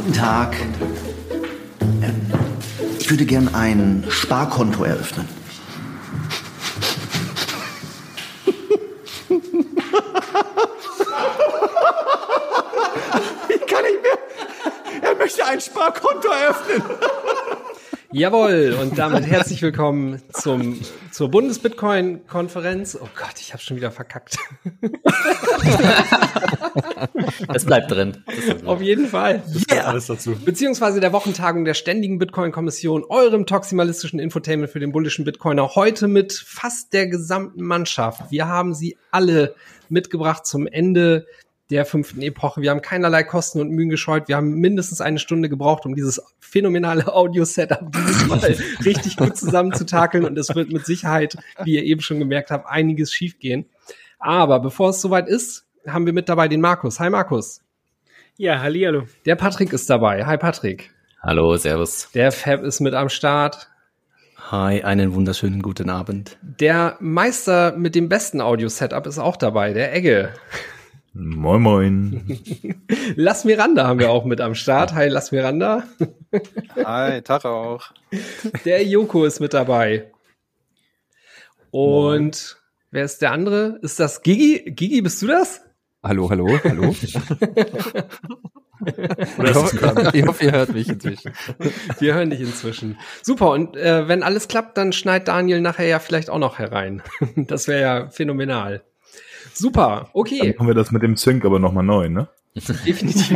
Guten Tag. Ich würde gern ein Sparkonto eröffnen. Ich kann nicht mehr. Er möchte ein Sparkonto eröffnen. Jawohl, und damit herzlich willkommen zur Bundes-Bitcoin-Konferenz. Oh Gott, ich habe schon wieder verkackt. Das bleibt drin. Auf jeden Fall. Das gehört alles dazu. Beziehungsweise der Wochentagung der Ständigen Bitcoin-Kommission, eurem toximalistischen Infotainment für den bullischen Bitcoiner, heute mit fast der gesamten Mannschaft. Wir haben sie alle mitgebracht zum Ende der 5. Epoche. Wir haben keinerlei Kosten und Mühen gescheut. Wir haben mindestens eine Stunde gebraucht, um dieses phänomenale Audio-Setup dieses Mal richtig gut zusammenzutakeln. Und es wird mit Sicherheit, wie ihr eben schon gemerkt habt, einiges schiefgehen. Aber bevor es soweit ist, haben wir mit dabei den Markus. Hi Markus. Ja, hallihallo. Der Patrick ist dabei. Hi Patrick. Hallo, servus. Der Fab ist mit am Start. Hi, einen wunderschönen guten Abend. Der Meister mit dem besten Audio-Setup ist auch dabei, der Egge. Moin, moin. Las Miranda haben wir auch mit am Start. Hi, Las Miranda. Hi, Tag auch. Der Joko ist mit dabei. Und wer ist der andere? Ist das Gigi? Gigi, bist du das? Hallo. Ich hoffe, ihr hört mich inzwischen. Wir hören dich inzwischen. Super, und wenn alles klappt, dann schneidet Daniel nachher ja vielleicht auch noch herein. Das wäre ja phänomenal. Super, okay. Dann machen wir das mit dem Sync aber nochmal neu, ne? Definitiv.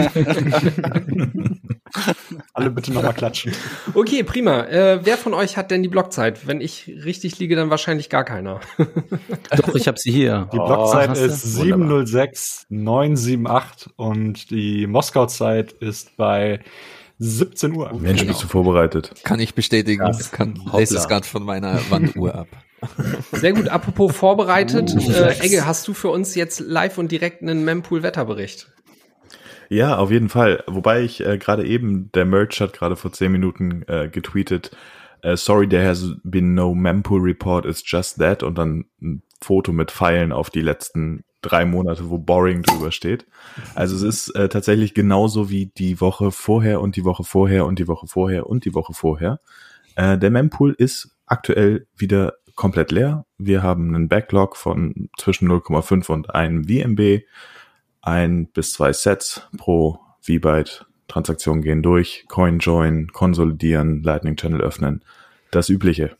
Alle bitte nochmal klatschen. Okay, prima. Wer von euch hat denn die Blockzeit? Wenn ich richtig liege, dann wahrscheinlich gar keiner. Doch, ich habe sie hier. Die Blockzeit ist 7:06:978 und die Moskau-Zeit ist bei 17 Uhr. Mensch, bist du vorbereitet? Kann ich bestätigen. Krass. Lese es gerade von meiner Wanduhr ab. Sehr gut, apropos vorbereitet. Egge, hast du für uns jetzt live und direkt einen Mempool-Wetterbericht? Ja, auf jeden Fall. Wobei ich gerade eben, der Merch hat gerade vor 10 Minuten getweetet, sorry, there has been no Mempool report, it's just that. Und dann ein Foto mit Pfeilen auf die letzten 3 Monate, wo boring drüber steht. Also es ist tatsächlich genauso wie die Woche vorher und die Woche vorher und die Woche vorher und die Woche vorher. Der Mempool ist aktuell wieder komplett leer. Wir haben einen Backlog von zwischen 0,5 und 1 VMB. 1 bis 2 Sets pro V-Byte. Transaktionen gehen durch. Coin join, konsolidieren, Lightning Channel öffnen. Das Übliche.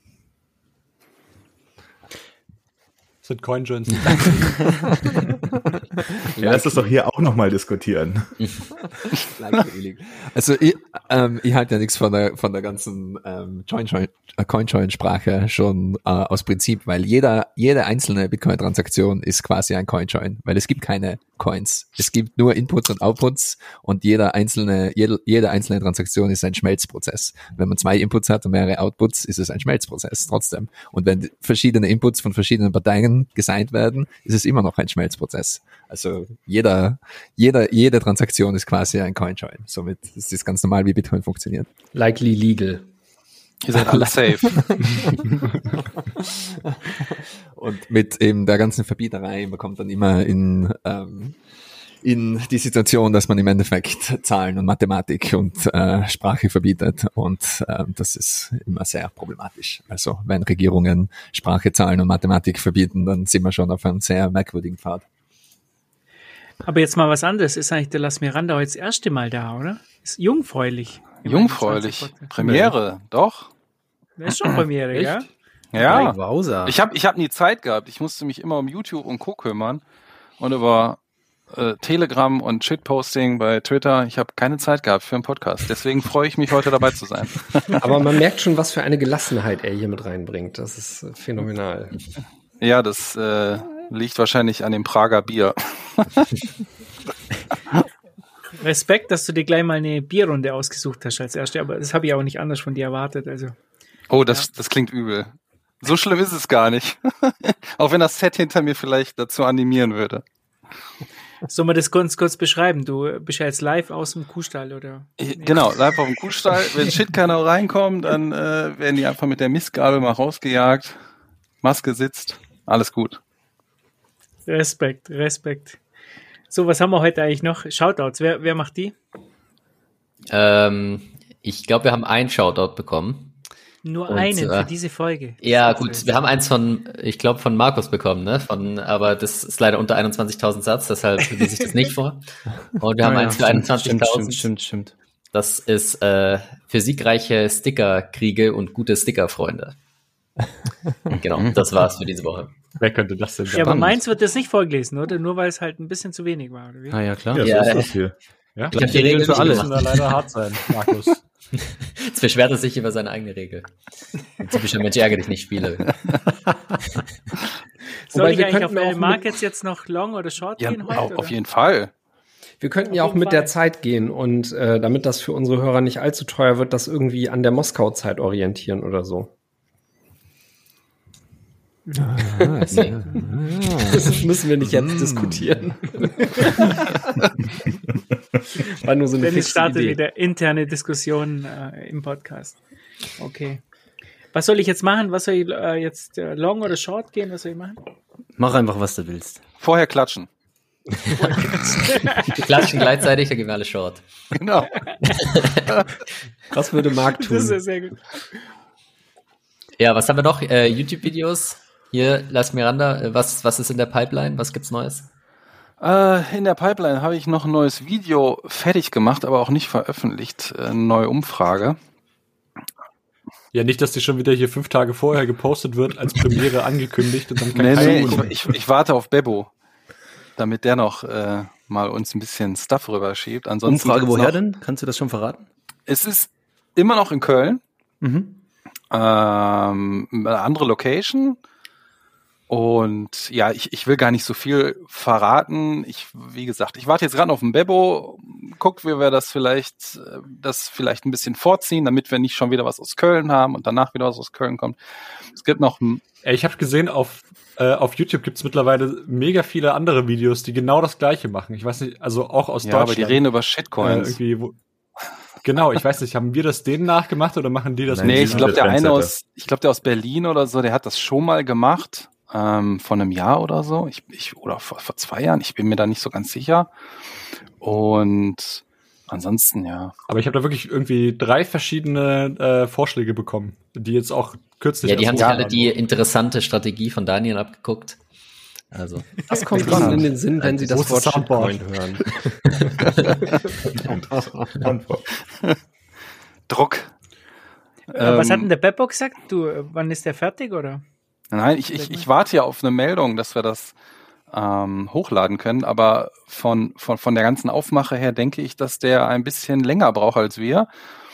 Sind Coinjoins. Ja, lass das doch hier auch nochmal diskutieren. Also ich halte ja nichts von der ganzen Coinjoin-Sprache schon aus Prinzip, weil jede einzelne Bitcoin-Transaktion ist quasi ein Coinjoin, weil es gibt keine Coins. Es gibt nur Inputs und Outputs und jede einzelne Transaktion ist ein Schmelzprozess. Wenn man 2 Inputs hat und mehrere Outputs, ist es ein Schmelzprozess trotzdem. Und wenn verschiedene Inputs von verschiedenen Parteien gesigned werden, ist es immer noch ein Schmelzprozess. Also jede Transaktion ist quasi ein Coinjoin. Somit ist das ganz normal, wie Bitcoin funktioniert. Likely legal. Ihr seid alle safe. Und mit eben der ganzen Verbieterei, man kommt dann immer in die Situation, dass man im Endeffekt Zahlen und Mathematik und Sprache verbietet und das ist immer sehr problematisch. Also wenn Regierungen Sprache, Zahlen und Mathematik verbieten, dann sind wir schon auf einem sehr merkwürdigen Pfad. Aber jetzt mal was anderes. Ist eigentlich der Las Miranda heute das erste Mal da, oder? Ist jungfräulich. Jungfräulich. Premiere, doch. Das ist schon Premiere, ja? Ja. Wowser. Ich hab nie Zeit gehabt. Ich musste mich immer um YouTube und Co. kümmern. Und über Telegram und Shitposting bei Twitter. Ich habe keine Zeit gehabt für einen Podcast. Deswegen freue ich mich, heute dabei zu sein. Aber man merkt schon, was für eine Gelassenheit er hier mit reinbringt. Das ist phänomenal. Ja, das liegt wahrscheinlich an dem Prager Bier. Respekt, dass du dir gleich mal eine Bierrunde ausgesucht hast als erste, aber das habe ich auch nicht anders von dir erwartet. Also. Oh, das klingt übel. So schlimm ist es gar nicht. Auch wenn das Set hinter mir vielleicht dazu animieren würde. Sollen wir das kurz beschreiben? Du bist ja jetzt live aus dem Kuhstall, oder? Genau, live auf dem Kuhstall. Wenn Shitkeiner reinkommt, dann werden die einfach mit der Mistgabel mal rausgejagt. Maske sitzt. Alles gut. Respekt. So, was haben wir heute eigentlich noch? Shoutouts, wer macht die? Ich glaube, wir haben einen Shoutout bekommen. Nur Und, einen für diese Folge. Ja, gut, wir haben eins von Markus bekommen, ne? Aber das ist leider unter 21.000 Satz, deshalb lese ich das nicht vor. Und wir haben eins für 21.000. Stimmt. Das ist für siegreiche Stickerkriege und gute Stickerfreunde. Genau, das war's für diese Woche. Wer könnte das denn sein? Ja, aber meins wird das nicht vorgelesen, oder? Nur weil es halt ein bisschen zu wenig war, oder wie? Ah ja, klar. Ja, so ist das hier. Ja? Ich hab die Regeln für alle. müssen da leider hart sein, Markus. Jetzt beschwert er sich über seine eigene Regel. Ein typischer Mensch, ärgere dich nicht, Spiele. Soll ich wir eigentlich auf könnten auch Markets jetzt noch Long oder Short Ja, gehen heute? auf jeden Fall. Wir könnten ja auch mit der Zeit gehen und damit das für unsere Hörer nicht allzu teuer wird, das irgendwie an der Moskau-Zeit orientieren oder so. Das müssen wir nicht jetzt diskutieren. War nur so eine Dennis fixe startet Idee. wieder interne Diskussionen im Podcast. Okay. Was soll ich jetzt machen? Was soll ich jetzt Long oder Short gehen? Was soll ich machen? Mach einfach, was du willst. Vorher klatschen. Wir klatschen gleichzeitig, dann gehen wir alle Short. Genau. Was würde Marc tun? Das ist ja sehr gut. Ja, was haben wir noch? YouTube-Videos. Hier, Las Miranda, was ist in der Pipeline? Was gibt's Neues? In der Pipeline habe ich noch ein neues Video fertig gemacht, aber auch nicht veröffentlicht. Eine neue Umfrage. Ja, nicht, dass die schon wieder hier 5 Tage vorher gepostet wird, als Premiere angekündigt und dann Nee, ich warte auf Bebo, damit der noch mal uns ein bisschen Stuff rüberschiebt. Ansonsten Umfrage gibt's woher noch, denn? Kannst du das schon verraten? Es ist immer noch in Köln. Mhm. Eine andere Location. Und ja, ich will gar nicht so viel verraten. Wie gesagt, ich warte jetzt gerade auf den Bebo. Guckt, wie wir das vielleicht ein bisschen vorziehen, damit wir nicht schon wieder was aus Köln haben und danach wieder was aus Köln kommt. Es gibt noch Ich habe gesehen, auf YouTube gibt's mittlerweile mega viele andere Videos, die genau das Gleiche machen. Ich weiß nicht, also auch aus Deutschland. aber die reden über Shitcoins. Genau, ich weiß nicht, haben wir das denen nachgemacht oder machen die das? Nein, Nee, die ich sind glaube, der Trendsetter. aus Berlin oder so, der hat das schon mal gemacht, von einem Jahr oder so, oder vor 2 Jahren, ich bin mir da nicht so ganz sicher. Und ansonsten, ja. Aber ich habe da wirklich irgendwie 3 verschiedene Vorschläge bekommen, die jetzt auch kürzlich... Ja, die erst haben sich alle waren. die interessante Strategie von Daniel abgeguckt. Also, Das kommt Ihnen in den Sinn, wenn Sie das großes Wort Soundboard. Shitcoin hören. Druck. Was hat denn der Beppo gesagt? Wann ist der fertig, oder? Nein, ich warte ja auf eine Meldung, dass wir das hochladen können, aber von der ganzen Aufmache her denke ich, dass der ein bisschen länger braucht als wir.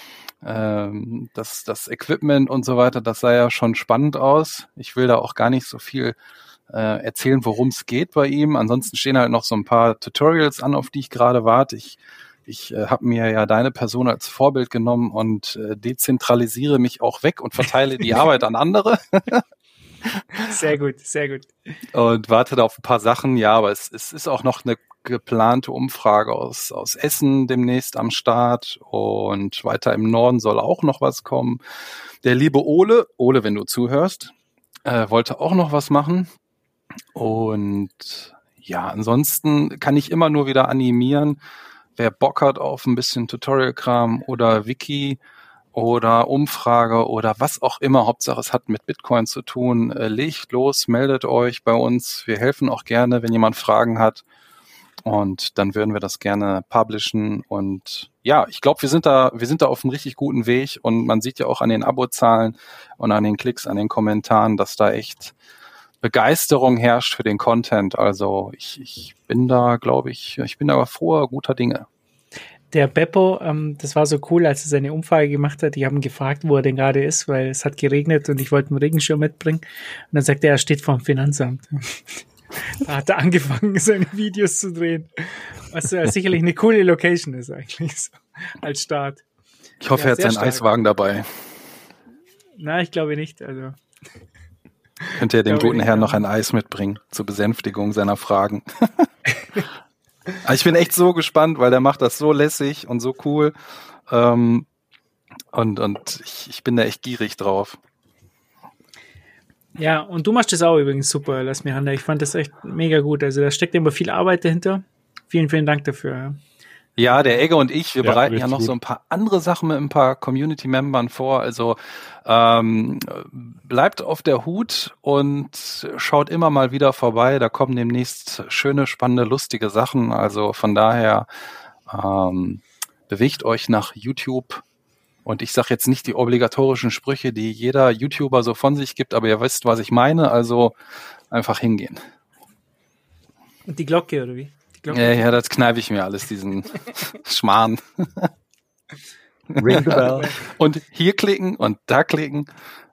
Das Equipment und so weiter, das sah ja schon spannend aus. Ich will da auch gar nicht so viel erzählen, worum es geht bei ihm. Ansonsten stehen halt noch so ein paar Tutorials an, auf die ich gerade warte. Ich habe mir ja deine Person als Vorbild genommen und dezentralisiere mich auch weg und verteile die Arbeit an andere. Sehr gut, sehr gut. Und warte da auf ein paar Sachen. Ja, aber es ist auch noch eine geplante Umfrage aus Essen demnächst am Start. Und weiter im Norden soll auch noch was kommen. Der liebe Ole, wenn du zuhörst, wollte auch noch was machen. Und ja, ansonsten kann ich immer nur wieder animieren, wer Bock hat auf ein bisschen Tutorial-Kram oder Wiki oder Umfrage oder was auch immer, Hauptsache es hat mit Bitcoin zu tun, legt los, meldet euch bei uns. Wir helfen auch gerne, wenn jemand Fragen hat. Und dann würden wir das gerne publishen. Und ja, ich glaube, wir sind da auf einem richtig guten Weg. Und man sieht ja auch an den Abozahlen und an den Klicks, an den Kommentaren, dass da echt Begeisterung herrscht für den Content. Also ich bin da, glaube ich bin da froher, guter Dinge. Der Beppo, das war so cool, als er seine Umfrage gemacht hat. Die haben gefragt, wo er denn gerade ist, weil es hat geregnet und ich wollte einen Regenschirm mitbringen. Und dann sagt er steht vor dem Finanzamt. Da hat er angefangen, seine Videos zu drehen. Was sicherlich eine coole Location ist eigentlich so, als Start. Ich hoffe, er hat sehr seinen stark. Eiswagen dabei. Na, ich glaube nicht. Also Könnte er dem Glaube guten ich, Herrn ja. noch ein Eis mitbringen, zur Besänftigung seiner Fragen. Aber ich bin echt so gespannt, weil der macht das so lässig und so cool. Und ich bin da echt gierig drauf. ja, und du machst das auch übrigens super, Las Miranda. Ich fand das echt mega gut. Also da steckt immer viel Arbeit dahinter. Vielen, vielen Dank dafür. Ja. Ja, der Egge und ich, wir bereiten ja noch gut. so ein paar andere Sachen mit ein paar Community-Membern vor. Also bleibt auf der Hut und schaut immer mal wieder vorbei. Da kommen demnächst schöne, spannende, lustige Sachen. Also von daher bewegt euch nach YouTube. Und ich sage jetzt nicht die obligatorischen Sprüche, die jeder YouTuber so von sich gibt, aber ihr wisst, was ich meine. Also einfach hingehen. Und die Glocke, oder wie? Die Glocke. Ja, das kneife ich mir alles, diesen Schmarrn. Ring the bell. Und hier klicken und da klicken.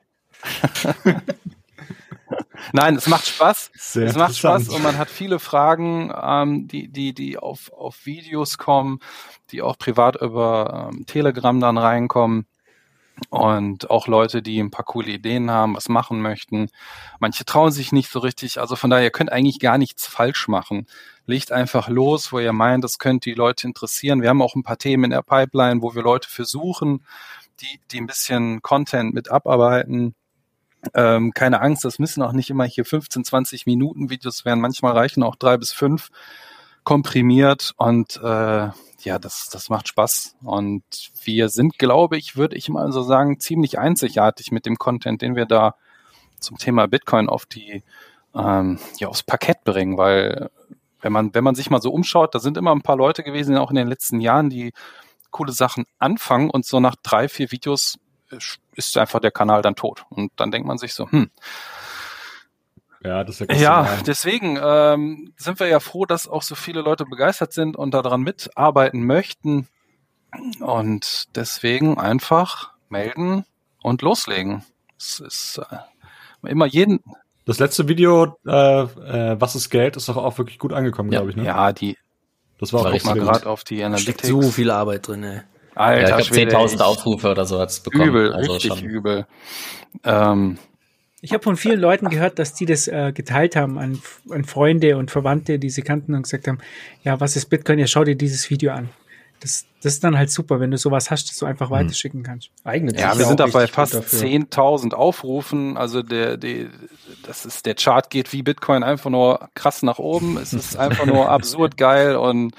Nein, es macht Spaß. Sehr Es macht interessant. Spaß und man hat viele Fragen, die auf Videos kommen, die auch privat über Telegram dann reinkommen. Und auch Leute, die ein paar coole Ideen haben, was machen möchten. Manche trauen sich nicht so richtig. Also von daher, ihr könnt eigentlich gar nichts falsch machen. Legt einfach los, wo ihr meint, das könnte die Leute interessieren. Wir haben auch ein paar Themen in der Pipeline, wo wir Leute versuchen, die ein bisschen Content mit abarbeiten. Keine Angst, das müssen auch nicht immer hier 15, 20 Minuten Videos werden. Manchmal reichen auch 3 bis 5 komprimiert und ja, das macht Spaß. Und wir sind, glaube ich, würde ich mal so sagen, ziemlich einzigartig mit dem Content, den wir da zum Thema Bitcoin auf aufs Parkett bringen, weil wenn man sich mal so umschaut, da sind immer ein paar Leute gewesen, auch in den letzten Jahren, die coole Sachen anfangen und so nach 3, 4 Videos ist einfach der Kanal dann tot. Und dann denkt man sich so, Ja, das ist deswegen sind wir ja froh, dass auch so viele Leute begeistert sind und daran mitarbeiten möchten. Und deswegen einfach melden und loslegen. Es ist immer jeden... Das letzte Video, was ist Geld, ist doch auch wirklich gut angekommen, glaube ich, ne? Ja, das war auch richtig mal gut. gerade auf die Steckt Analytics. so viel Arbeit drin, ey. Alter, Ja, ich Schwede, glaube 10.000 Aufrufe oder so hat es bekommen. Übel, also richtig schon. übel. Ich habe von vielen Leuten gehört, dass die das geteilt haben an Freunde und Verwandte, die sie kannten und gesagt haben, ja, was ist Bitcoin? Ja, schau dir dieses Video an. Das ist dann halt super, wenn du sowas hast, dass du einfach weiterschicken kannst. Eignet Ja, sich wir sind da auch bei richtig fast gut dafür. 10.000 Aufrufen. Also der Chart geht wie Bitcoin einfach nur krass nach oben. Es ist einfach nur absurd geil und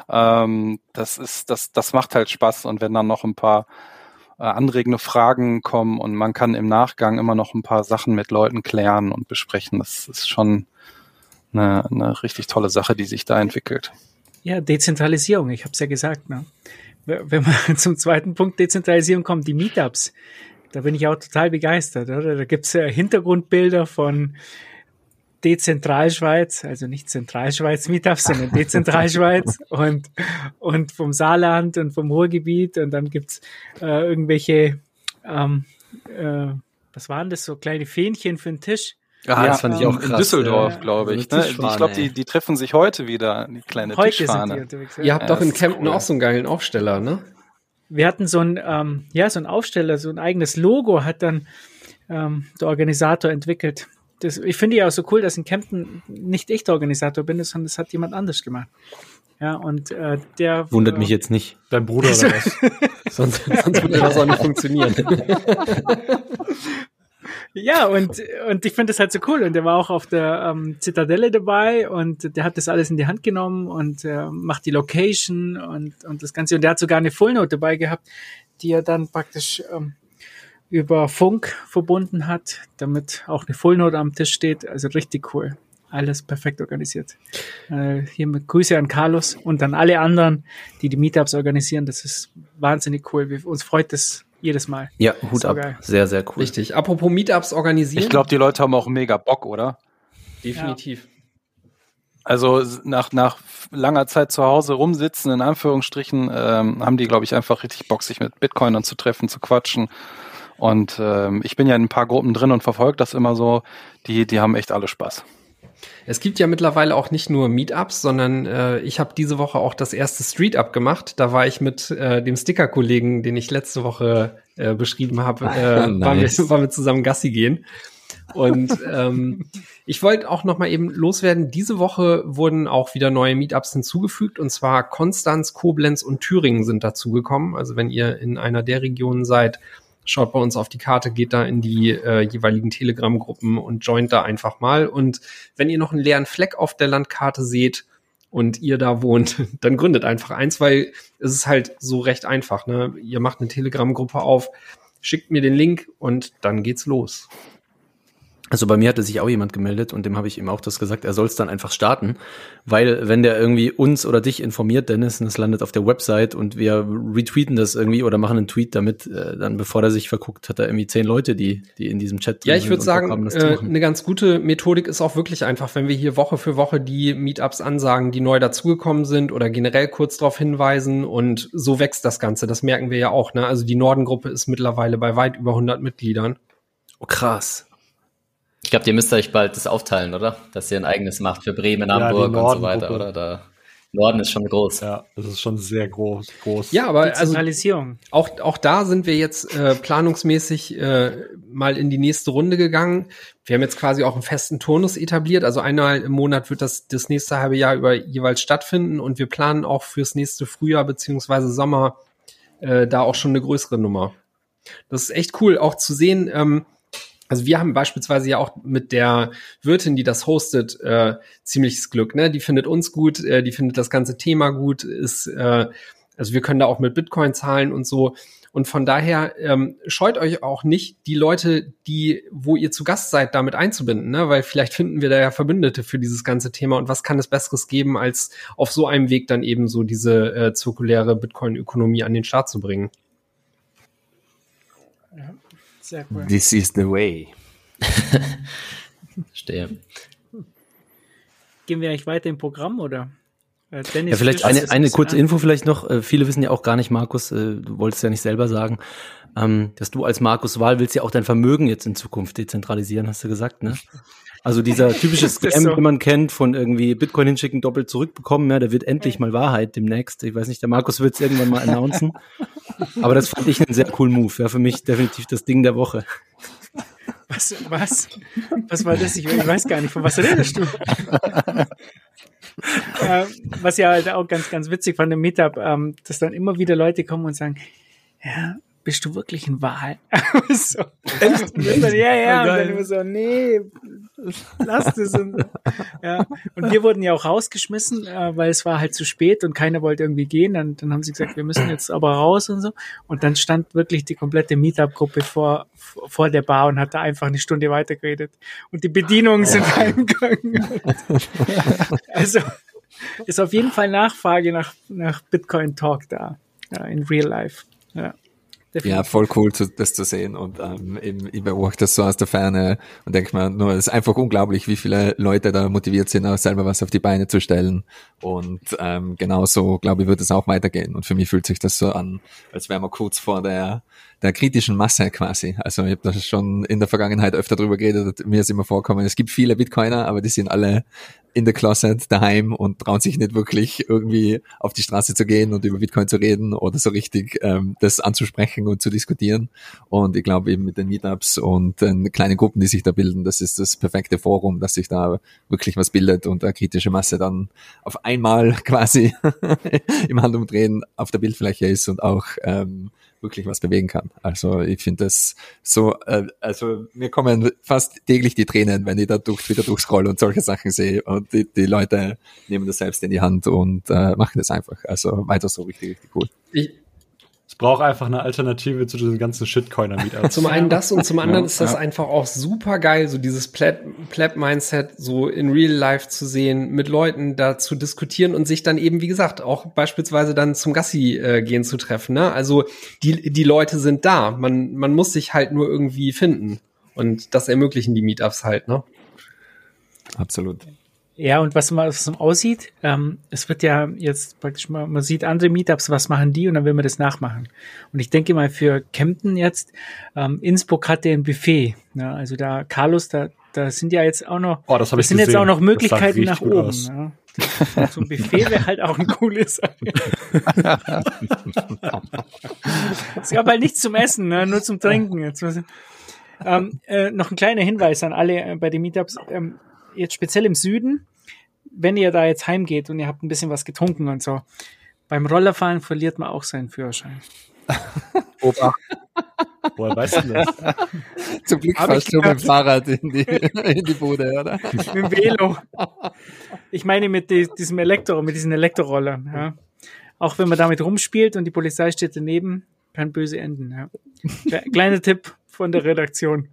das macht halt Spaß. Und wenn dann noch ein paar anregende Fragen kommen und man kann im Nachgang immer noch ein paar Sachen mit Leuten klären und besprechen, das ist schon eine richtig tolle Sache, die sich da entwickelt. Ja, Dezentralisierung, ich habe es ja gesagt. Ne? Wenn man zum zweiten Punkt Dezentralisierung kommt, die Meetups, da bin ich auch total begeistert. Oder? Da gibt's Hintergrundbilder von Dezentralschweiz, also nicht Zentralschweiz Meetups, sondern Dezentralschweiz und vom Saarland und vom Ruhrgebiet und dann gibt's irgendwelche, was waren das, so kleine Fähnchen für den Tisch. Ah, das fand ich auch krass. In Düsseldorf, glaube ich. So Ne? eine Tischfahne, Ich glaube, ey. die treffen sich heute wieder, die kleine Heute sind die Tischfahne. unterwegs. Ihr habt doch in das ist Kempten cool. auch so einen geilen Aufsteller, ne? Wir hatten so ein Aufsteller, so ein eigenes Logo hat dann der Organisator entwickelt. Ich finde ja auch so cool, dass in Kempten nicht ich der Organisator bin, sondern das hat jemand anders gemacht. Ja, und der Wundert mich jetzt nicht. Dein Bruder oder was? Sonst würde das auch nicht funktionieren. Ja, und ich finde das halt so cool. Und der war auch auf der Zitadelle dabei und der hat das alles in die Hand genommen und macht die Location und das Ganze. Und der hat sogar eine Fullnote dabei gehabt, die er dann praktisch über Funk verbunden hat, damit auch eine Fullnote am Tisch steht. Also richtig cool. Alles perfekt organisiert. Hier mit Grüße an Carlos und an alle anderen, die Meetups organisieren. Das ist wahnsinnig cool. Uns freut das jedes Mal. Ja, Hut ab. Geil. Sehr, sehr cool. Richtig. Apropos Meetups organisieren. Ich glaube, die Leute haben auch mega Bock, oder? definitiv. Also nach langer Zeit zu Hause rumsitzen, in Anführungsstrichen, haben die, glaube ich, einfach richtig Bock, sich mit Bitcoinern zu treffen, zu quatschen. Und ich bin ja in ein paar Gruppen drin und verfolge das immer so. Die haben echt alle Spaß. Es gibt ja mittlerweile auch nicht nur Meetups, sondern ich habe diese Woche auch das erste Street-Up gemacht. Da war ich mit dem Sticker-Kollegen, den ich letzte Woche beschrieben habe, Nice. waren wir zusammen Gassi gehen. Und ich wollte auch noch mal eben loswerden, diese Woche wurden auch wieder neue Meetups hinzugefügt, und zwar Konstanz, Koblenz und Thüringen sind dazugekommen. Also wenn ihr in einer der Regionen seid, schaut bei uns auf die Karte, geht da in die jeweiligen Telegram-Gruppen und joint da einfach mal. Und wenn ihr noch einen leeren Fleck auf der Landkarte seht, und ihr da wohnt, dann gründet einfach eins, weil es ist halt so recht einfach, ne? Ihr macht eine Telegram-Gruppe auf, schickt mir den Link und dann geht's los. Also bei mir hatte sich auch jemand gemeldet und dem habe ich ihm auch das gesagt, er soll es dann einfach starten, weil wenn der irgendwie uns oder dich informiert, Dennis, und es landet auf der Website und wir retweeten das irgendwie oder machen einen Tweet damit, dann bevor der sich verguckt, hat er irgendwie 10 Leute, die in diesem Chat drin sind. Ja, ich würde sagen, eine ganz gute Methodik ist auch wirklich einfach, wenn wir hier Woche für Woche die Meetups ansagen, die neu dazugekommen sind oder generell kurz darauf hinweisen und so wächst das Ganze. Das merken wir ja auch, ne? Also die Norden-Gruppe ist mittlerweile bei weit über 100 Mitgliedern. Oh, krass. Ich glaube, ihr müsst euch bald das aufteilen, oder? Dass ihr ein eigenes macht für Bremen, Hamburg und so weiter, oder? Da Norden ist schon groß. Ja, das ist schon sehr groß. Ja, aber also Zentralisierung. Auch da sind wir jetzt planungsmäßig mal in die nächste Runde gegangen. Wir haben jetzt quasi auch einen festen Turnus etabliert. Also einmal im Monat wird das nächste halbe Jahr über jeweils stattfinden und wir planen auch fürs nächste Frühjahr beziehungsweise Sommer da auch schon eine größere Nummer. Das ist echt cool, auch zu sehen. Also wir haben beispielsweise ja auch mit der Wirtin, die das hostet, ziemliches Glück, ne? Die findet uns gut, die findet das ganze Thema gut, also wir können da auch mit Bitcoin zahlen und so. Und von daher scheut euch auch nicht, die Leute, wo ihr zu Gast seid, damit einzubinden, ne? Weil vielleicht finden wir da ja Verbündete für dieses ganze Thema. Und was kann es Besseres geben, als auf so einem Weg dann eben so diese zirkuläre Bitcoin-Ökonomie an den Start zu bringen? Ja. Sehr cool. This is the way. Stehe. Gehen wir eigentlich weiter im Programm, oder? Dennis, Ja, vielleicht eine kurze Info vielleicht noch. Viele wissen ja auch gar nicht, Markus, du wolltest ja nicht selber sagen, dass du als Markus Wahl willst ja auch dein Vermögen jetzt in Zukunft dezentralisieren, hast du gesagt, ne? Also dieser typische Scam, den man kennt, von irgendwie Bitcoin hinschicken, doppelt zurückbekommen, ja, der wird endlich mal Wahrheit demnächst. Ich weiß nicht, der Markus wird es irgendwann mal announcen. Aber das fand ich einen sehr coolen Move. Ja, für mich definitiv das Ding der Woche. Was war das? Ich weiß gar nicht, von was redest du? Was ja halt auch ganz, ganz witzig von dem Meetup, dass dann immer wieder Leute kommen und sagen, ja, bist du wirklich ein Wal? So. Und dann, ja, und dann immer so, nee, lass das. Und, ja. Und wir wurden ja auch rausgeschmissen, weil es war halt zu spät und keiner wollte irgendwie gehen. Dann haben sie gesagt, wir müssen jetzt aber raus und so. Und dann stand wirklich die komplette Meetup-Gruppe vor der Bar und hat da einfach eine Stunde weitergeredet. Und die Bedienungen sind reingegangen. Also ist auf jeden Fall Nachfrage nach Bitcoin Talk da, in Real Life. Ja. Definitiv. Ja, voll cool, das zu sehen und ich beobachte das so aus der Ferne und denke mir nur, es ist einfach unglaublich, wie viele Leute da motiviert sind, auch selber was auf die Beine zu stellen und genauso, glaube ich, wird es auch weitergehen und für mich fühlt sich das so an, als wären wir kurz vor der kritischen Masse quasi. Also ich habe das schon in der Vergangenheit öfter drüber geredet, mir ist immer vorgekommen, es gibt viele Bitcoiner, aber die sind alle in der Closet daheim und trauen sich nicht wirklich irgendwie auf die Straße zu gehen und über Bitcoin zu reden oder so richtig das anzusprechen und zu diskutieren. Und ich glaube eben mit den Meetups und den kleinen Gruppen, die sich da bilden, das ist das perfekte Forum, dass sich da wirklich was bildet und eine kritische Masse dann auf einmal quasi im Handumdrehen auf der Bildfläche ist und auch wirklich was bewegen kann. Also ich finde das so, also mir kommen fast täglich die Tränen, wenn ich da wieder durchscroll und solche Sachen sehe und die Leute nehmen das selbst in die Hand und machen das einfach. Also weiter so, richtig, richtig cool. Es braucht einfach eine Alternative zu diesen ganzen Shitcoiner-Meetups. Zum einen das und zum anderen ist das einfach auch super geil, so dieses Pleb-Mindset so in Real Life zu sehen, mit Leuten da zu diskutieren und sich dann eben, wie gesagt, auch beispielsweise dann zum Gassi gehen zu treffen. Ne? Also die Leute sind da. Man muss sich halt nur irgendwie finden. Und das ermöglichen die Meetups halt, ne? Absolut. Ja, und was man aussieht, es wird ja jetzt praktisch mal, man sieht andere Meetups, was machen die und dann will man das nachmachen. Und ich denke mal für Kempten jetzt, Innsbruck hatte ein Buffet. Ja, also da, Carlos, da sind ja jetzt auch noch, das sind gesehen. jetzt auch noch Möglichkeiten nach oben. Aus. Ja. So ein Buffet wäre halt auch ein cooles. Es gab halt nichts zum Essen, ne? Nur zum Trinken. Jetzt, noch ein kleiner Hinweis an alle bei den Meetups, jetzt speziell im Süden, wenn ihr da jetzt heimgeht und ihr habt ein bisschen was getrunken und so, beim Rollerfahren verliert man auch seinen Führerschein. Obacht. Woher weißt du das? Zum Glück fährst du mit dem Fahrrad in die Bude, oder? Mit dem Velo. Ich meine mit diesen Elektrorollern. Ja. Auch wenn man damit rumspielt und die Polizei steht daneben, kann böse enden. Ja. Kleiner Tipp von der Redaktion.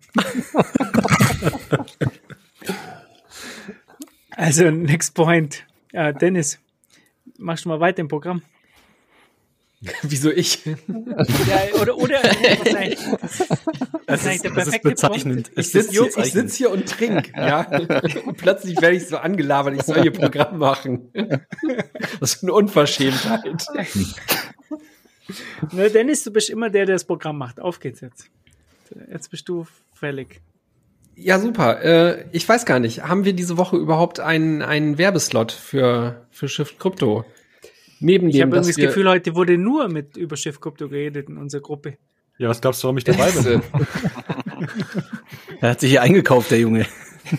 Also, next point. Dennis, machst du mal weiter im Programm? Wieso ich? Ja, oder das ist der perfekte bezeichnend. Ich sitz hier und trinke. Ja? Und plötzlich werde ich so angelabert, ich soll hier Programm machen. Was für eine Unverschämtheit. Na, Dennis, du bist immer der das Programm macht. Auf geht's jetzt. Jetzt bist du fällig. Ja, super. Ich weiß gar nicht, haben wir diese Woche überhaupt einen Werbeslot für Shift Crypto? Neben ich dem, habe irgendwie das Gefühl, heute wurde nur über Shift Crypto geredet in unserer Gruppe. Ja, was glaubst du, warum ich dabei bin? Er hat sich hier eingekauft, der Junge.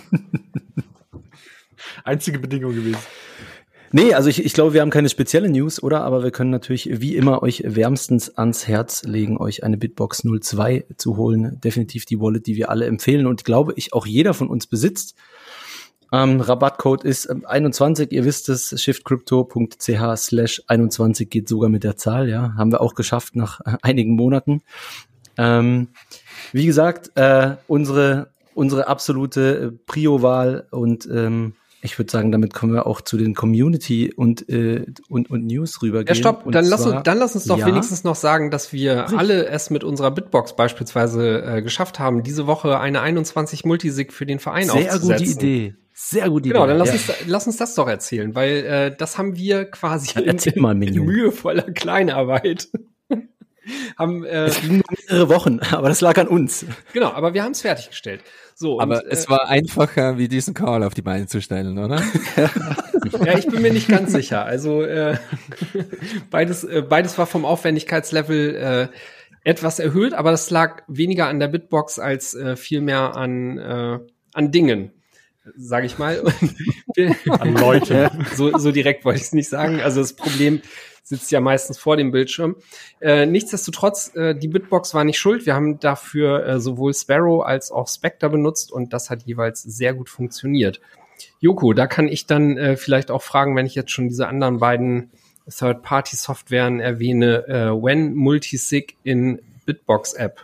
Einzige Bedingung gewesen. Nee, also ich glaube, wir haben keine spezielle News, oder? Aber wir können natürlich wie immer euch wärmstens ans Herz legen, euch eine Bitbox 02 zu holen. Definitiv die Wallet, die wir alle empfehlen und glaube ich auch jeder von uns besitzt. Rabattcode ist 21, ihr wisst es, shiftcrypto.ch/21 geht sogar mit der Zahl, ja. Haben wir auch geschafft nach einigen Monaten. Wie gesagt, unsere absolute Prio-Wahl und ich würde sagen, damit kommen wir auch zu den Community und News rübergehen. Ja, stopp, dann lass uns doch wenigstens noch sagen, dass wir alle es mit unserer Bitbox beispielsweise geschafft haben, diese Woche eine 21 Multisig für den Verein aufzusetzen. Sehr gute Idee. Sehr gute Idee. Genau, dann lass uns das doch erzählen, weil das haben wir quasi in mühevoller Kleinarbeit. Es ging nur mehrere Wochen, aber das lag an uns. Genau, aber wir haben es fertiggestellt. So, aber es war einfacher, wie diesen Call auf die Beine zu stellen, oder? Ja, ich bin mir nicht ganz sicher. Also beides war vom Aufwendigkeitslevel etwas erhöht, aber das lag weniger an der Bitbox als vielmehr an Dingen, sage ich mal. An Leute. So direkt wollte ich es nicht sagen. Also das Problem sitzt ja meistens vor dem Bildschirm. Nichtsdestotrotz, die Bitbox war nicht schuld. Wir haben dafür sowohl Sparrow als auch Spectre benutzt und das hat jeweils sehr gut funktioniert. Joko, da kann ich dann vielleicht auch fragen, wenn ich jetzt schon diese anderen beiden Third-Party-Softwaren erwähne, when Multisig in Bitbox-App?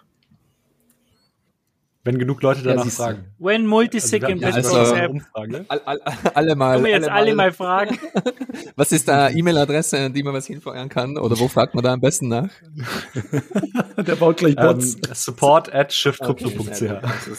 Wenn genug Leute danach fragen. When Multisig in Bitbox-App. Alle mal fragen. Was ist da E-Mail-Adresse, an die man was hinfeuern kann? Oder wo fragt man da am besten nach? Der baut gleich Bots. support@shiftcrypto.ch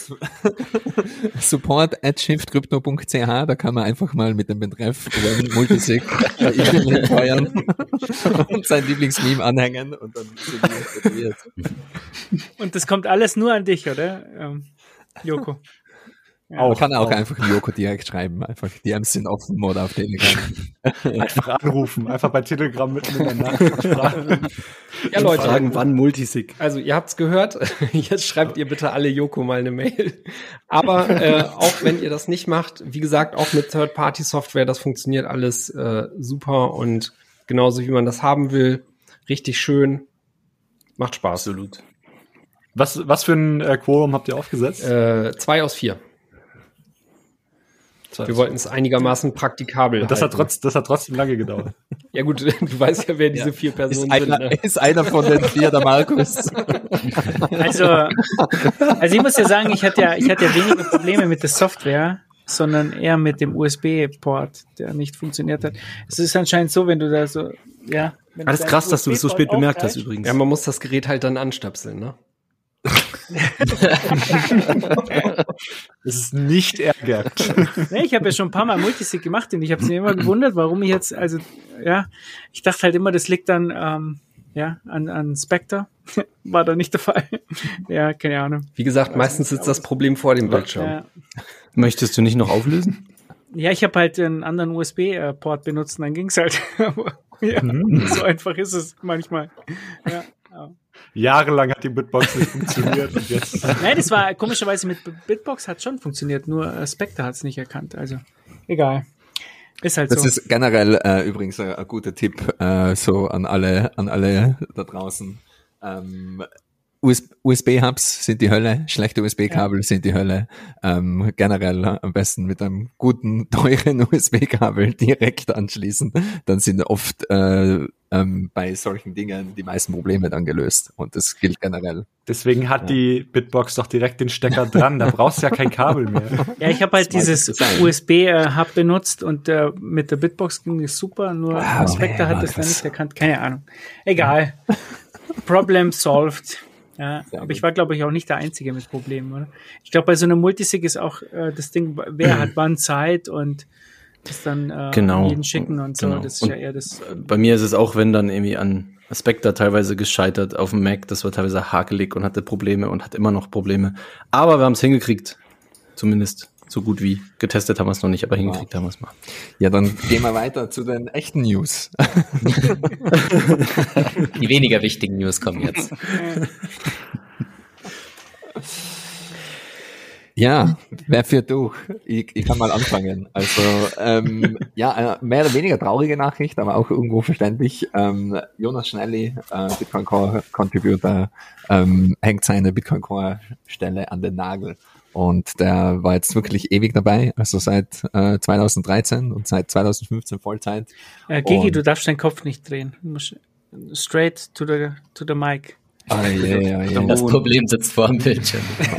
support@shiftcrypto.ch, da kann man einfach mal mit dem Betreff When Multisig E-Mail hinfeuern und sein Lieblingsmeme anhängen und dann sind die informiert. Und das kommt alles nur an dich, oder? Joko. Ja. Man kann auch einfach Joko direkt schreiben. Einfach DMs sind offen oder auf Telegram. Einfach anrufen. Einfach bei Telegram mitten in der Nacht fragen. Ja, Leute. Fragen, wann Multisig. Also, ihr habt's gehört. Jetzt schreibt ihr bitte alle Joko mal eine Mail. Aber auch wenn ihr das nicht macht, wie gesagt, auch mit Third-Party-Software, das funktioniert alles super und genauso wie man das haben will. Richtig schön. Macht Spaß. Absolut. Was für ein Quorum habt ihr aufgesetzt? 2 aus 4. Wir wollten es einigermaßen praktikabel halten. Das hat trotzdem lange gedauert. Ja gut, du weißt ja, wer diese 4 Personen sind. Ne? Ist einer von den 4 der Markus? Also ich muss ja sagen, ich hatte ja weniger Probleme mit der Software, sondern eher mit dem USB-Port, der nicht funktioniert hat. Es ist anscheinend so, wenn du da so, ja. Das ist krass, dass du das so spät bemerkt hast übrigens. Ja, man muss das Gerät halt dann anstöpseln, ne? Es ist nicht ärgernd. Nee, ich habe ja schon ein paar Mal Multisig gemacht und ich habe mir immer gewundert, warum ich jetzt, also ja, ich dachte halt immer, das liegt dann an Spectre. War da nicht der Fall. Ja, keine Ahnung. Wie gesagt, meistens sitzt das Problem vor dem Bildschirm. Ja. Möchtest du nicht noch auflösen? Ja, ich habe halt einen anderen USB-Port benutzt und dann ging's halt. Ja, so einfach ist es manchmal. Ja. Jahrelang hat die Bitbox nicht funktioniert und jetzt. Nein, das war komischerweise mit Bitbox hat schon funktioniert, nur Spectre hat es nicht erkannt. Also egal. Ist halt das so. Das ist generell übrigens ein guter Tipp so an alle da draußen. USB-Hubs sind die Hölle, schlechte USB-Kabel sind die Hölle. Generell am besten mit einem guten, teuren USB-Kabel direkt anschließen. Dann sind oft bei solchen Dingen die meisten Probleme dann gelöst. Und das gilt generell. Deswegen hat die Bitbox doch direkt den Stecker dran. Da brauchst du ja kein Kabel mehr. Ja, ich habe halt dieses USB-Hub benutzt und mit der Bitbox ging es super. Nur Spectre hat das dann nicht erkannt. Keine Ahnung. Egal. Problem solved. Ja, aber ich war, glaube ich, auch nicht der Einzige mit Problemen, oder? Ich glaube, bei so einer Multisig ist auch das Ding, wer hat wann Zeit und das dann jeden schicken und so. Das ist ja eher das. Bei mir ist es auch, wenn dann irgendwie an Spectre teilweise gescheitert auf dem Mac, das war teilweise hakelig und hatte Probleme und hat immer noch Probleme. Aber wir haben es hingekriegt. Zumindest so gut wie. Getestet haben wir es noch nicht, aber hingekriegt haben wir es mal. Ja, dann gehen wir weiter zu den echten News. Die weniger wichtigen News kommen jetzt. Ja, wer führt durch? Ich kann mal anfangen. Also, mehr oder weniger traurige Nachricht, aber auch irgendwo verständlich. Jonas Schnelli, Bitcoin Core Contributor, hängt seine Bitcoin Core Stelle an den Nagel. Und der war jetzt wirklich ewig dabei, also seit 2013 und seit 2015 Vollzeit. Gigi, du darfst deinen Kopf nicht drehen. Du musst straight to the mic. Das Problem sitzt vor dem Bildschirm.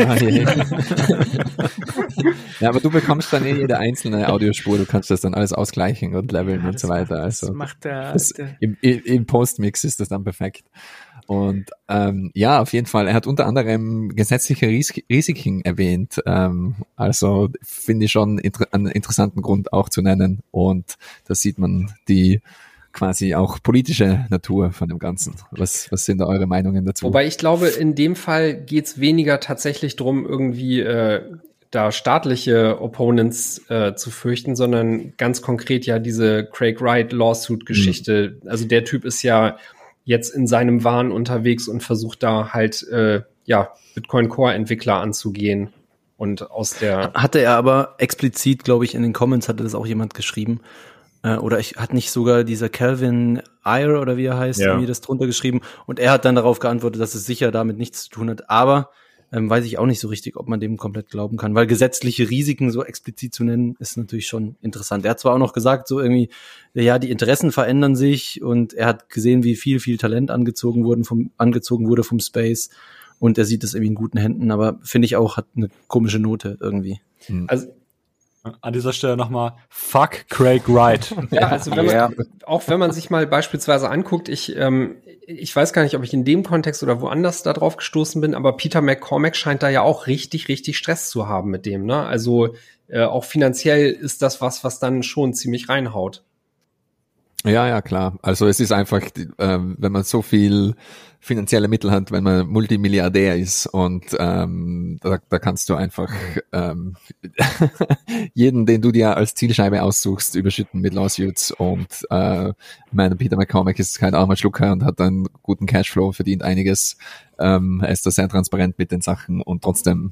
Ja, aber du bekommst dann jede einzelne Audiospur, du kannst das dann alles ausgleichen und leveln und so weiter. Also im Postmix ist das dann perfekt. Und auf jeden Fall, er hat unter anderem gesetzliche Risiken erwähnt. Also finde ich schon einen interessanten Grund auch zu nennen. Und da sieht man die quasi auch politische Natur von dem Ganzen. Was sind da eure Meinungen dazu? Wobei ich glaube, in dem Fall geht's weniger tatsächlich drum, irgendwie da staatliche Opponents zu fürchten, sondern ganz konkret ja diese Craig Wright Lawsuit-Geschichte. Also der Typ ist ja jetzt in seinem Wahn unterwegs und versucht da halt Bitcoin Core Entwickler anzugehen. Und aus der hatte er aber explizit, glaube ich, in den Comments hatte das auch jemand geschrieben. Oder hat nicht sogar dieser Calvin Eyre oder wie er heißt, irgendwie das drunter geschrieben. Und er hat dann darauf geantwortet, dass es sicher damit nichts zu tun hat. Aber weiß ich auch nicht so richtig, ob man dem komplett glauben kann. Weil gesetzliche Risiken so explizit zu nennen, ist natürlich schon interessant. Er hat zwar auch noch gesagt, so irgendwie, ja, die Interessen verändern sich. Und er hat gesehen, wie viel Talent angezogen wurde vom Space. Und er sieht das irgendwie in guten Händen. Aber finde ich auch, hat eine komische Note irgendwie. Also an dieser Stelle nochmal Fuck Craig Wright. Ja, also wenn man sich mal beispielsweise anguckt, ich weiß gar nicht, ob ich in dem Kontext oder woanders da drauf gestoßen bin, aber Peter McCormack scheint da ja auch richtig, richtig Stress zu haben mit dem, ne? Also auch finanziell ist das was dann schon ziemlich reinhaut. Ja, klar. Also es ist einfach, wenn man so viel finanzielle Mittel hat, wenn man Multimilliardär ist und da kannst du einfach jeden, den du dir als Zielscheibe aussuchst, überschütten mit Lawsuits und Peter McCormack ist kein armer Schlucker und hat einen guten Cashflow, verdient einiges, er ist da sehr transparent mit den Sachen und trotzdem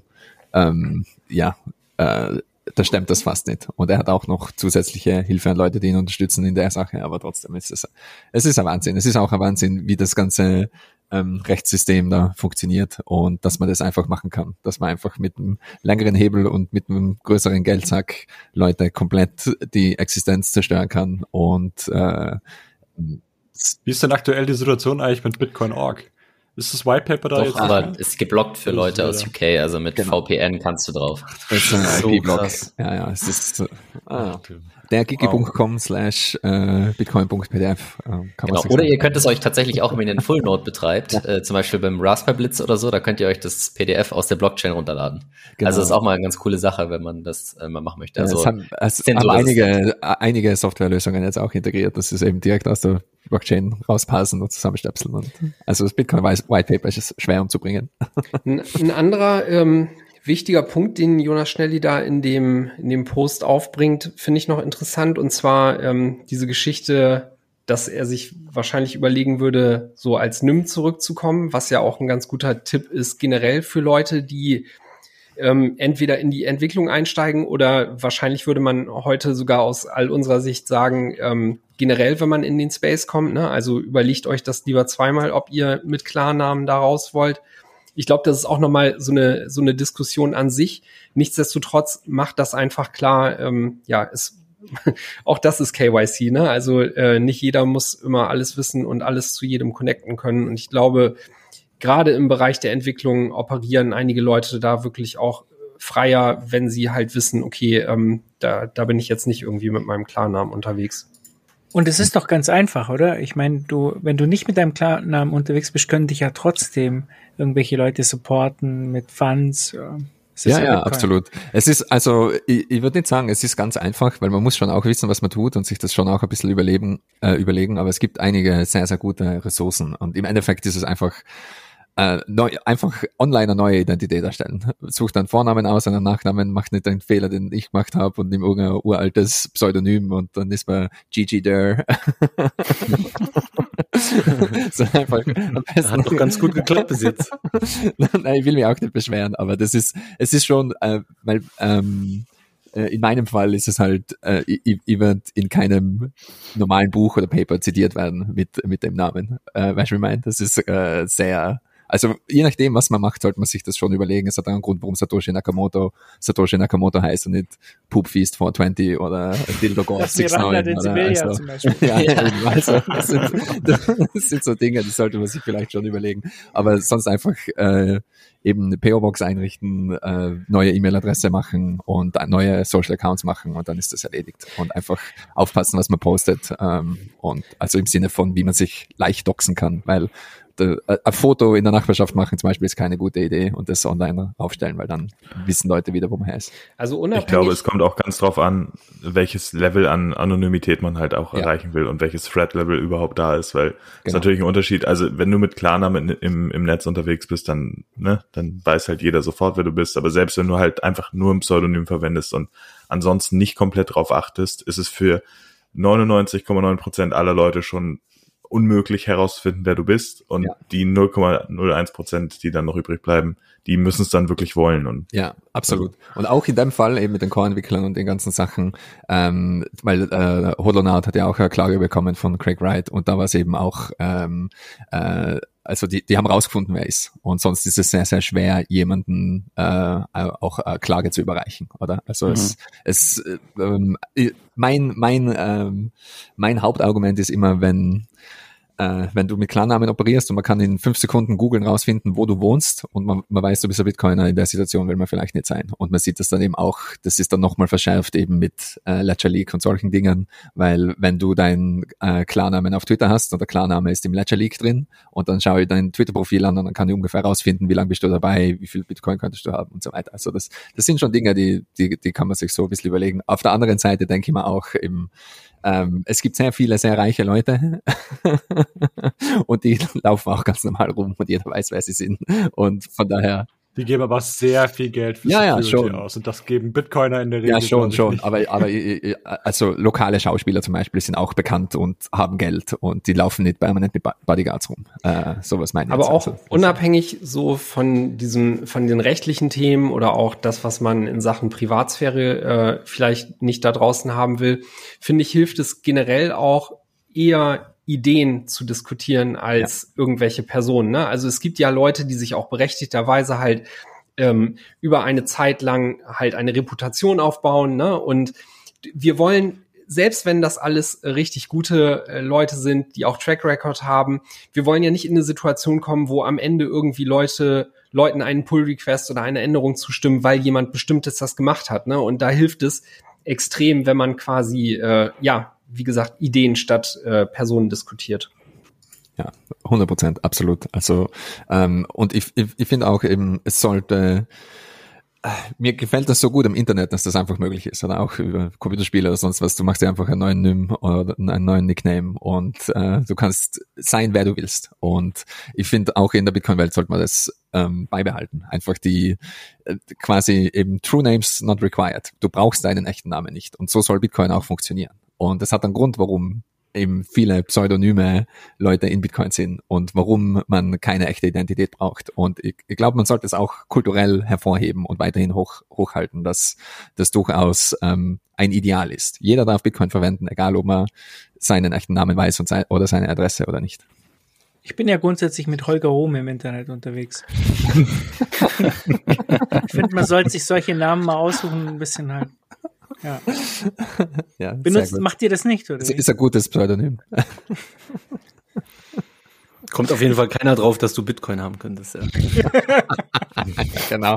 da stemmt das fast nicht. Und er hat auch noch zusätzliche Hilfe an Leute, die ihn unterstützen in der Sache, aber trotzdem ist es ist ein Wahnsinn. Es ist auch ein Wahnsinn, wie das ganze Rechtssystem da funktioniert und dass man das einfach machen kann. Dass man einfach mit einem längeren Hebel und mit einem größeren Geldsack Leute komplett die Existenz zerstören kann und wie ist denn aktuell die Situation eigentlich mit Bitcoin.org? Ist das White Paper da jetzt? Aber ist geblockt für Leute aus UK, also mit VPN kannst du drauf. Das ist ein IP-Block. Ja, es ist der gigi.com/bitcoin.pdf Oder ihr könnt es euch tatsächlich auch, wenn ihr einen Full Node betreibt, zum Beispiel beim Raspberry Blitz oder so, da könnt ihr euch das PDF aus der Blockchain runterladen. Genau. Also das ist auch mal eine ganz coole Sache, wenn man das mal machen möchte. Also es haben einige Softwarelösungen jetzt auch integriert, dass es eben direkt aus der Blockchain rauspassen und zusammenstöpseln. Und also das Bitcoin White Paper ist schwer umzubringen. Ein anderer wichtiger Punkt, den Jonas Schnelli da in dem Post aufbringt, finde ich noch interessant. Und zwar diese Geschichte, dass er sich wahrscheinlich überlegen würde, so als NIM zurückzukommen, was ja auch ein ganz guter Tipp ist generell für Leute, die entweder in die Entwicklung einsteigen oder wahrscheinlich würde man heute sogar aus all unserer Sicht sagen, generell, wenn man in den Space kommt, ne? Also überlegt euch das lieber zweimal, ob ihr mit Klarnamen da raus wollt. ich glaube, das ist auch nochmal so eine Diskussion an sich. Nichtsdestotrotz macht das einfach klar, auch das ist KYC, ne? Also nicht jeder muss immer alles wissen und alles zu jedem connecten können. Und ich glaube, gerade im Bereich der Entwicklung operieren einige Leute da wirklich auch freier, wenn sie halt wissen, okay, da bin ich jetzt nicht irgendwie mit meinem Klarnamen unterwegs. Und es ist doch ganz einfach, oder? Ich meine, wenn du nicht mit deinem Klarnamen unterwegs bist, können dich ja trotzdem irgendwelche Leute supporten mit Funds. Ja, absolut. Es ist, also, ich würde nicht sagen, es ist ganz einfach, weil man muss schon auch wissen, was man tut und sich das schon auch ein bisschen überlegen, aber es gibt einige sehr, sehr gute Ressourcen und im Endeffekt ist es einfach, einfach online eine neue Identität erstellen. Sucht einen Vornamen aus, einen Nachnamen, macht nicht den Fehler, den ich gemacht habe und nimmt irgendein uraltes Pseudonym und dann ist man Gigi Dare. So einfach am besten. Hat doch ganz gut geklappt bis jetzt. Nein, ich will mich auch nicht beschweren, aber es ist schon, weil in meinem Fall ist es halt, ich werde in keinem normalen Buch oder Paper zitiert werden mit dem Namen. Weißt du, wie ich meine? Das ist sehr, also je nachdem, was man macht, sollte man sich das schon überlegen. Es hat einen Grund, warum Satoshi Nakamoto heißt und nicht Poopfeast 420 oder Dildo God 69. Das sind so Dinge, die sollte man sich vielleicht schon überlegen. Aber sonst einfach eben eine PO-Box einrichten, neue E-Mail-Adresse machen und neue Social Accounts machen und dann ist das erledigt. Und einfach aufpassen, was man postet. Und also im Sinne von, wie man sich leicht doxen kann, weil ein Foto in der Nachbarschaft machen zum Beispiel ist keine gute Idee und das online aufstellen, weil dann wissen Leute wieder, wo man ist. Also unabhängig. Ich glaube, es kommt auch ganz drauf an, welches Level an Anonymität man halt auch erreichen will und welches Threat-Level überhaupt da ist, weil es ist natürlich ein Unterschied. Also wenn du mit Klarnamen im Netz unterwegs bist, dann weiß halt jeder sofort, wer du bist. Aber selbst wenn du halt einfach nur ein Pseudonym verwendest und ansonsten nicht komplett drauf achtest, ist es für 99,9% aller Leute schon unmöglich herauszufinden, wer du bist und die 0,01%, die dann noch übrig bleiben, die müssen es dann wirklich wollen. Und ja, absolut. Und auch in dem Fall eben mit den Core-Entwicklern und den ganzen Sachen, weil Hodlonaut hat ja auch eine Klage bekommen von Craig Wright und da war es eben auch, also die haben rausgefunden, wer er ist. Und sonst ist es sehr, sehr schwer, jemanden auch Klage zu überreichen, oder? Also mein Hauptargument ist immer, wenn du mit Klarnamen operierst und man kann in 5 Sekunden googeln rausfinden, wo du wohnst und man weiß, du bist ein Bitcoiner, in der Situation will man vielleicht nicht sein. Und man sieht das dann eben auch, das ist dann nochmal verschärft eben mit Ledger Leak und solchen Dingen, weil wenn du deinen Klarnamen auf Twitter hast und der Klarname ist im Ledger Leak drin und dann schaue ich dein Twitter-Profil an und dann kann ich ungefähr rausfinden, wie lange bist du dabei, wie viel Bitcoin könntest du haben und so weiter. Also das sind schon Dinge, die kann man sich so ein bisschen überlegen. Auf der anderen Seite denke ich mir auch eben, es gibt sehr viele, sehr reiche Leute und die laufen auch ganz normal rum und jeder weiß, wer sie sind. Und von daher... Die geben aber sehr viel Geld für Security aus und das geben Bitcoiner in der Regel. Ja, schon. Aber also lokale Schauspieler zum Beispiel sind auch bekannt und haben Geld und die laufen nicht permanent mit Bodyguards rum. Sowas meine ich. Aber auch unabhängig so von den rechtlichen Themen oder auch das, was man in Sachen Privatsphäre vielleicht nicht da draußen haben will, finde ich, hilft es generell auch eher Ideen zu diskutieren als irgendwelche Personen. Ne? Also es gibt ja Leute, die sich auch berechtigterweise halt über eine Zeit lang halt eine Reputation aufbauen. Ne? Und wir wollen, selbst wenn das alles richtig gute Leute sind, die auch Track Record haben, wir wollen ja nicht in eine Situation kommen, wo am Ende irgendwie Leuten einen Pull-Request oder eine Änderung zustimmen, weil jemand Bestimmtes das gemacht hat. Ne? Und da hilft es extrem, wenn man quasi, wie gesagt, Ideen statt Personen diskutiert. Ja, 100%, absolut. Also, und ich finde auch eben, es sollte, mir gefällt das so gut im Internet, dass das einfach möglich ist, oder auch über Computerspiele oder sonst was. Du machst dir einfach einen neuen Nym oder einen neuen Nickname und du kannst sein, wer du willst. Und ich finde auch in der Bitcoin-Welt sollte man das beibehalten. Einfach die quasi eben True Names not required. Du brauchst deinen echten Namen nicht. Und so soll Bitcoin auch funktionieren. Und das hat einen Grund, warum eben viele pseudonyme Leute in Bitcoin sind und warum man keine echte Identität braucht. Und ich glaube, man sollte es auch kulturell hervorheben und weiterhin hochhalten, dass das durchaus ein Ideal ist. Jeder darf Bitcoin verwenden, egal ob man seinen echten Namen weiß oder seine Adresse oder nicht. Ich bin ja grundsätzlich mit Holger Hohm im Internet unterwegs. Ich finde, man sollte sich solche Namen mal aussuchen, ein bisschen halt. Ja. Ja, macht ihr das nicht, oder? Ist ein gutes Pseudonym. Kommt auf jeden Fall keiner drauf, dass du Bitcoin haben könntest. Ja. Genau.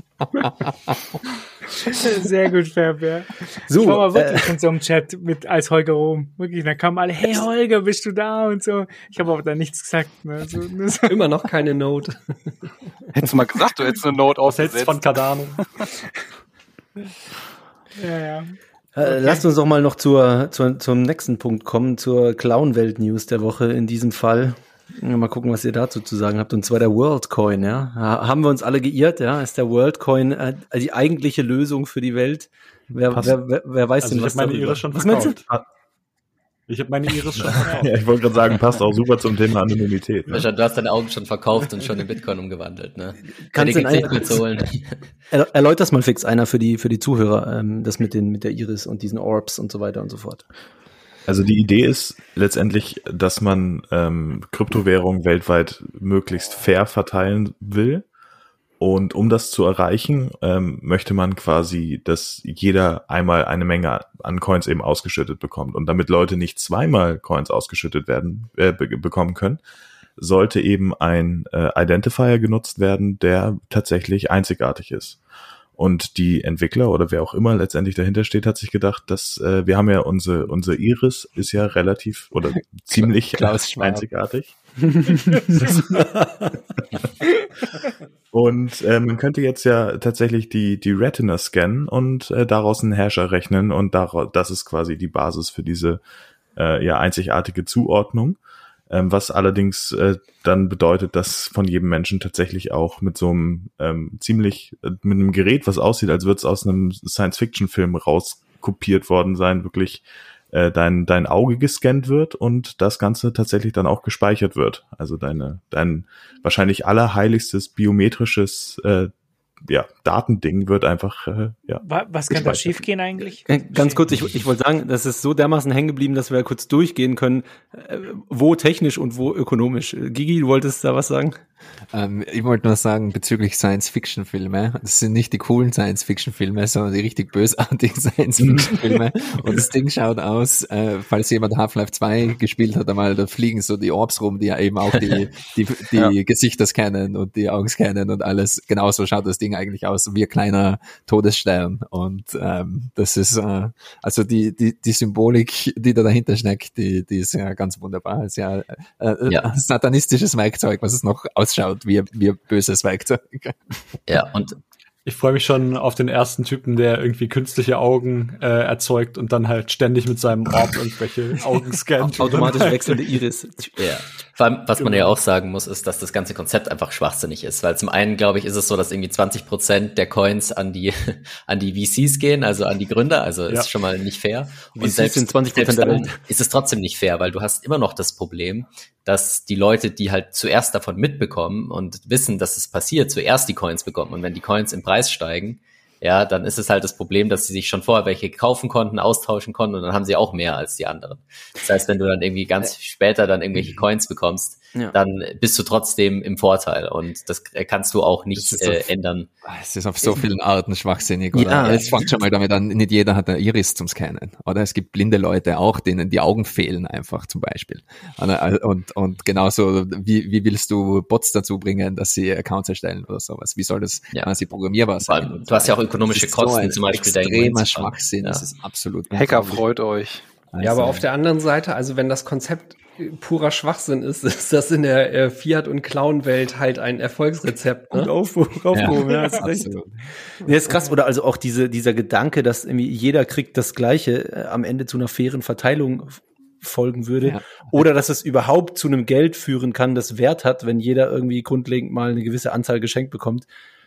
Sehr gut, Fairbear. So, ich war mal wirklich in so einem Chat als Holger Rom. Wirklich, da kamen alle, hey Holger, bist du da? Und so. Ich habe aber da nichts gesagt. Ne? So. Immer noch keine Note. Hättest du mal gesagt, du hättest eine Note ausgesetzt. Von Cardano. Ja. Okay. Lasst uns doch mal noch zum nächsten Punkt kommen, zur Clown-Welt-News der Woche in diesem Fall. Mal gucken, was ihr dazu zu sagen habt. Und zwar der WorldCoin, ja. Haben wir uns alle geirrt, ja? Ist der WorldCoin die eigentliche Lösung für die Welt? Wer weiß denn, was meine Iris schon verkauft. Ich habe meine Iris schon verkauft. Ja, ich wollte gerade sagen, passt auch super zum Thema Anonymität. Ne? Du hast deine Augen schon verkauft und schon in Bitcoin umgewandelt, ne? Kannst du erläuter's mal fix einer für die Zuhörer, das mit der Iris und diesen Orbs und so weiter und so fort. Also die Idee ist letztendlich, dass man Kryptowährungen weltweit möglichst fair verteilen will. Und um das zu erreichen, möchte man quasi, dass jeder einmal eine Menge an Coins eben ausgeschüttet bekommt. Und damit Leute nicht zweimal Coins ausgeschüttet bekommen können, sollte eben ein Identifier genutzt werden, der tatsächlich einzigartig ist. Und die Entwickler oder wer auch immer letztendlich dahinter steht, hat sich gedacht, dass wir haben ja unsere Iris ist ja relativ oder ziemlich einzigartig. Und man könnte jetzt ja tatsächlich die Retina scannen und daraus einen Hash errechnen und das ist quasi die Basis für diese einzigartige Zuordnung. Was allerdings dann bedeutet, dass von jedem Menschen tatsächlich auch mit so einem mit einem Gerät, was aussieht, als würde es aus einem Science-Fiction-Film rauskopiert worden sein, wirklich dein Auge gescannt wird und das Ganze tatsächlich dann auch gespeichert wird. Also dein wahrscheinlich allerheiligstes biometrisches Datending wird einfach Was kann da schiefgehen eigentlich? Ganz kurz, ich wollte sagen, das ist so dermaßen hängen geblieben, dass wir kurz durchgehen können, wo technisch und wo ökonomisch. Gigi, du wolltest da was sagen? Ich wollte nur sagen, bezüglich Science-Fiction-Filme, das sind nicht die coolen Science-Fiction-Filme, sondern die richtig bösartigen Science-Fiction-Filme. Und das Ding schaut aus, falls jemand Half-Life 2 gespielt hat, einmal, da fliegen so die Orbs rum, die ja eben auch die Gesichter scannen und die Augen scannen und alles. Genauso schaut das Ding eigentlich aus, wie ein kleiner Todesstern. Und das ist also die Symbolik, die da dahinter steckt, die ist ja ganz wunderbar. Ist ja satanistisches Werkzeug, was es noch ausschaut wie ein böses Werkzeug. Ja, und ich freue mich schon auf den ersten Typen, der irgendwie künstliche Augen erzeugt und dann halt ständig mit seinem Orb irgendwelche Augen scannt. Automatisch wechselnde Iris. Ja. Vor allem, was man ja auch sagen muss, ist, dass das ganze Konzept einfach schwachsinnig ist. Weil zum einen, glaube ich, ist es so, dass irgendwie 20% der Coins an die VCs gehen, also an die Gründer. Also ist schon mal nicht fair. Und selbst sind 20% der Welt. Ist es trotzdem nicht fair, weil du hast immer noch das Problem, dass die Leute, die halt zuerst davon mitbekommen und wissen, dass es passiert, zuerst die Coins bekommen. Und wenn die Coins im Preis steigen, ja, dann ist es halt das Problem, dass sie sich schon vorher welche kaufen konnten, austauschen konnten und dann haben sie auch mehr als die anderen. Das heißt, wenn du dann irgendwie ganz später dann irgendwelche Coins bekommst, dann bist du trotzdem im Vorteil und das kannst du auch nicht ändern. Es ist auf so vielen Arten schwachsinnig, oder? Ja, es fängt schon mal damit an, nicht jeder hat eine Iris zum Scannen, oder? Es gibt blinde Leute auch, denen die Augen fehlen einfach zum Beispiel. Und genauso, wie willst du Bots dazu bringen, dass sie Accounts erstellen oder sowas? Wie soll das quasi programmierbar sein? Du hast ja auch ökonomische Kosten, so zum Beispiel. Extremer Schwachsinn, das ist absolut Hacker, freut euch. Ja, aber auf der anderen Seite, also wenn das Konzept purer Schwachsinn ist das in der Fiat- und Clown-Welt halt ein Erfolgsrezept. Ne? Aufgehoben, ja, hast recht. Ja, ist krass, oder also auch dieser Gedanke, dass irgendwie jeder kriegt das Gleiche am Ende zu einer fairen Verteilung folgen würde, oder dass es überhaupt zu einem Geld führen kann, das Wert hat, wenn jeder irgendwie grundlegend mal eine gewisse Anzahl geschenkt bekommt.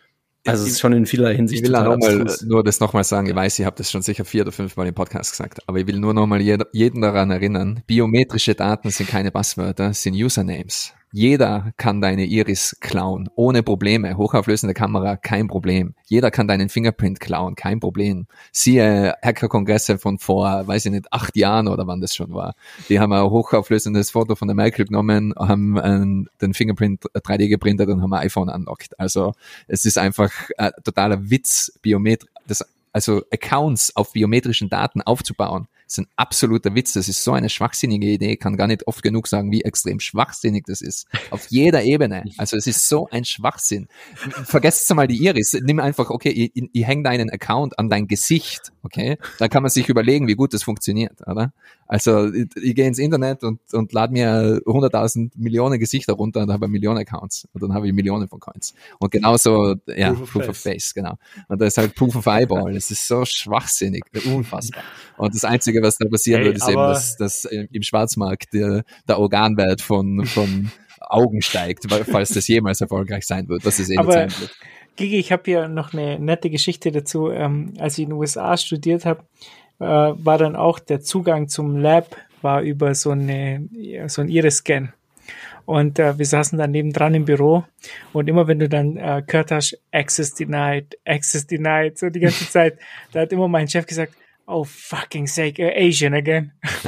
Also es ist schon in vielerlei Hinsicht ich will total nur das nochmal sagen, ich weiß, ich habe das schon sicher 4 oder 5 Mal im Podcast gesagt, aber ich will nur nochmal jeden daran erinnern, biometrische Daten sind keine Passwörter, sind Usernames. Jeder kann deine Iris klauen, ohne Probleme. Hochauflösende Kamera, kein Problem. Jeder kann deinen Fingerprint klauen, kein Problem. Siehe Hackerkongresse von vor, weiß ich nicht, 8 Jahren oder wann das schon war. Die haben ein hochauflösendes Foto von der Merkel genommen, haben den Fingerprint 3D geprintet und haben ein iPhone unlockt. Also es ist einfach totaler Witz, also Accounts auf biometrischen Daten aufzubauen. Das ist ein absoluter Witz. Das ist so eine schwachsinnige Idee. Ich kann gar nicht oft genug sagen, wie extrem schwachsinnig das ist. Auf jeder Ebene. Also es ist so ein Schwachsinn. Vergesst mal die Iris. Nimm einfach, okay, ich hänge deinen Account an dein Gesicht, okay? Dann kann man sich überlegen, wie gut das funktioniert, oder? Also ich gehe ins Internet und lade mir 100.000 Millionen Gesichter runter und habe Millionen Accounts. Und dann habe ich Millionen von Coins. Und genauso, ja, Proof of Face, genau. Und das ist halt Proof of Eyeball. Das ist so schwachsinnig, unfassbar. Und das Einzige, was da passieren wird, ist eben, dass im Schwarzmarkt der Organwert von Augen steigt, falls das jemals erfolgreich sein wird, was es nicht sein wird. Gigi, ich habe hier noch eine nette Geschichte dazu. Als ich in den USA studiert habe, war dann auch der Zugang zum Lab war über so ein Iris-Scan. Und wir saßen dann nebendran im Büro und immer wenn du dann gehört hast, Access denied, so die ganze Zeit, da hat immer mein Chef gesagt, oh fucking sake, Asian again.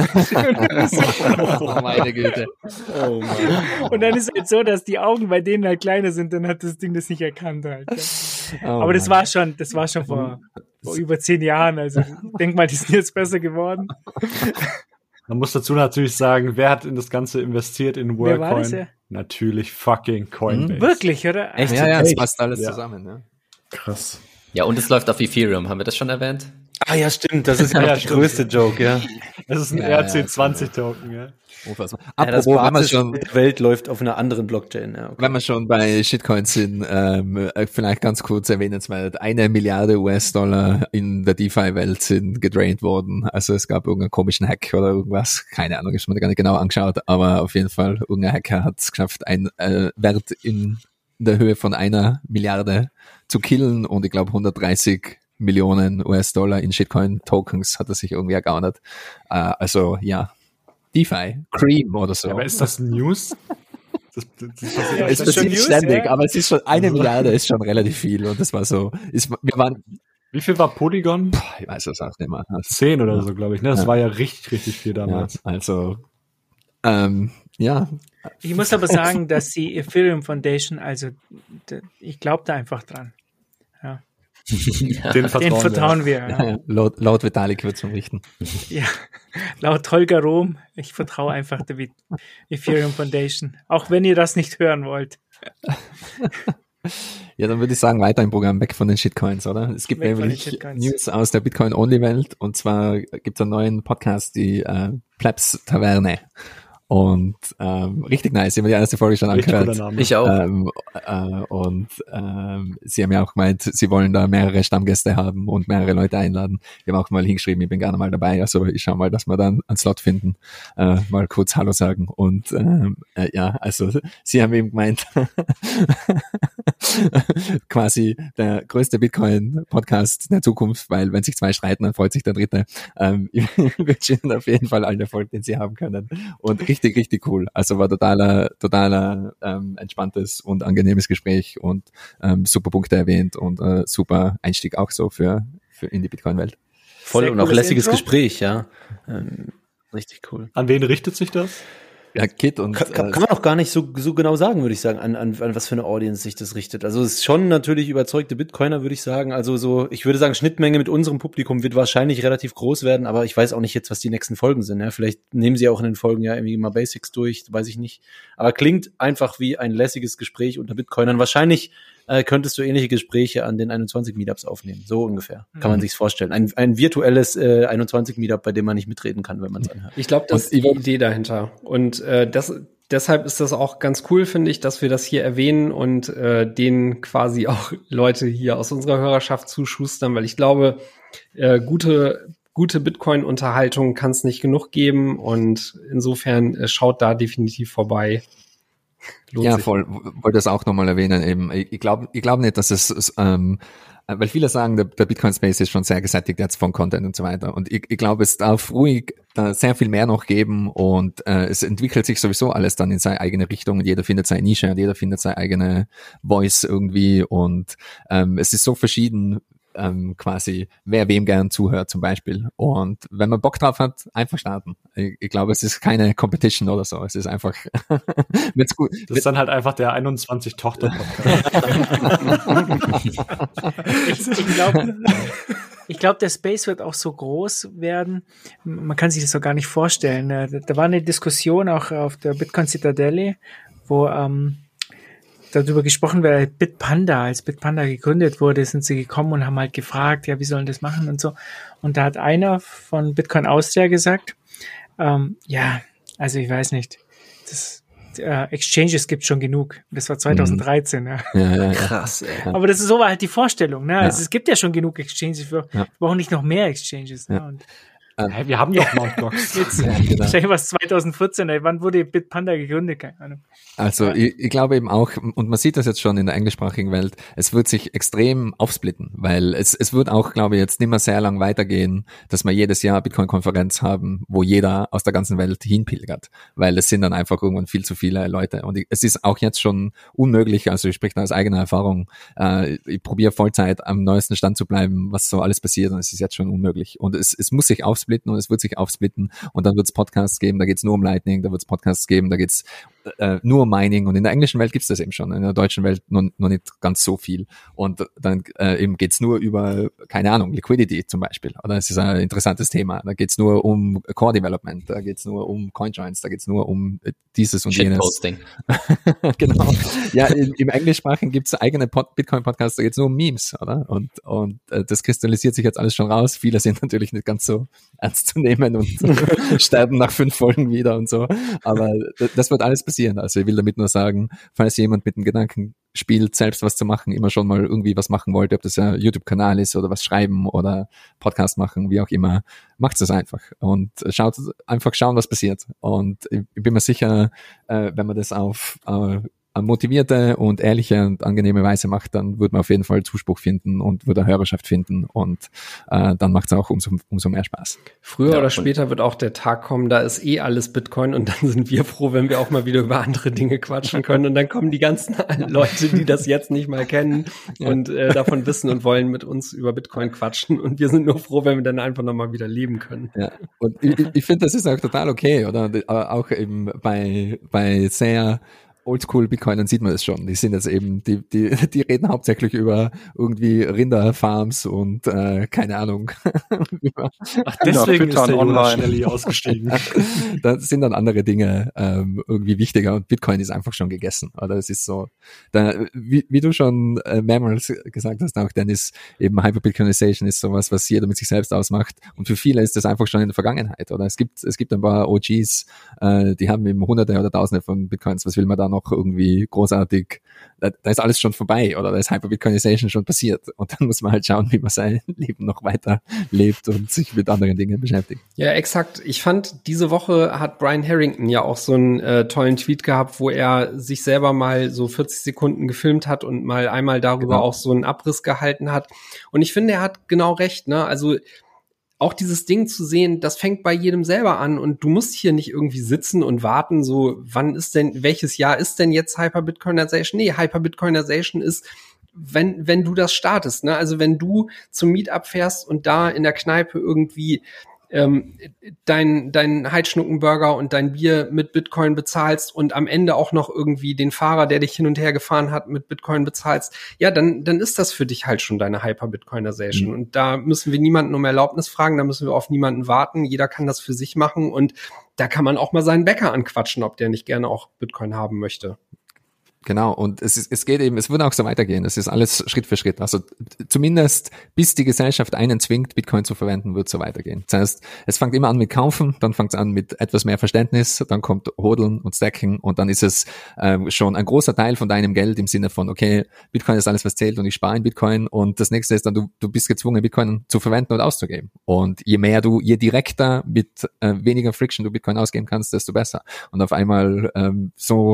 Oh meine Güte. Oh Mann. Und dann ist halt so, dass die Augen bei denen halt kleiner sind, dann hat das Ding das nicht erkannt halt. Ja. Aber das war schon vor über 10 Jahren, also ich denke mal, die sind jetzt besser geworden. Man muss dazu natürlich sagen, wer hat in das Ganze investiert in WorldCoin? Ja? Natürlich fucking Coinbase. Wirklich, oder? Echt? Ja, es passt alles zusammen. Ja. Krass. Ja, und es läuft auf Ethereum. Haben wir das schon erwähnt? Ah ja, stimmt. Das ist ja der größte Joke, ja. Das ist ein ERC20-Token, ja. Apropos, wenn man schon die Welt läuft auf einer anderen Blockchain. Ja, okay. Wenn wir schon bei Shitcoins sind, vielleicht ganz kurz erwähnenswert, 1 Milliarde US-Dollar in der DeFi-Welt sind gedraint worden. Also es gab irgendeinen komischen Hack oder irgendwas. Keine Ahnung, ich habe mir gar nicht genau angeschaut, aber auf jeden Fall, irgendein Hacker hat es geschafft, einen Wert in der Höhe von 1 Milliarde zu killen und ich glaube 130 Millionen US-Dollar in Shitcoin-Tokens hat er sich irgendwie ergaunert. Also ja, DeFi, Cream oder so. Ja, aber ist das News? Das passiert ständig, ja. Aber es ist schon 1 Milliarde ist schon relativ viel und das war so. Wie viel war Polygon? Ich weiß es auch nicht mehr. 10 oder so, glaube ich. Ne? Das war ja richtig, richtig viel damals. Ja, also ja. Ich muss aber sagen, dass die Ethereum Foundation, also ich glaube da einfach dran. Ja. Ja. Den vertrauen wir. Ja. Laut Vitalik wird es richten. Ja, laut Holger Rohm, ich vertraue einfach der Ethereum Foundation, auch wenn ihr das nicht hören wollt. Ja, dann würde ich sagen, weiter im Programm, weg von den Shitcoins, oder? Es gibt nämlich News aus der Bitcoin-Only-Welt und zwar gibt es einen neuen Podcast, die Plebs Taverne. Und richtig nice, ich habe die erste Folge schon angehört. Ich auch. Sie haben ja auch gemeint, sie wollen da mehrere Stammgäste haben und mehrere Leute einladen. Wir haben auch mal hingeschrieben, ich bin gerne mal dabei, also ich schaue mal, dass wir dann einen Slot finden, mal kurz Hallo sagen. Und ja, also sie haben eben gemeint, quasi der größte Bitcoin-Podcast der Zukunft, weil wenn sich 2 streiten, dann freut sich der dritte. Ich wünsche Ihnen auf jeden Fall allen Erfolg, den Sie haben können. Und richtig, richtig cool. Also war totaler entspanntes und angenehmes Gespräch und super Punkte erwähnt und super Einstieg auch so für in die Bitcoin-Welt. Voll sehr und auch lässiges Intro. Gespräch, ja. Richtig cool. An wen richtet sich das? Ja, Kit und kann man auch gar nicht so genau sagen, würde ich sagen, an was für eine Audience sich das richtet. Also es ist schon natürlich überzeugte Bitcoiner, würde ich sagen. Also so, ich würde sagen, Schnittmenge mit unserem Publikum wird wahrscheinlich relativ groß werden, aber ich weiß auch nicht jetzt, was die nächsten Folgen sind. Ja? Vielleicht nehmen sie auch in den Folgen ja irgendwie mal Basics durch, weiß ich nicht. Aber klingt einfach wie ein lässiges Gespräch unter Bitcoinern. Wahrscheinlich könntest du ähnliche Gespräche an den 21 Meetups aufnehmen. So ungefähr. Kann man sich's vorstellen. Ein virtuelles 21 Meetup, bei dem man nicht mitreden kann, wenn man es anhört. Ich glaube, das ist die Idee dahinter. Und deshalb ist das auch ganz cool, finde ich, dass wir das hier erwähnen und denen quasi auch Leute hier aus unserer Hörerschaft zuschustern, weil ich glaube, gute Bitcoin-Unterhaltung kann es nicht genug geben und insofern schaut da definitiv vorbei. Ja, voll. Wollte das auch nochmal erwähnen eben. Ich glaube nicht, dass es, weil viele sagen, der Bitcoin-Space ist schon sehr gesättigt jetzt von Content und so weiter. Und ich glaube, es darf ruhig da sehr viel mehr noch geben und es entwickelt sich sowieso alles dann in seine eigene Richtung und jeder findet seine Nische und jeder findet seine eigene Voice irgendwie und es ist so verschieden, quasi, wer wem gern zuhört zum Beispiel. Und wenn man Bock drauf hat, einfach starten. Ich glaube, es ist keine Competition oder so. Es ist einfach, wird's gut. Das ist dann halt einfach der 21-Tochter-Podcast. Ich glaube, der Space wird auch so groß werden. Man kann sich das auch gar nicht vorstellen. Da war eine Diskussion auch auf der Bitcoin Citadelle, wo darüber gesprochen wird, Bitpanda, als Bitpanda gegründet wurde, sind sie gekommen und haben halt gefragt, ja, wie sollen das machen und so. Und da hat einer von Bitcoin Austria gesagt, ja, also ich weiß nicht, Exchanges gibt schon genug. Das war 2013. Ja. Ja. Krass, ey. Aber das ist so halt die Vorstellung. Ne? Also es gibt ja schon genug Exchanges, wir brauchen nicht noch mehr Exchanges. Ne? Und Hey, wir haben doch Mt. Gox. jetzt, wahrscheinlich war es 2014, wann wurde Bitpanda gegründet? Keine Ahnung. Also ich glaube eben auch, und man sieht das jetzt schon in der englischsprachigen Welt, es wird sich extrem aufsplitten, weil es wird auch, glaube ich, jetzt nicht mehr sehr lang weitergehen, dass wir jedes Jahr Bitcoin-Konferenz haben, wo jeder aus der ganzen Welt hinpilgert, weil es sind dann einfach irgendwann viel zu viele Leute. Und es ist auch jetzt schon unmöglich, also ich spreche da aus eigener Erfahrung, ich probiere Vollzeit am neuesten Stand zu bleiben, was so alles passiert, und es ist jetzt schon unmöglich. Und es muss sich aufsplitten und es wird sich aufsplitten und dann wird es Podcasts geben, da geht es nur um Lightning, da wird es Podcasts geben, da geht es nur um Mining, und in der englischen Welt gibt's das eben schon, in der deutschen Welt noch nicht ganz so viel, und dann eben geht's nur über, keine Ahnung, Liquidity zum Beispiel, oder es ist ein interessantes Thema, da geht's nur um Core Development, da geht's nur um CoinJoins, da geht's nur um dieses und jenes. Shitposting. Genau. Ja, im Englischsprachigen gibt's eigene Bitcoin-Podcasts, da geht's nur um Memes, oder? Und das kristallisiert sich jetzt alles schon raus. Viele sind natürlich nicht ganz so ernst zu nehmen und sterben nach 5 Folgen wieder und so. Aber das wird alles passieren. Also ich will damit nur sagen, falls jemand mit dem Gedanken spielt, selbst was zu machen, immer schon mal irgendwie was machen wollte, ob das ein YouTube-Kanal ist oder was schreiben oder Podcast machen, wie auch immer, macht es einfach und schauen, was passiert. Und ich bin mir sicher, wenn man das auf motivierte und ehrliche und angenehme Weise macht, dann wird man auf jeden Fall Zuspruch finden und wird eine Hörerschaft finden, und dann macht es auch umso mehr Spaß. Früher oder später wird auch der Tag kommen, da ist alles Bitcoin, und dann sind wir froh, wenn wir auch mal wieder über andere Dinge quatschen können, und dann kommen die ganzen Leute, die das jetzt nicht mal kennen und davon wissen und wollen mit uns über Bitcoin quatschen, und wir sind nur froh, wenn wir dann einfach nochmal wieder leben können. Ja, und ich finde, das ist auch total okay, oder? Auch eben bei sehr Oldschool-Bitcoinern sieht man das schon. Die sind jetzt eben, die reden hauptsächlich über irgendwie Rinderfarms und keine Ahnung. Ach, deswegen ist der Jonas Schnelli ausgestiegen. Da sind dann andere Dinge irgendwie wichtiger, und Bitcoin ist einfach schon gegessen. Oder es ist so, wie du schon mehrmals gesagt hast, auch Dennis, eben Hyper-Bitcoinization ist sowas, was jeder mit sich selbst ausmacht. Und für viele ist das einfach schon in der Vergangenheit. Oder es gibt ein paar OGs, die haben eben Hunderte oder Tausende von Bitcoins. Was will man da noch irgendwie großartig, da ist alles schon vorbei, oder da ist Hyper-Bitcoinization schon passiert, und dann muss man halt schauen, wie man sein Leben noch weiter lebt und sich mit anderen Dingen beschäftigt. Ja, exakt. Ich fand, diese Woche hat Brian Harrington ja auch so einen tollen Tweet gehabt, wo er sich selber mal so 40 Sekunden gefilmt hat und mal einmal darüber auch so einen Abriss gehalten hat, und ich finde, er hat genau recht, ne? Also auch dieses Ding zu sehen, das fängt bei jedem selber an, und du musst hier nicht irgendwie sitzen und warten, so, welches Jahr ist denn jetzt Hyper-Bitcoinization? Nee, Hyper-Bitcoinization ist, wenn du das startest, ne? Also wenn du zum Meetup fährst und da in der Kneipe irgendwie dein Heidschnuckenburger und dein Bier mit Bitcoin bezahlst und am Ende auch noch irgendwie den Fahrer, der dich hin und her gefahren hat, mit Bitcoin bezahlst, ja, dann ist das für dich halt schon deine Hyper-Bitcoinization. Und da müssen wir niemanden um Erlaubnis fragen, da müssen wir auf niemanden warten. Jeder kann das für sich machen, und da kann man auch mal seinen Bäcker anquatschen, ob der nicht gerne auch Bitcoin haben möchte. Genau, und es geht eben, es wird auch so weitergehen. Es ist alles Schritt für Schritt. Also zumindest bis die Gesellschaft einen zwingt, Bitcoin zu verwenden, wird es so weitergehen. Das heißt, es fängt immer an mit Kaufen, dann fängt es an mit etwas mehr Verständnis, dann kommt Hodeln und Stacken, und dann ist es schon ein großer Teil von deinem Geld im Sinne von, okay, Bitcoin ist alles, was zählt, und ich spare in Bitcoin, und das nächste ist dann, du bist gezwungen, Bitcoin zu verwenden und auszugeben. Und je direkter mit weniger Friction du Bitcoin ausgeben kannst, desto besser. Und auf einmal so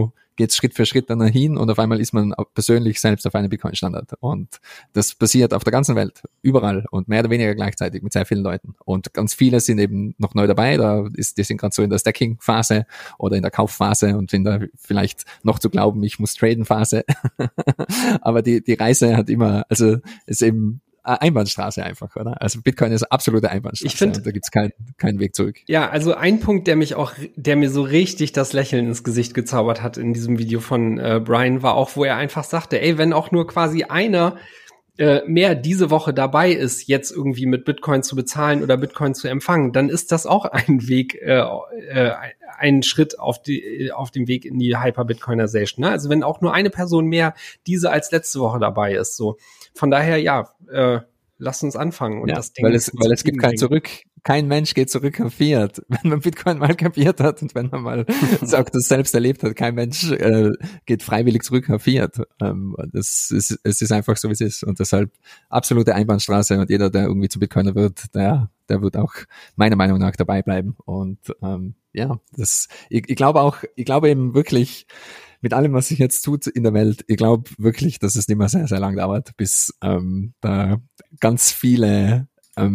geht's Schritt für Schritt dann hin und auf einmal ist man persönlich selbst auf einem Bitcoin-Standard. Und das passiert auf der ganzen Welt, überall und mehr oder weniger gleichzeitig mit sehr vielen Leuten. Und ganz viele sind eben noch neu dabei, die sind gerade so in der Stacking-Phase oder in der Kaufphase und in der vielleicht noch zu glauben, ich muss traden-Phase. Aber die Reise hat immer, also ist eben Einbahnstraße einfach, oder? Also Bitcoin ist absolute Einbahnstraße. Ich finde, da gibt's keinen Weg zurück. Ja, also ein Punkt, der mir so richtig das Lächeln ins Gesicht gezaubert hat in diesem Video von Brian, war auch, wo er einfach sagte, ey, wenn auch nur quasi einer mehr diese Woche dabei ist, jetzt irgendwie mit Bitcoin zu bezahlen oder Bitcoin zu empfangen, dann ist das auch ein Weg, ein Schritt auf dem Weg in die Hyper-Bitcoinization. Ne? Also wenn auch nur eine Person mehr diese als letzte Woche dabei ist, so. Von daher, ja, lasst uns anfangen. Und das Ding weil es gibt kein Zurück. Kein Mensch geht zurück auf Fiat. Wenn man Bitcoin mal kapiert hat und wenn man mal sagt, das selbst erlebt hat, kein Mensch geht freiwillig zurück auf Fiat. Es ist einfach so, wie es ist. Und deshalb absolute Einbahnstraße und jeder, der irgendwie zu Bitcoiner wird, der wird auch meiner Meinung nach dabei bleiben. Und ich glaube eben wirklich, mit allem, was sich jetzt tut in der Welt, ich glaube wirklich, dass es nicht mehr sehr, sehr lang dauert, bis da ganz viele,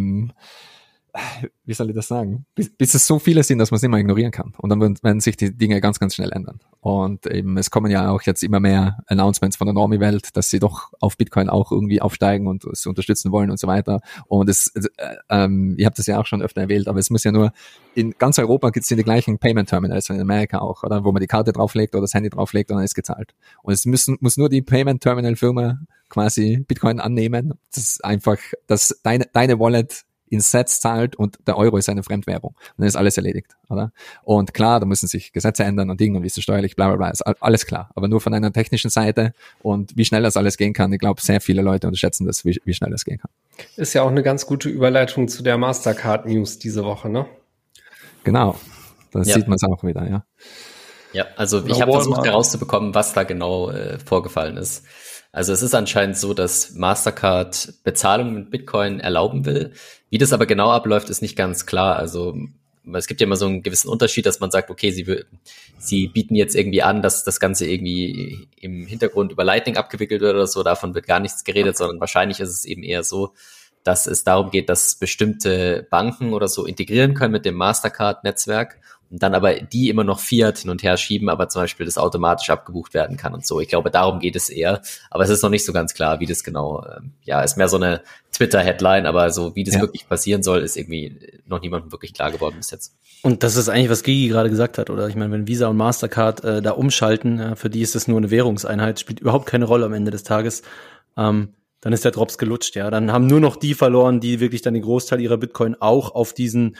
wie soll ich das sagen, bis es so viele sind, dass man es nicht mehr ignorieren kann. Und dann werden sich die Dinge ganz, ganz schnell ändern. Und eben, es kommen ja auch jetzt immer mehr Announcements von der Normie-Welt, dass sie doch auf Bitcoin auch irgendwie aufsteigen und es unterstützen wollen und so weiter. Und ihr habt das ja auch schon öfter erwähnt, aber es muss ja nur, in ganz Europa gibt es die gleichen Payment-Terminals, in Amerika auch, oder? Wo man die Karte drauflegt oder das Handy drauflegt und dann ist gezahlt. Und es muss nur die Payment-Terminal-Firma quasi Bitcoin annehmen. Das ist einfach, dass deine Wallet in Sats zahlt und der Euro ist eine Fremdwährung. Und dann ist alles erledigt, oder? Und klar, da müssen sich Gesetze ändern und Dinge und wie ist es steuerlich, bla bla bla, ist alles klar. Aber nur von einer technischen Seite und wie schnell das alles gehen kann, ich glaube, sehr viele Leute unterschätzen das, wie schnell das gehen kann. Ist ja auch eine ganz gute Überleitung zu der Mastercard-News diese Woche, ne? Genau, das sieht man es auch wieder, ja. Ja, also ich habe versucht herauszubekommen, was da genau vorgefallen ist. Also es ist anscheinend so, dass Mastercard Bezahlungen mit Bitcoin erlauben will. Wie das aber genau abläuft, ist nicht ganz klar. Also es gibt ja immer so einen gewissen Unterschied, dass man sagt, okay, sie bieten jetzt irgendwie an, dass das Ganze irgendwie im Hintergrund über Lightning abgewickelt wird oder so. Davon wird gar nichts geredet, sondern wahrscheinlich ist es eben eher so, dass es darum geht, dass bestimmte Banken oder so integrieren können mit dem Mastercard-Netzwerk und dann aber die immer noch Fiat hin und her schieben, aber zum Beispiel das automatisch abgebucht werden kann und so. Ich glaube, darum geht es eher, aber es ist noch nicht so ganz klar, wie das genau, ist mehr so eine Twitter-Headline, aber so wie das wirklich passieren soll, ist irgendwie noch niemandem wirklich klar geworden bis jetzt. Und das ist eigentlich, was Gigi gerade gesagt hat, oder? Ich meine, wenn Visa und Mastercard da umschalten, für die ist das nur eine Währungseinheit, spielt überhaupt keine Rolle am Ende des Tages. Dann ist der Drops gelutscht, ja. Dann haben nur noch die verloren, die wirklich dann den Großteil ihrer Bitcoin auch auf diesen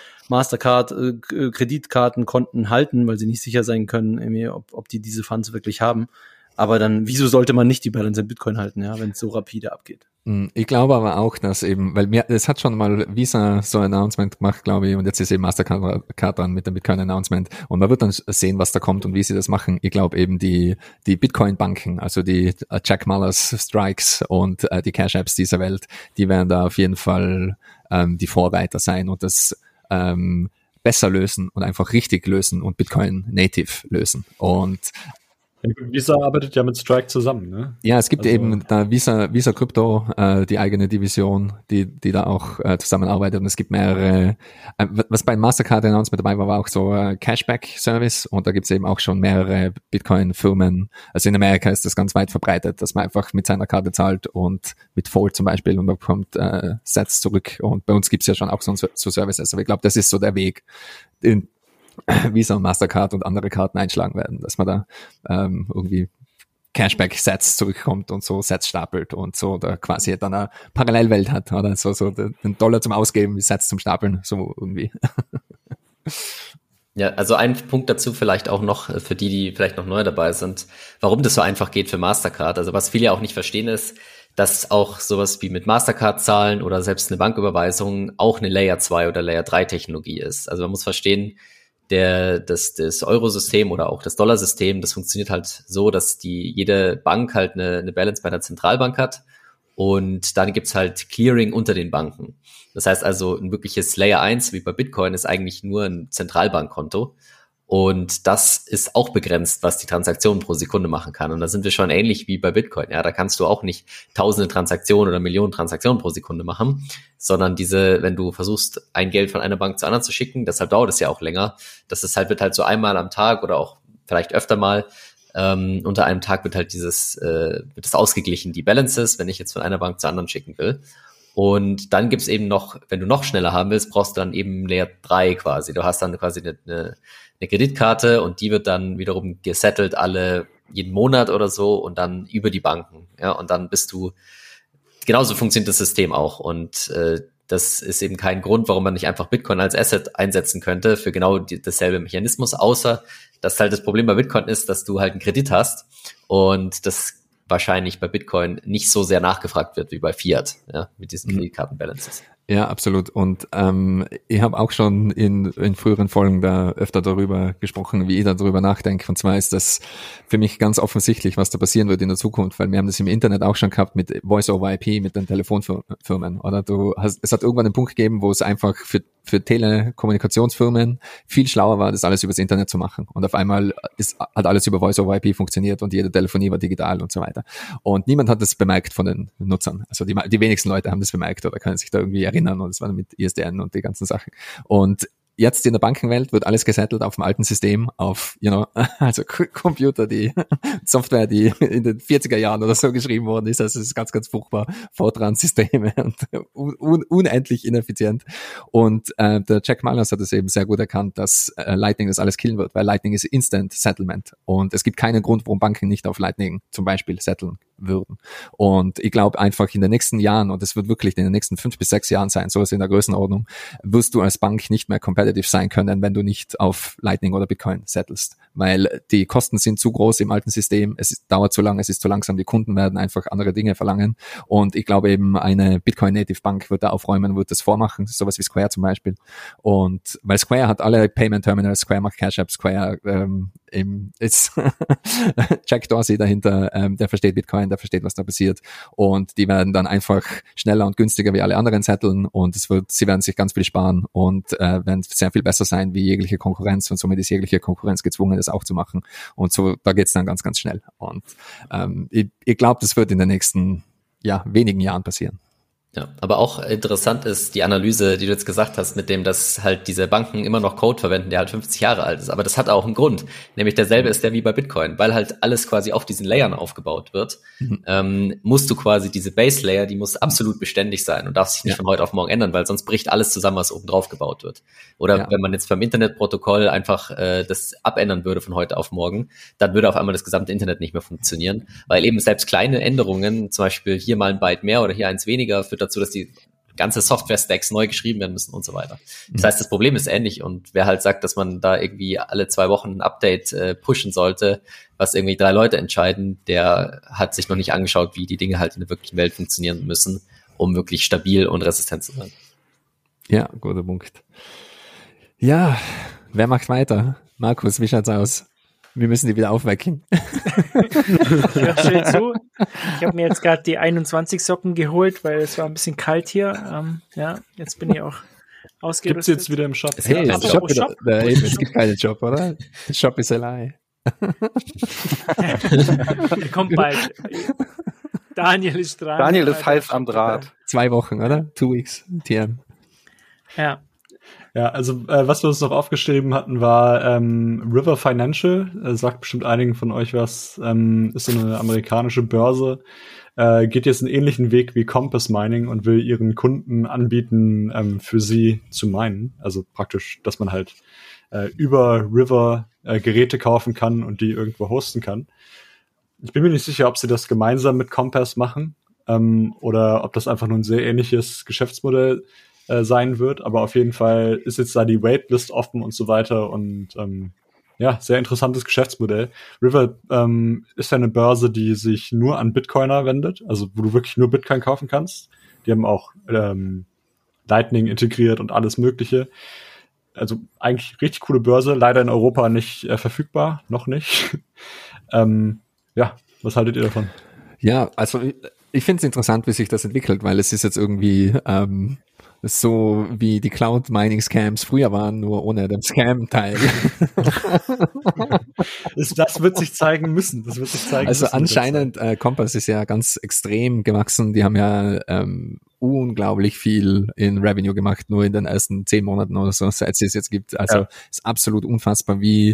Mastercard-Kreditkartenkonten halten, weil sie nicht sicher sein können, ob die diese Funds wirklich haben. Aber dann, wieso sollte man nicht die Balance in Bitcoin halten, ja, wenn es so rapide abgeht? Ich glaube aber auch, dass eben, weil es hat schon mal Visa so ein Announcement gemacht, glaube ich, und jetzt ist eben Mastercard dran mit dem Bitcoin-Announcement und man wird dann sehen, was da kommt und wie sie das machen. Ich glaube eben die Bitcoin-Banken, also die Jack Mallers, Strikes und die Cash-Apps dieser Welt, die werden da auf jeden Fall die Vorreiter sein und das besser lösen und einfach richtig lösen und Bitcoin native lösen. Und Visa arbeitet ja mit Strike zusammen, ne? Ja, es gibt eben da Visa Crypto, die eigene Division, die da auch zusammenarbeitet und es gibt mehrere, was bei Mastercard Announcement dabei war auch so Cashback-Service und da gibt's eben auch schon mehrere Bitcoin-Firmen. Also in Amerika ist das ganz weit verbreitet, dass man einfach mit seiner Karte zahlt und mit Fold zum Beispiel und man bekommt Sats zurück und bei uns gibt's ja schon auch so Services, aber ich glaube, das ist so der Weg, Visa und Mastercard und andere Karten einschlagen werden, dass man da irgendwie Cashback-Sets zurückkommt und so Sets stapelt und so da quasi dann eine Parallelwelt hat, oder so den Dollar zum Ausgeben, wie Sets zum Stapeln, so irgendwie. Ja, also ein Punkt dazu vielleicht auch noch für die vielleicht noch neu dabei sind, warum das so einfach geht für Mastercard. Also was viele auch nicht verstehen ist, dass auch sowas wie mit Mastercard zahlen oder selbst eine Banküberweisung auch eine Layer 2 oder Layer 3 Technologie ist. Also man muss verstehen, das Eurosystem oder auch das Dollarsystem, das funktioniert halt so, dass jede Bank halt eine Balance bei der Zentralbank hat und dann gibt's halt Clearing unter den Banken. Das heißt also, ein wirkliches Layer 1 wie bei Bitcoin ist eigentlich nur ein Zentralbankkonto Und das ist auch begrenzt, was die Transaktionen pro Sekunde machen kann. Und da sind wir schon ähnlich wie bei Bitcoin. Ja, da kannst du auch nicht tausende Transaktionen oder Millionen Transaktionen pro Sekunde machen, sondern wenn du versuchst, ein Geld von einer Bank zur anderen zu schicken, deshalb dauert es ja auch länger. Wird halt so einmal am Tag oder auch vielleicht öfter mal, unter einem Tag wird halt wird das ausgeglichen, die Balances, wenn ich jetzt von einer Bank zur anderen schicken will. Und dann gibt's eben noch, wenn du noch schneller haben willst, brauchst du dann eben Layer 3 quasi. Du hast dann quasi eine Kreditkarte und die wird dann wiederum gesettelt jeden Monat oder so und dann über die Banken. Ja, und dann genauso funktioniert das System auch. Und das ist eben kein Grund, warum man nicht einfach Bitcoin als Asset einsetzen könnte für genau dasselbe Mechanismus, außer dass halt das Problem bei Bitcoin ist, dass du halt einen Kredit hast und das wahrscheinlich bei Bitcoin nicht so sehr nachgefragt wird wie bei Fiat, ja, mit diesen Kreditkartenbalances. Ja, absolut. Und ich habe auch schon in früheren Folgen da öfter darüber gesprochen, wie ich da darüber nachdenke. Und zwar ist das für mich ganz offensichtlich, was da passieren wird in der Zukunft, weil wir haben das im Internet auch schon gehabt mit Voice-over-IP, mit den Telefonfirmen. Oder es hat irgendwann einen Punkt gegeben, wo es einfach für Telekommunikationsfirmen viel schlauer war, das alles übers Internet zu machen. Und auf einmal hat alles über Voice-over-IP funktioniert und jede Telefonie war digital und so weiter. Und niemand hat das bemerkt von den Nutzern. Also die wenigsten Leute haben das bemerkt oder können sich da irgendwie erinnern. Und das war mit ISDN und die ganzen Sachen. Und jetzt in der Bankenwelt wird alles gesettelt auf dem alten System, also Computer, Software, die in den 40er Jahren oder so geschrieben worden ist. Also es ist ganz, ganz furchtbar. Fortran-Systeme und unendlich ineffizient. Und der Jack Mallers hat es eben sehr gut erkannt, dass Lightning das alles killen wird, weil Lightning ist Instant Settlement. Und es gibt keinen Grund, warum Banken nicht auf Lightning zum Beispiel setteln würden. Und ich glaube einfach in den nächsten Jahren, und es wird wirklich in den nächsten 5 bis 6 Jahren sein, so ist in der Größenordnung, wirst du als Bank nicht mehr competitive sein können, wenn du nicht auf Lightning oder Bitcoin settelst. Weil die Kosten sind zu groß im alten System, dauert zu lang, es ist zu langsam, die Kunden werden einfach andere Dinge verlangen. Und ich glaube eben, eine Bitcoin-Native-Bank wird da aufräumen, wird das vormachen, sowas wie Square zum Beispiel. Und weil Square hat alle Payment-Terminals, Square macht Cash-App, Square eben ist Jack Dorsey dahinter, der versteht Bitcoin, der versteht, was da passiert. Und die werden dann einfach schneller und günstiger wie alle anderen setteln und sie werden sich ganz viel sparen und werden sehr viel besser sein wie jegliche Konkurrenz und somit ist jegliche Konkurrenz gezwungen, das auch zu machen. Und so, da geht's dann ganz, ganz schnell. Und ich glaube, das wird in den nächsten wenigen Jahren passieren. Ja, aber auch interessant ist die Analyse, die du jetzt gesagt hast, mit dem, dass halt diese Banken immer noch Code verwenden, der halt 50 Jahre alt ist. Aber das hat auch einen Grund. Nämlich derselbe ist der wie bei Bitcoin, weil halt alles quasi auf diesen Layern aufgebaut wird. Musst du quasi diese Base Layer, die muss absolut beständig sein und darf sich nicht von heute auf morgen ändern, weil sonst bricht alles zusammen, was oben drauf gebaut wird. Oder wenn man jetzt beim Internetprotokoll einfach das abändern würde von heute auf morgen, dann würde auf einmal das gesamte Internet nicht mehr funktionieren, weil eben selbst kleine Änderungen, zum Beispiel hier mal ein Byte mehr oder hier eins weniger, führt dazu, dass die ganze Software-Stacks neu geschrieben werden müssen und so weiter. Das heißt, das Problem ist ähnlich und wer halt sagt, dass man da irgendwie alle 2 Wochen ein Update pushen sollte, was irgendwie 3 Leute entscheiden, der hat sich noch nicht angeschaut, wie die Dinge halt in der wirklichen Welt funktionieren müssen, um wirklich stabil und resistent zu sein. Ja, guter Punkt. Ja, wer macht weiter? Markus, wie schaut's aus? Wir müssen die wieder aufwecken. Ich höre schön zu. Ich habe mir jetzt gerade die 21 Socken geholt, weil es war ein bisschen kalt hier. Jetzt bin ich auch ausgerüstet. Gibt's jetzt wieder im Shop? Hey, es gibt keinen Job, oder? Der Shop ist allein. Der kommt bald. Daniel ist dran. Daniel ist heiß am Draht. 2 Wochen, oder? 2 weeks. TM. Ja. Ja, also was wir uns noch aufgeschrieben hatten, war River Financial, sagt bestimmt einigen von euch was, ist so eine amerikanische Börse, geht jetzt einen ähnlichen Weg wie Compass Mining und will ihren Kunden anbieten, für sie zu minen. Also praktisch, dass man halt über River Geräte kaufen kann und die irgendwo hosten kann. Ich bin mir nicht sicher, ob sie das gemeinsam mit Compass machen oder ob das einfach nur ein sehr ähnliches Geschäftsmodell sein wird, aber auf jeden Fall ist jetzt da die Waitlist offen und so weiter und sehr interessantes Geschäftsmodell. River ist ja eine Börse, die sich nur an Bitcoiner wendet, also wo du wirklich nur Bitcoin kaufen kannst. Die haben auch Lightning integriert und alles Mögliche. Also eigentlich richtig coole Börse, leider in Europa nicht verfügbar, noch nicht. Was haltet ihr davon? Ja, also ich finde es interessant, wie sich das entwickelt, weil es ist jetzt irgendwie so wie die Cloud-Mining-Scams früher waren, nur ohne den Scam-Teil. Das wird sich zeigen müssen. Also anscheinend, Compass ist ja ganz extrem gewachsen. Die haben ja unglaublich viel in Revenue gemacht, nur in den ersten 10 Monaten oder so, seit es jetzt gibt. Also ist absolut unfassbar, wie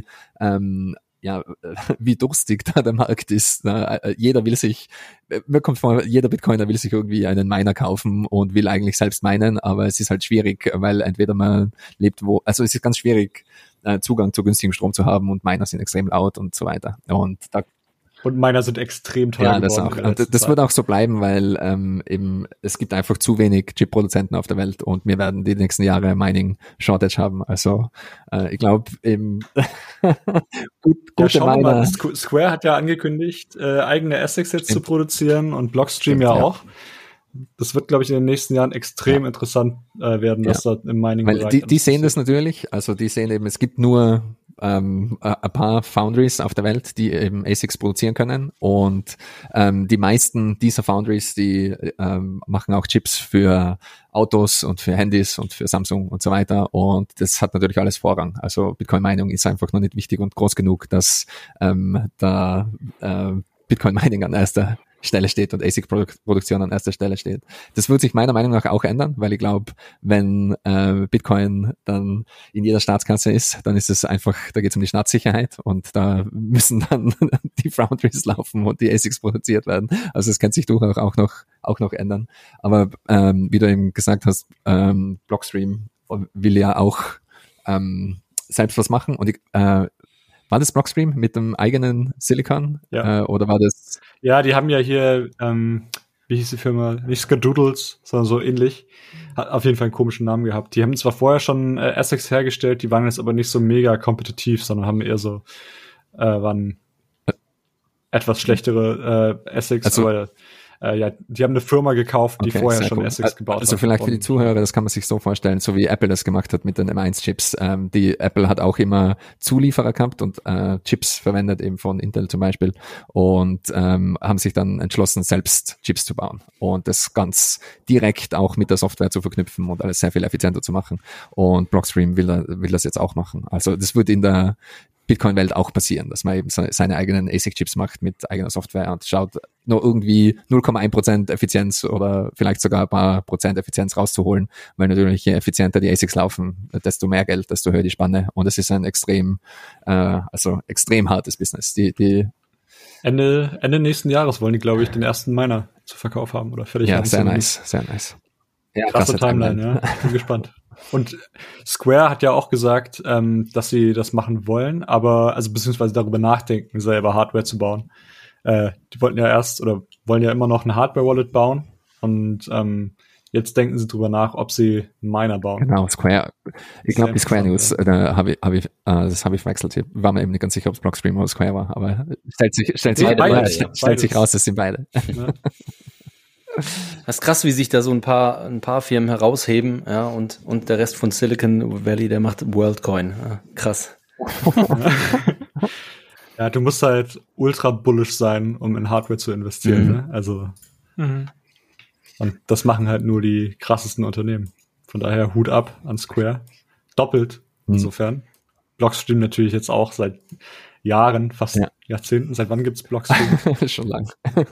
durstig da der Markt ist. Jeder will sich, mir kommt vor, jeder Bitcoiner will sich irgendwie einen Miner kaufen und will eigentlich selbst minen, aber es ist halt schwierig, weil entweder man lebt es ist ganz schwierig, Zugang zu günstigem Strom zu haben und Miner sind extrem laut und so weiter. Und Miner sind extrem teuer geworden. Das auch. Und das wird auch so bleiben, weil eben es gibt einfach zu wenig Chip-Produzenten auf der Welt und wir werden die nächsten Jahre Mining-Shortage haben. Also ich glaube eben gute Miner. Square hat ja angekündigt, eigene ASICs jetzt zu produzieren und Blockstream auch. Das wird, glaube ich, in den nächsten Jahren extrem interessant werden, was da im Mining-Bereich die sehen das natürlich. Also die sehen eben, es gibt nur ein paar Foundries auf der Welt, die eben ASICs produzieren können und die meisten dieser Foundries, die machen auch Chips für Autos und für Handys und für Samsung und so weiter und das hat natürlich alles Vorrang. Also Bitcoin-Mining ist einfach noch nicht wichtig und groß genug, dass da Bitcoin-Mining an erster Stelle steht und ASIC-Produktion an erster Stelle steht. Das wird sich meiner Meinung nach auch ändern, weil ich glaube, wenn Bitcoin dann in jeder Staatskasse ist, dann ist es einfach, da geht es um die Staatssicherheit und da müssen dann die Foundries laufen und die ASICs produziert werden. Also es kann sich durchaus auch noch ändern. Aber wie du eben gesagt hast, Blockstream will ja auch selbst was machen und war das Blockstream mit dem eigenen Silicon? Ja. Oder war das? Ja, die haben ja hier, wie hieß die Firma? Nicht Skadoodles, sondern so ähnlich. Hat auf jeden Fall einen komischen Namen gehabt. Die haben zwar vorher schon ASICs hergestellt, die waren jetzt aber nicht so mega kompetitiv, sondern haben eher so, waren etwas schlechtere ASICs, also, aber die haben eine Firma gekauft, die vorher schon ASICs gebaut hat. Also vielleicht für die Zuhörer, das kann man sich so vorstellen, so wie Apple das gemacht hat mit den M1-Chips. Die Apple hat auch immer Zulieferer gehabt und Chips verwendet, eben von Intel zum Beispiel, und haben sich dann entschlossen, selbst Chips zu bauen und das ganz direkt auch mit der Software zu verknüpfen und alles sehr viel effizienter zu machen. Und Blockstream will das jetzt auch machen. Also das wird in der Bitcoin-Welt auch passieren, dass man eben seine eigenen ASIC-Chips macht mit eigener Software und schaut, nur irgendwie 0,1% Effizienz oder vielleicht sogar ein paar Prozent Effizienz rauszuholen, weil natürlich je effizienter die ASICs laufen, desto mehr Geld, desto höher die Spanne und es ist ein extrem hartes Business. Die Ende nächsten Jahres wollen die, glaube ich, den ersten Miner zu Verkauf haben oder fertig. Ja, sehr nice. Ja, krasse Timeline, ja. Bin gespannt. Und Square hat ja auch gesagt, dass sie das machen wollen, aber, also beziehungsweise darüber nachdenken, selber Hardware zu bauen. Die wollen ja immer noch eine Hardware-Wallet bauen und jetzt denken sie drüber nach, ob sie einen Miner bauen. Genau, Square. Ich glaube, die Square News, das habe ich verwechselt hier. War mir eben nicht ganz sicher, ob es Blockstream oder Square war, aber stellt sich raus, das sind beide. Ja. Das ist krass, wie sich da so ein paar Firmen herausheben, ja, und der Rest von Silicon Valley, der macht WorldCoin. Ja, krass. Ja, du musst halt ultra bullish sein, um in Hardware zu investieren, ne? Also, und das machen halt nur die krassesten Unternehmen. Von daher Hut ab an Square. Doppelt, insofern. Blockstream natürlich jetzt auch seit Jahren, fast Jahrzehnten. Seit wann gibt's Blockstream? Schon lang.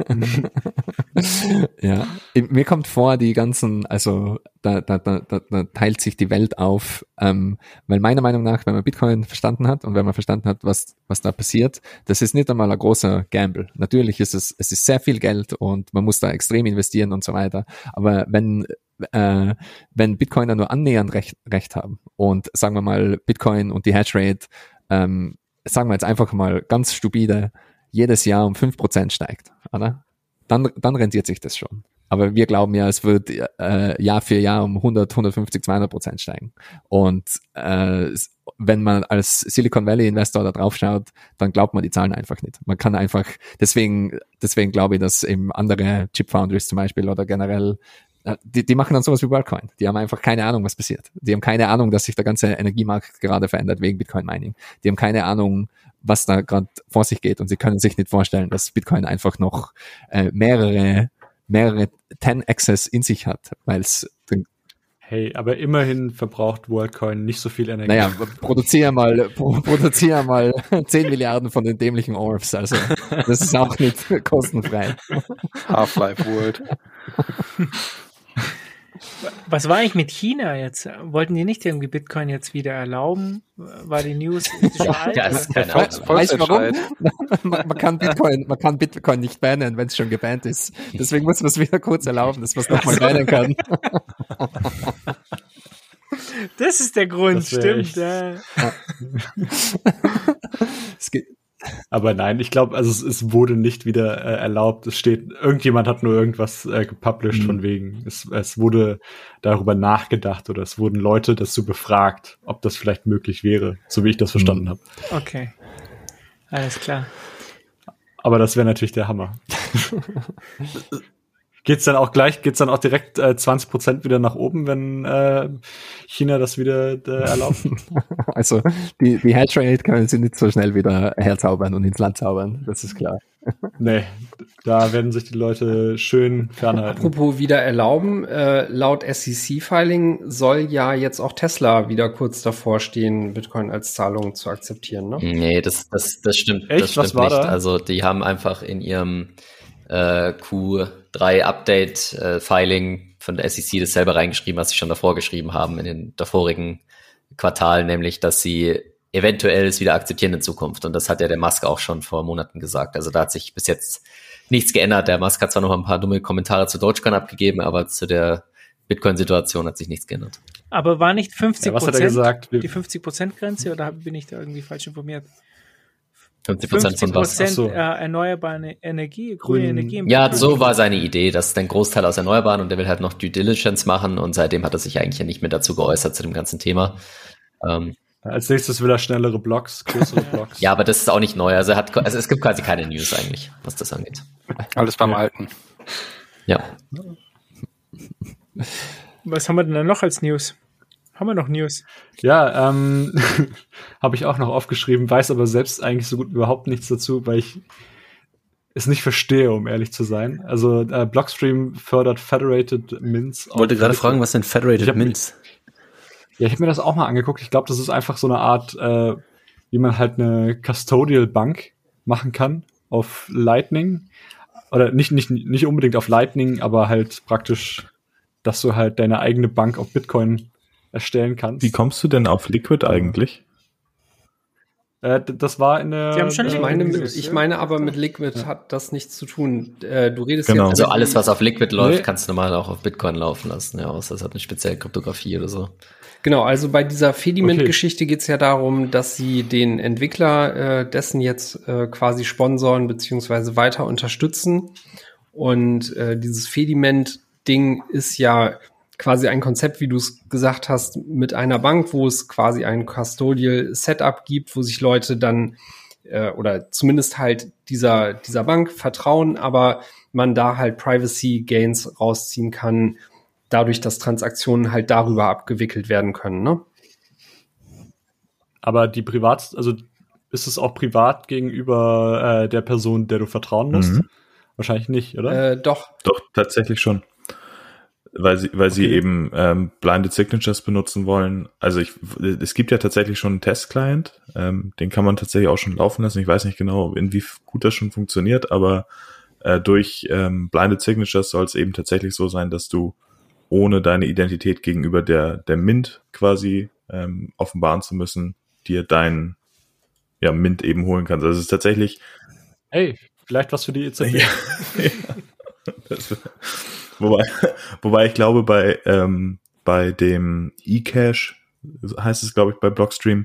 Ja. Mir kommt vor, die ganzen, also da teilt sich die Welt auf, weil meiner Meinung nach, wenn man Bitcoin verstanden hat und wenn man verstanden hat, was da passiert, das ist nicht einmal ein großer Gamble. Natürlich ist es ist sehr viel Geld und man muss da extrem investieren und so weiter. Aber wenn Bitcoiner nur annähernd recht haben und sagen wir mal Bitcoin und die Hashrate, sagen wir jetzt einfach mal ganz stupide, jedes Jahr um 5% steigt, oder? Dann rentiert sich das schon. Aber wir glauben ja, es wird Jahr für Jahr um 100, 150, 200% steigen. Und wenn man als Silicon Valley Investor da drauf schaut, dann glaubt man die Zahlen einfach nicht. Man kann einfach, deswegen glaube ich, dass eben andere Chip Foundries zum Beispiel oder generell die machen dann sowas wie WorldCoin. Die haben einfach keine Ahnung, was passiert. Die haben keine Ahnung, dass sich der ganze Energiemarkt gerade verändert wegen Bitcoin-Mining. Die haben keine Ahnung, was da gerade vor sich geht und sie können sich nicht vorstellen, dass Bitcoin einfach noch mehrere 10x's in sich hat, weil es Hey, aber immerhin verbraucht WorldCoin nicht so viel Energie. Naja, produziere mal 10 Milliarden von den dämlichen Orbs, also das ist auch nicht kostenfrei. Half-Life World. Was war eigentlich mit China jetzt? Wollten die nicht irgendwie Bitcoin jetzt wieder erlauben? War die News schon alt? Ja, ist keine Ahnung. Weißt du warum? man kann Bitcoin nicht bannen, wenn es schon gebannt ist. Deswegen muss man es wieder kurz erlauben, dass man es nochmal bannen kann. Das ist der Grund, stimmt. Aber nein, ich glaube, also es wurde nicht wieder erlaubt. Es steht, irgendjemand hat nur irgendwas gepublished von wegen. Es wurde darüber nachgedacht oder es wurden Leute dazu befragt, ob das vielleicht möglich wäre, so wie ich das verstanden habe. Okay, alles klar. Aber das wäre natürlich der Hammer. Geht's dann auch direkt 20% wieder nach oben, wenn China das wieder erlaubt? Also die Hashrate können sie nicht so schnell wieder herzaubern und ins Land zaubern, das ist klar. Nee, da werden sich die Leute schön fernhalten. Apropos wieder erlauben, laut SEC-Filing soll ja jetzt auch Tesla wieder kurz davor stehen, Bitcoin als Zahlung zu akzeptieren, ne? Nee, das stimmt, Echt? das stimmt Was war nicht. da? Also die haben einfach in ihrem Q3-Update-Filing von der SEC das selber reingeschrieben, was sie schon davor geschrieben haben in den davorigen Quartalen, nämlich, dass sie eventuell es wieder akzeptieren in Zukunft. Und das hat ja der Musk auch schon vor Monaten gesagt. Also da hat sich bis jetzt nichts geändert. Der Musk hat zwar noch ein paar dumme Kommentare zu Dogecoin abgegeben, aber zu der Bitcoin-Situation hat sich nichts geändert. Aber war nicht 50%, was hat er gesagt? Die 50%-Grenze oder bin ich da irgendwie falsch informiert? 50% von was? 50% erneuerbare Energie, grüne Energie. Im Ja, Bitcoin. so war seine Idee, dass ist ein Großteil aus Erneuerbaren und der will halt noch Due Diligence machen und seitdem hat er sich eigentlich ja nicht mehr dazu geäußert zu dem ganzen Thema. Als nächstes will er schnellere Blocks, kürzere Blocks. Ja, aber das ist auch nicht neu. Also es gibt quasi keine News eigentlich, was das angeht. Alles beim Alten. Ja. Was haben wir denn da noch als News? Haben wir noch News? Ja, habe ich auch noch aufgeschrieben, weiß aber selbst eigentlich so gut überhaupt nichts dazu, weil ich es nicht verstehe, um ehrlich zu sein. Also Blockstream fördert Federated Mints. Ich wollte gerade fragen, was sind Federated Mints? Ja, ich habe mir das auch mal angeguckt. Ich glaube, das ist einfach so eine Art, wie man halt eine Custodial Bank machen kann auf Lightning. Oder nicht unbedingt auf Lightning, aber halt praktisch, dass du halt deine eigene Bank auf Bitcoin erstellen kannst. Wie kommst du denn auf Liquid eigentlich? Das war in der... Die haben schon Ich meine aber mit Liquid hat das nichts zu tun. Du redest Genau. jetzt... Also alles, was auf Liquid läuft, kannst du normal auch auf Bitcoin laufen lassen. Ja, außer es hat eine spezielle Kryptographie oder so. Genau, also bei dieser Fediment-Geschichte geht's ja darum, dass sie den Entwickler dessen jetzt quasi sponsoren beziehungsweise weiter unterstützen. Und dieses Fediment-Ding ist ja quasi ein Konzept, wie du es gesagt hast, mit einer Bank, wo es quasi ein Custodial Setup gibt, wo sich Leute dann oder zumindest halt dieser Bank vertrauen, aber man da halt Privacy Gains rausziehen kann, dadurch, dass Transaktionen halt darüber abgewickelt werden können, ne? Aber also ist es auch privat gegenüber der Person, der du vertrauen musst? Wahrscheinlich nicht, oder? Doch. Doch, tatsächlich schon. Weil sie eben Blinded Signatures benutzen wollen. Also es gibt ja tatsächlich schon einen Test-Client, den kann man tatsächlich auch schon laufen lassen. Ich weiß nicht genau, wie gut das schon funktioniert, aber durch Blinded Signatures soll es eben tatsächlich so sein, dass du ohne deine Identität gegenüber der Mint quasi offenbaren zu müssen, dir dein Mint eben holen kannst. Also es ist tatsächlich... Hey, vielleicht was für die EZB. Wobei ich glaube, bei dem eCash, heißt es, glaube ich, bei Blockstream,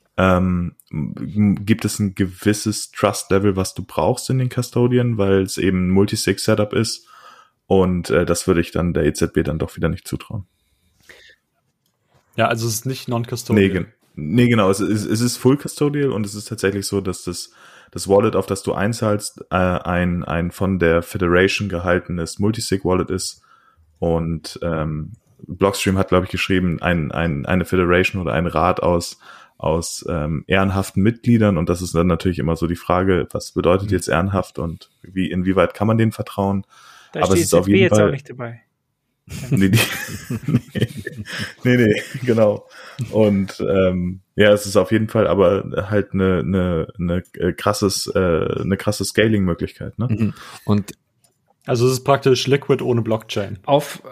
gibt es ein gewisses Trust-Level, was du brauchst in den Custodian, weil es eben ein Multisig-Setup ist. Und das würde ich dann der EZB dann doch wieder nicht zutrauen. Ja, also es ist nicht non-custodial. Nee, genau. Es ist full custodial und es ist tatsächlich so, dass das Wallet, auf das du einzahlst, ein von der Federation gehaltenes Multisig-Wallet ist. Und Blockstream hat, glaube ich, geschrieben, eine Federation oder ein Rat aus ehrenhaften Mitgliedern. Und das ist dann natürlich immer so die Frage, was bedeutet jetzt ehrenhaft und inwieweit kann man denen vertrauen? Da aber steht es ist auf EZB jeden jetzt Fall auch nicht dabei. Nee, nee, genau. Und ja, es ist auf jeden Fall aber halt eine krasse Scaling-Möglichkeit, ne? Mhm. Und also es ist praktisch Liquid ohne Blockchain. Auf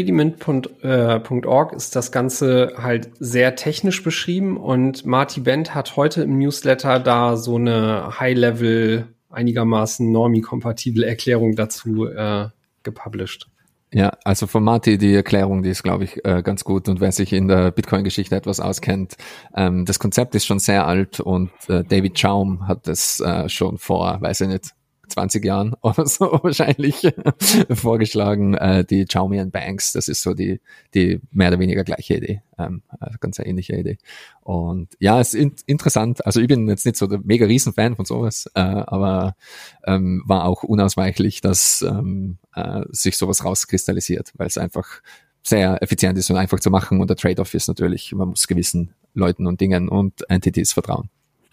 Fediment.org ist das Ganze halt sehr technisch beschrieben und Marty Bent hat heute im Newsletter da so eine High-Level, einigermaßen normie-kompatible Erklärung dazu gepublished. ja, also von Marty die Erklärung, die ist, glaube ich, ganz gut. Und wer sich in der Bitcoin-Geschichte etwas auskennt, das Konzept ist schon sehr alt und David Chaum hat es schon vor, weiß ich nicht, 20 Jahren oder so wahrscheinlich vorgeschlagen, die Chaumian Banks, das ist so die mehr oder weniger gleiche Idee, ganz eine ähnliche Idee. Und ja, es ist interessant, also ich bin jetzt nicht so der mega Riesenfan von sowas, aber war auch unausweichlich, dass sich sowas rauskristallisiert, weil es einfach sehr effizient ist und einfach zu machen und der Trade-off ist natürlich, man muss gewissen Leuten und Dingen und Entities vertrauen.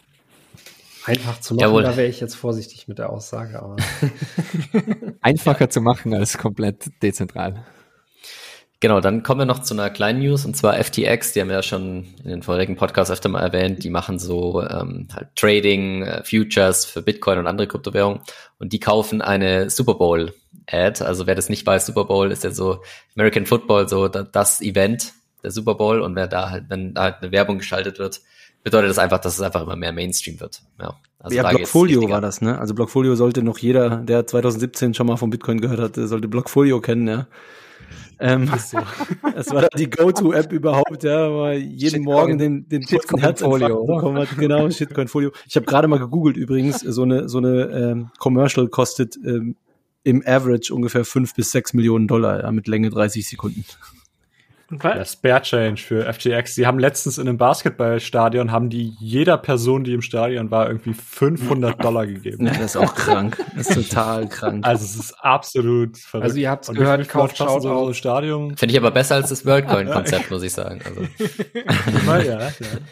Einfach zu machen, Jawohl. Da wäre ich jetzt vorsichtig mit der Aussage, aber Einfacher zu machen als komplett dezentral. Genau, dann kommen wir noch zu einer kleinen News, und zwar FTX, die haben wir ja schon in den vorigen Podcasts öfter mal erwähnt, die machen so halt Trading, Futures für Bitcoin und andere Kryptowährungen, und die kaufen eine Super Bowl-Ad. Also wer das nicht weiß, Super Bowl ist ja so American Football, so das Event, der Super Bowl, und wenn da halt eine Werbung geschaltet wird, bedeutet das einfach, dass es einfach immer mehr Mainstream wird. Ja, also ja, Blockfolio war das, ne? Also Blockfolio sollte noch jeder, der 2017 schon mal von Bitcoin gehört hat, sollte Blockfolio kennen, ja. Das war die Go-To-App überhaupt, ja, weil jeden Morgen den kurzen Herzinfarkt bekommen hat. Genau, Shitcoin-Folio. Ich habe gerade mal gegoogelt übrigens, so eine Commercial kostet im Average ungefähr 5 bis 6 Millionen $, ja, mit Länge 30 Sekunden. Ja, Spare Change für FTX. Sie haben letztens in einem Basketballstadion, haben die jeder Person, die im Stadion war, irgendwie $500 gegeben. Ja, das ist auch krank. Das ist total krank. Also es ist absolut verrückt. Also ihr habt es gehört, kauft so Stadion. Finde ich aber besser als das WorldCoin-Konzept, muss ich sagen. Also. Ja.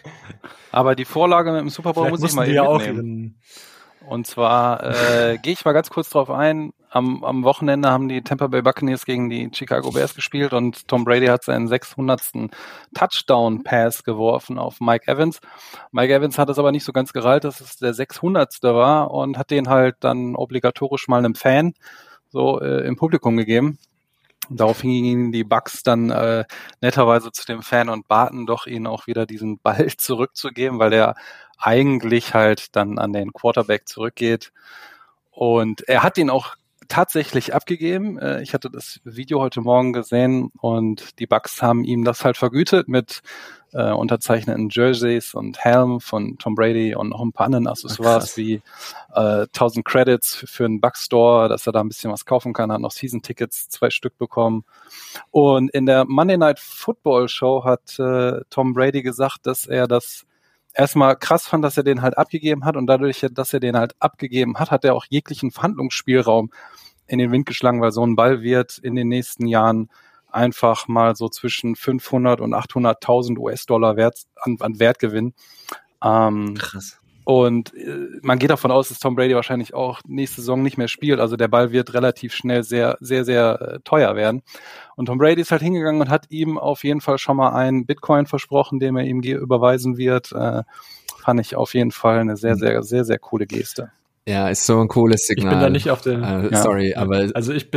Aber die Vorlage mit dem Super Bowl muss ich mal eben mitnehmen. Und zwar gehe ich mal ganz kurz drauf ein. Am Wochenende haben die Tampa Bay Buccaneers gegen die Chicago Bears gespielt und Tom Brady hat seinen 600. Touchdown-Pass geworfen auf Mike Evans. Mike Evans hat es aber nicht so ganz gereilt, dass es der 600. war, und hat den halt dann obligatorisch mal einem Fan so im Publikum gegeben. Und daraufhin gingen die Bucks dann netterweise zu dem Fan und baten doch, ihn auch wieder diesen Ball zurückzugeben, weil der eigentlich halt dann an den Quarterback zurückgeht. Und er hat ihn auch tatsächlich abgegeben. Ich hatte das Video heute Morgen gesehen und die Bucks haben ihm das halt vergütet mit unterzeichneten Jerseys und Helm von Tom Brady und noch ein paar anderen Accessoires wie 1000 Credits für einen Bucks Store, dass er da ein bisschen was kaufen kann, hat noch Season-Tickets 2 Stück bekommen. Und in der Monday Night Football Show hat Tom Brady gesagt, dass er das erstmal krass fand, dass er den halt abgegeben hat, und dadurch, dass er den halt abgegeben hat, hat er auch jeglichen Verhandlungsspielraum in den Wind geschlagen, weil so ein Ball wird in den nächsten Jahren einfach mal so zwischen 500 und 800.000 US-Dollar an Wert gewinnen. Krass. Und man geht davon aus, dass Tom Brady wahrscheinlich auch nächste Saison nicht mehr spielt. Also der Ball wird relativ schnell sehr, sehr, sehr teuer werden. Und Tom Brady ist halt hingegangen und hat ihm auf jeden Fall schon mal einen Bitcoin versprochen, den er ihm überweisen wird. Fand ich auf jeden Fall eine sehr, sehr, sehr, sehr coole Geste. Ja, ist so ein cooles Signal. Ich bin da nicht auf den... Sorry, aber... Also ich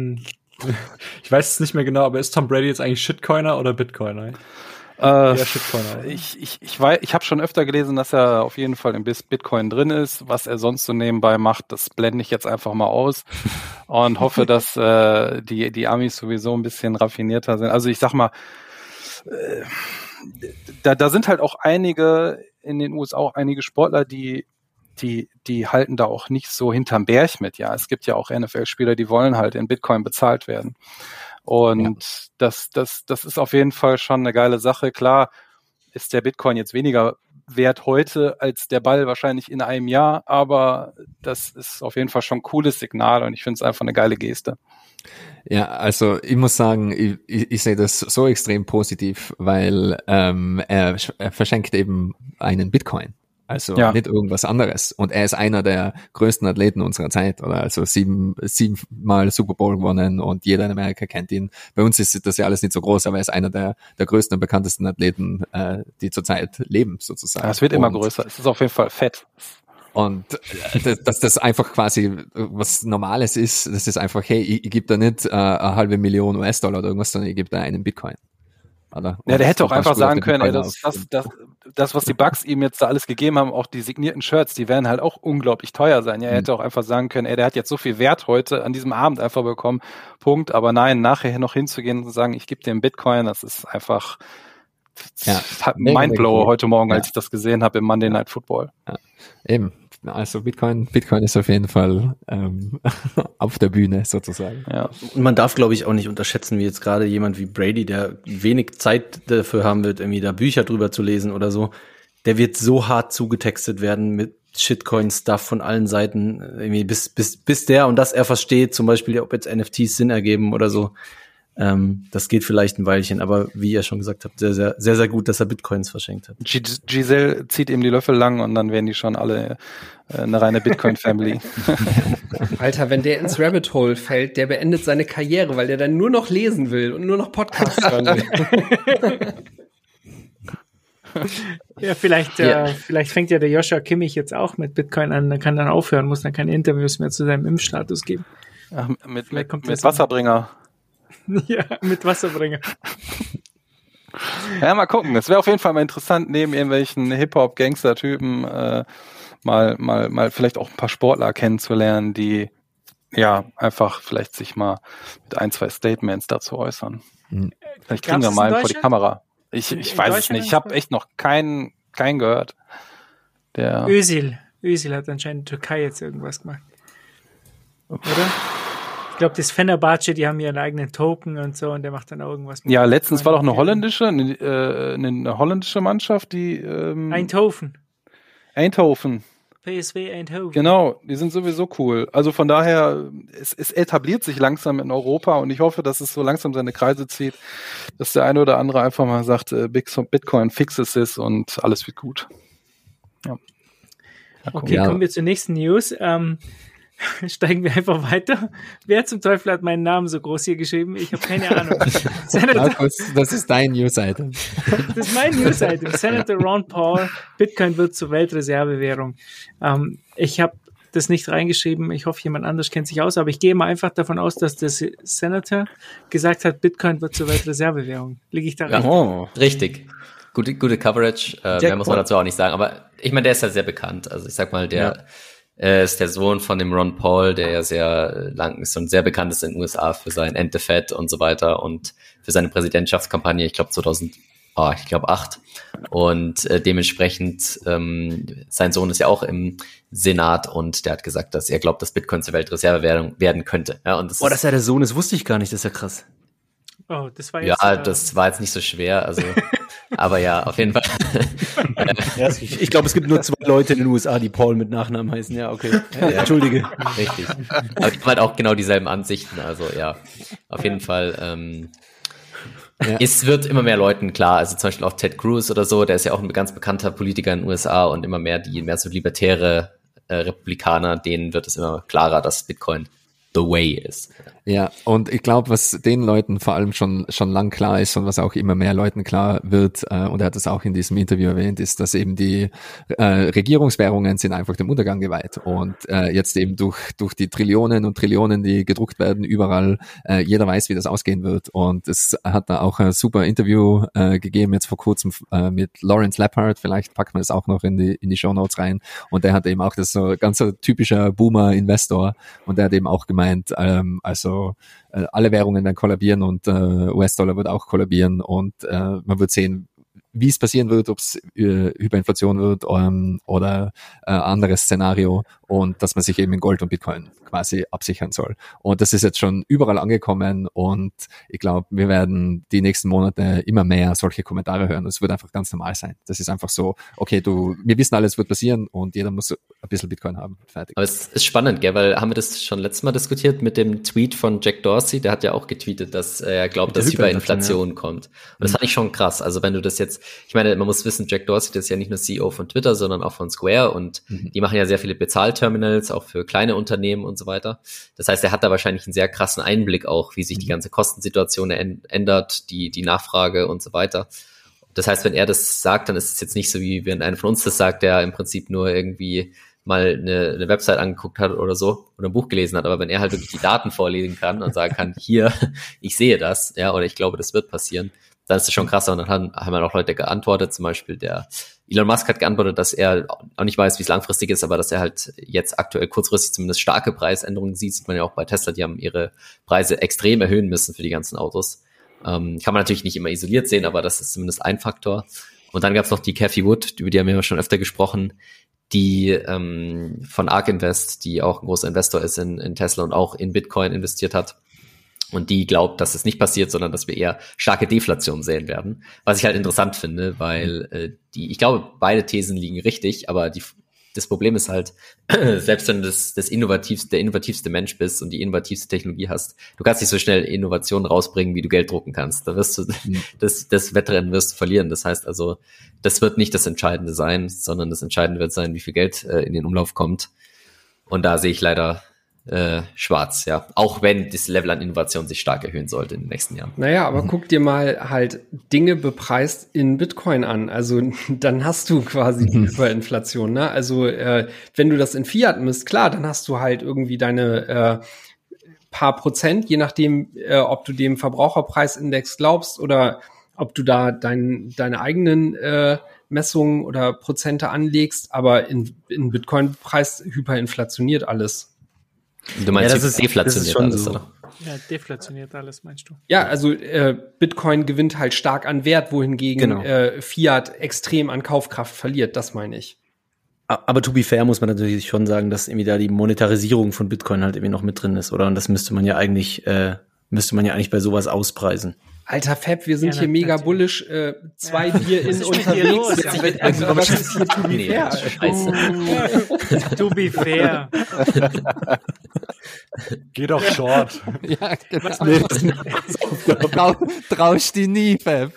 weiß es nicht mehr genau, aber ist Tom Brady jetzt eigentlich Shitcoiner oder Bitcoiner? Shitcoiner. Ich habe schon öfter gelesen, dass er auf jeden Fall im Bitcoin drin ist. Was er sonst so nebenbei macht, das blende ich jetzt einfach mal aus und hoffe, dass die Amis sowieso ein bisschen raffinierter sind. Also ich sag mal, da sind halt auch einige in den USA auch einige Sportler, die halten da auch nicht so hinterm Berg mit. Ja, es gibt ja auch NFL-Spieler, die wollen halt in Bitcoin bezahlt werden. Und das ist auf jeden Fall schon eine geile Sache. Klar ist der Bitcoin jetzt weniger wert heute als der Ball wahrscheinlich in einem Jahr, aber das ist auf jeden Fall schon ein cooles Signal und ich finde es einfach eine geile Geste. Ja, also ich muss sagen, ich sehe das so extrem positiv, weil er verschenkt eben einen Bitcoin. Also nicht irgendwas anderes. Und er ist einer der größten Athleten unserer Zeit, oder? Also siebenmal Super Bowl gewonnen und jeder in Amerika kennt ihn. Bei uns ist das ja alles nicht so groß, aber er ist einer der größten und bekanntesten Athleten, die zurzeit leben, sozusagen. Ja, es wird immer größer. Es ist auf jeden Fall fett. Und dass das einfach quasi was Normales ist, das ist einfach, hey, ich gebe da nicht 500.000 US-Dollar oder irgendwas, sondern ich gebe da einen Bitcoin. Oder? Ja, der hätte auch einfach sagen können, ey, das, was die Bucks ihm jetzt da alles gegeben haben, auch die signierten Shirts, die werden halt auch unglaublich teuer sein. Ja, er hätte auch einfach sagen können, ey, der hat jetzt so viel Wert heute an diesem Abend einfach bekommen, Punkt. Aber nein, nachher noch hinzugehen und zu sagen, ich gebe dir einen Bitcoin, das ist einfach Mindblower heute Morgen, als ich das gesehen habe im Monday Night Football. Ja. Eben. Also Bitcoin ist auf jeden Fall auf der Bühne sozusagen. Ja. Und man darf, glaube ich, auch nicht unterschätzen, wie jetzt gerade jemand wie Brady, der wenig Zeit dafür haben wird, irgendwie da Bücher drüber zu lesen oder so, der wird so hart zugetextet werden mit Shitcoin-Stuff von allen Seiten, irgendwie bis der und das er versteht, zum Beispiel, ob jetzt NFTs Sinn ergeben oder so. Das geht vielleicht ein Weilchen, aber wie ihr schon gesagt habt, sehr, sehr, sehr, sehr gut, dass er Bitcoins verschenkt hat. Giselle zieht ihm die Löffel lang und dann werden die schon alle eine reine Bitcoin-Family. Alter, wenn der ins Rabbit Hole fällt, der beendet seine Karriere, weil der dann nur noch lesen will und nur noch Podcasts hören will. Ja, vielleicht fängt ja der Joshua Kimmich jetzt auch mit Bitcoin an, dann kann dann aufhören, muss dann keine Interviews mehr zu seinem Impfstatus geben. Ach, mit Wasserbringer. Ja, mit Wasserbringer. Ja, mal gucken. Es wäre auf jeden Fall mal interessant, neben irgendwelchen Hip-Hop-Gangster-Typen mal vielleicht auch ein paar Sportler kennenzulernen, die ja einfach vielleicht sich mal mit 1, 2 Statements dazu äußern. Vielleicht kriegen wir mal einen vor die Kamera. Ich weiß es nicht. Ich habe echt noch keinen gehört. Özil hat anscheinend in der Türkei jetzt irgendwas gemacht. Oder? Ich glaube, das Fenerbahce, die haben ihren eigenen Token und so und der macht dann auch irgendwas. Ja, letztens war doch eine holländische Mannschaft, die Eindhoven. PSV Eindhoven. Genau, die sind sowieso cool. Also von daher, es etabliert sich langsam in Europa und ich hoffe, dass es so langsam seine Kreise zieht, dass der eine oder andere einfach mal sagt, Bitcoin fixes es und alles wird gut. Ja. Okay, kommen wir zur nächsten News. Steigen wir einfach weiter. Wer zum Teufel hat meinen Namen so groß hier geschrieben? Ich habe keine Ahnung. Markus, das ist dein News-Item. Das ist mein News-Item. Senator Ron Paul, Bitcoin wird zur Weltreservewährung. Ich habe das nicht reingeschrieben. Ich hoffe, jemand anders kennt sich aus, aber ich gehe mal einfach davon aus, dass der Senator gesagt hat, Bitcoin wird zur Weltreservewährung. Liege ich da richtig? Oh, richtig. Gute Coverage. Mehr muss man dazu auch nicht sagen. Aber ich meine, der ist ja sehr bekannt. Also ich sag mal, der ist der Sohn von dem Ron Paul, der ja sehr lang ist und sehr bekannt ist in den USA für sein End the Fed und so weiter und für seine Präsidentschaftskampagne, ich glaube 2008. Und dementsprechend, sein Sohn ist ja auch im Senat und der hat gesagt, dass er glaubt, dass Bitcoin zur Weltreservewährung werden könnte. Ja, und dass er der Sohn ist, wusste ich gar nicht, das ist ja krass. Oh, das war jetzt, das war jetzt nicht so schwer, also, aber ja, auf jeden Fall. Ich glaube, es gibt nur 2 Leute in den USA, die Paul mit Nachnamen heißen. Ja, okay. Entschuldige. Richtig. Aber ich habe halt auch genau dieselben Ansichten, also ja, auf jeden Fall. Es wird immer mehr Leuten klar, also zum Beispiel auch Ted Cruz oder so, der ist ja auch ein ganz bekannter Politiker in den USA und immer mehr so libertäre Republikaner, denen wird es immer klarer, dass Bitcoin the way ist. Ja, und ich glaube, was den Leuten vor allem schon lang klar ist und was auch immer mehr Leuten klar wird, und er hat es auch in diesem Interview erwähnt, ist, dass eben die Regierungswährungen sind einfach dem Untergang geweiht und jetzt eben durch die Trillionen und Trillionen, die gedruckt werden überall, jeder weiß, wie das ausgehen wird und es hat da auch ein super Interview gegeben jetzt vor kurzem mit Lawrence Lepard, vielleicht packt man das auch noch in die Shownotes rein und der hat eben auch, das so ganz so typischer Boomer-Investor und der hat eben auch gemeint, also alle Währungen werden kollabieren und US-Dollar wird auch kollabieren und man wird sehen, wie es passieren wird, ob es Hyperinflation wird oder anderes Szenario und dass man sich eben in Gold und Bitcoin quasi absichern soll. Und das ist jetzt schon überall angekommen und ich glaube, wir werden die nächsten Monate immer mehr solche Kommentare hören. Es wird einfach ganz normal sein. Das ist einfach so, okay, wir wissen alles wird passieren und jeder muss ein bisschen Bitcoin haben. Fertig. Aber es ist spannend, gell, weil haben wir das schon letztes Mal diskutiert mit dem Tweet von Jack Dorsey, der hat ja auch getweetet, dass er glaubt, dass Hyperinflation kommt. Und das fand ich schon krass. Also wenn du das jetzt ich meine, man muss wissen, Jack Dorsey ist ja nicht nur CEO von Twitter, sondern auch von Square und die machen ja sehr viele Bezahlterminals, auch für kleine Unternehmen und so weiter. Das heißt, er hat da wahrscheinlich einen sehr krassen Einblick auch, wie sich die ganze Kostensituation ändert, die Nachfrage und so weiter. Das heißt, wenn er das sagt, dann ist es jetzt nicht so, wie wenn einer von uns das sagt, der im Prinzip nur irgendwie mal eine Website angeguckt hat oder so oder ein Buch gelesen hat. Aber wenn er halt wirklich die Daten vorlesen kann und sagen kann, hier, ich sehe das, ja, oder ich glaube, das wird passieren, dann ist das schon krasser. Und dann haben auch Leute geantwortet, zum Beispiel der Elon Musk hat geantwortet, dass er auch nicht weiß, wie es langfristig ist, aber dass er halt jetzt aktuell kurzfristig zumindest starke Preisänderungen sieht man ja auch bei Tesla, die haben ihre Preise extrem erhöhen müssen für die ganzen Autos. Kann man natürlich nicht immer isoliert sehen, aber das ist zumindest ein Faktor. Und dann gab es noch die Cathie Wood, über die haben wir schon öfter gesprochen, die von ARK Invest, die auch ein großer Investor ist in Tesla und auch in Bitcoin investiert hat. Und die glaubt, dass es nicht passiert, sondern dass wir eher starke Deflation sehen werden. Was ich halt interessant finde, weil ich glaube, beide Thesen liegen richtig, aber das Problem ist halt, selbst wenn du der innovativste Mensch bist und die innovativste Technologie hast, du kannst nicht so schnell Innovationen rausbringen, wie du Geld drucken kannst. Da wirst du, das Wettrennen wirst du verlieren. Das heißt also, das wird nicht das Entscheidende sein, sondern das Entscheidende wird sein, wie viel Geld in den Umlauf kommt. Und da sehe ich leider schwarz, ja. Auch wenn das Level an Innovation sich stark erhöhen sollte in den nächsten Jahren. Naja, aber guck dir mal halt Dinge bepreist in Bitcoin an. Also dann hast du quasi die Hyperinflation, ne? Also wenn du das in Fiat misst, klar, dann hast du halt irgendwie deine paar Prozent, je nachdem, ob du dem Verbraucherpreisindex glaubst oder ob du da deine eigenen Messungen oder Prozente anlegst. Aber in Bitcoin preist hyperinflationiert alles. Du meinst, das ist deflationiert alles, so. oder? Ja, deflationiert alles, meinst du? Ja, also Bitcoin gewinnt halt stark an Wert, wohingegen Fiat extrem an Kaufkraft verliert, das meine ich. Aber to be fair muss man natürlich schon sagen, dass irgendwie da die Monetarisierung von Bitcoin halt irgendwie noch mit drin ist, oder? Und das müsste man ja eigentlich bei sowas auspreisen. Alter Fab, wir sind hier mega bullish, 2 Bier in unterwegs. Was ist hier to be fair? To be fair. Geh doch short. Ja, genau. Traust die nie, Fab.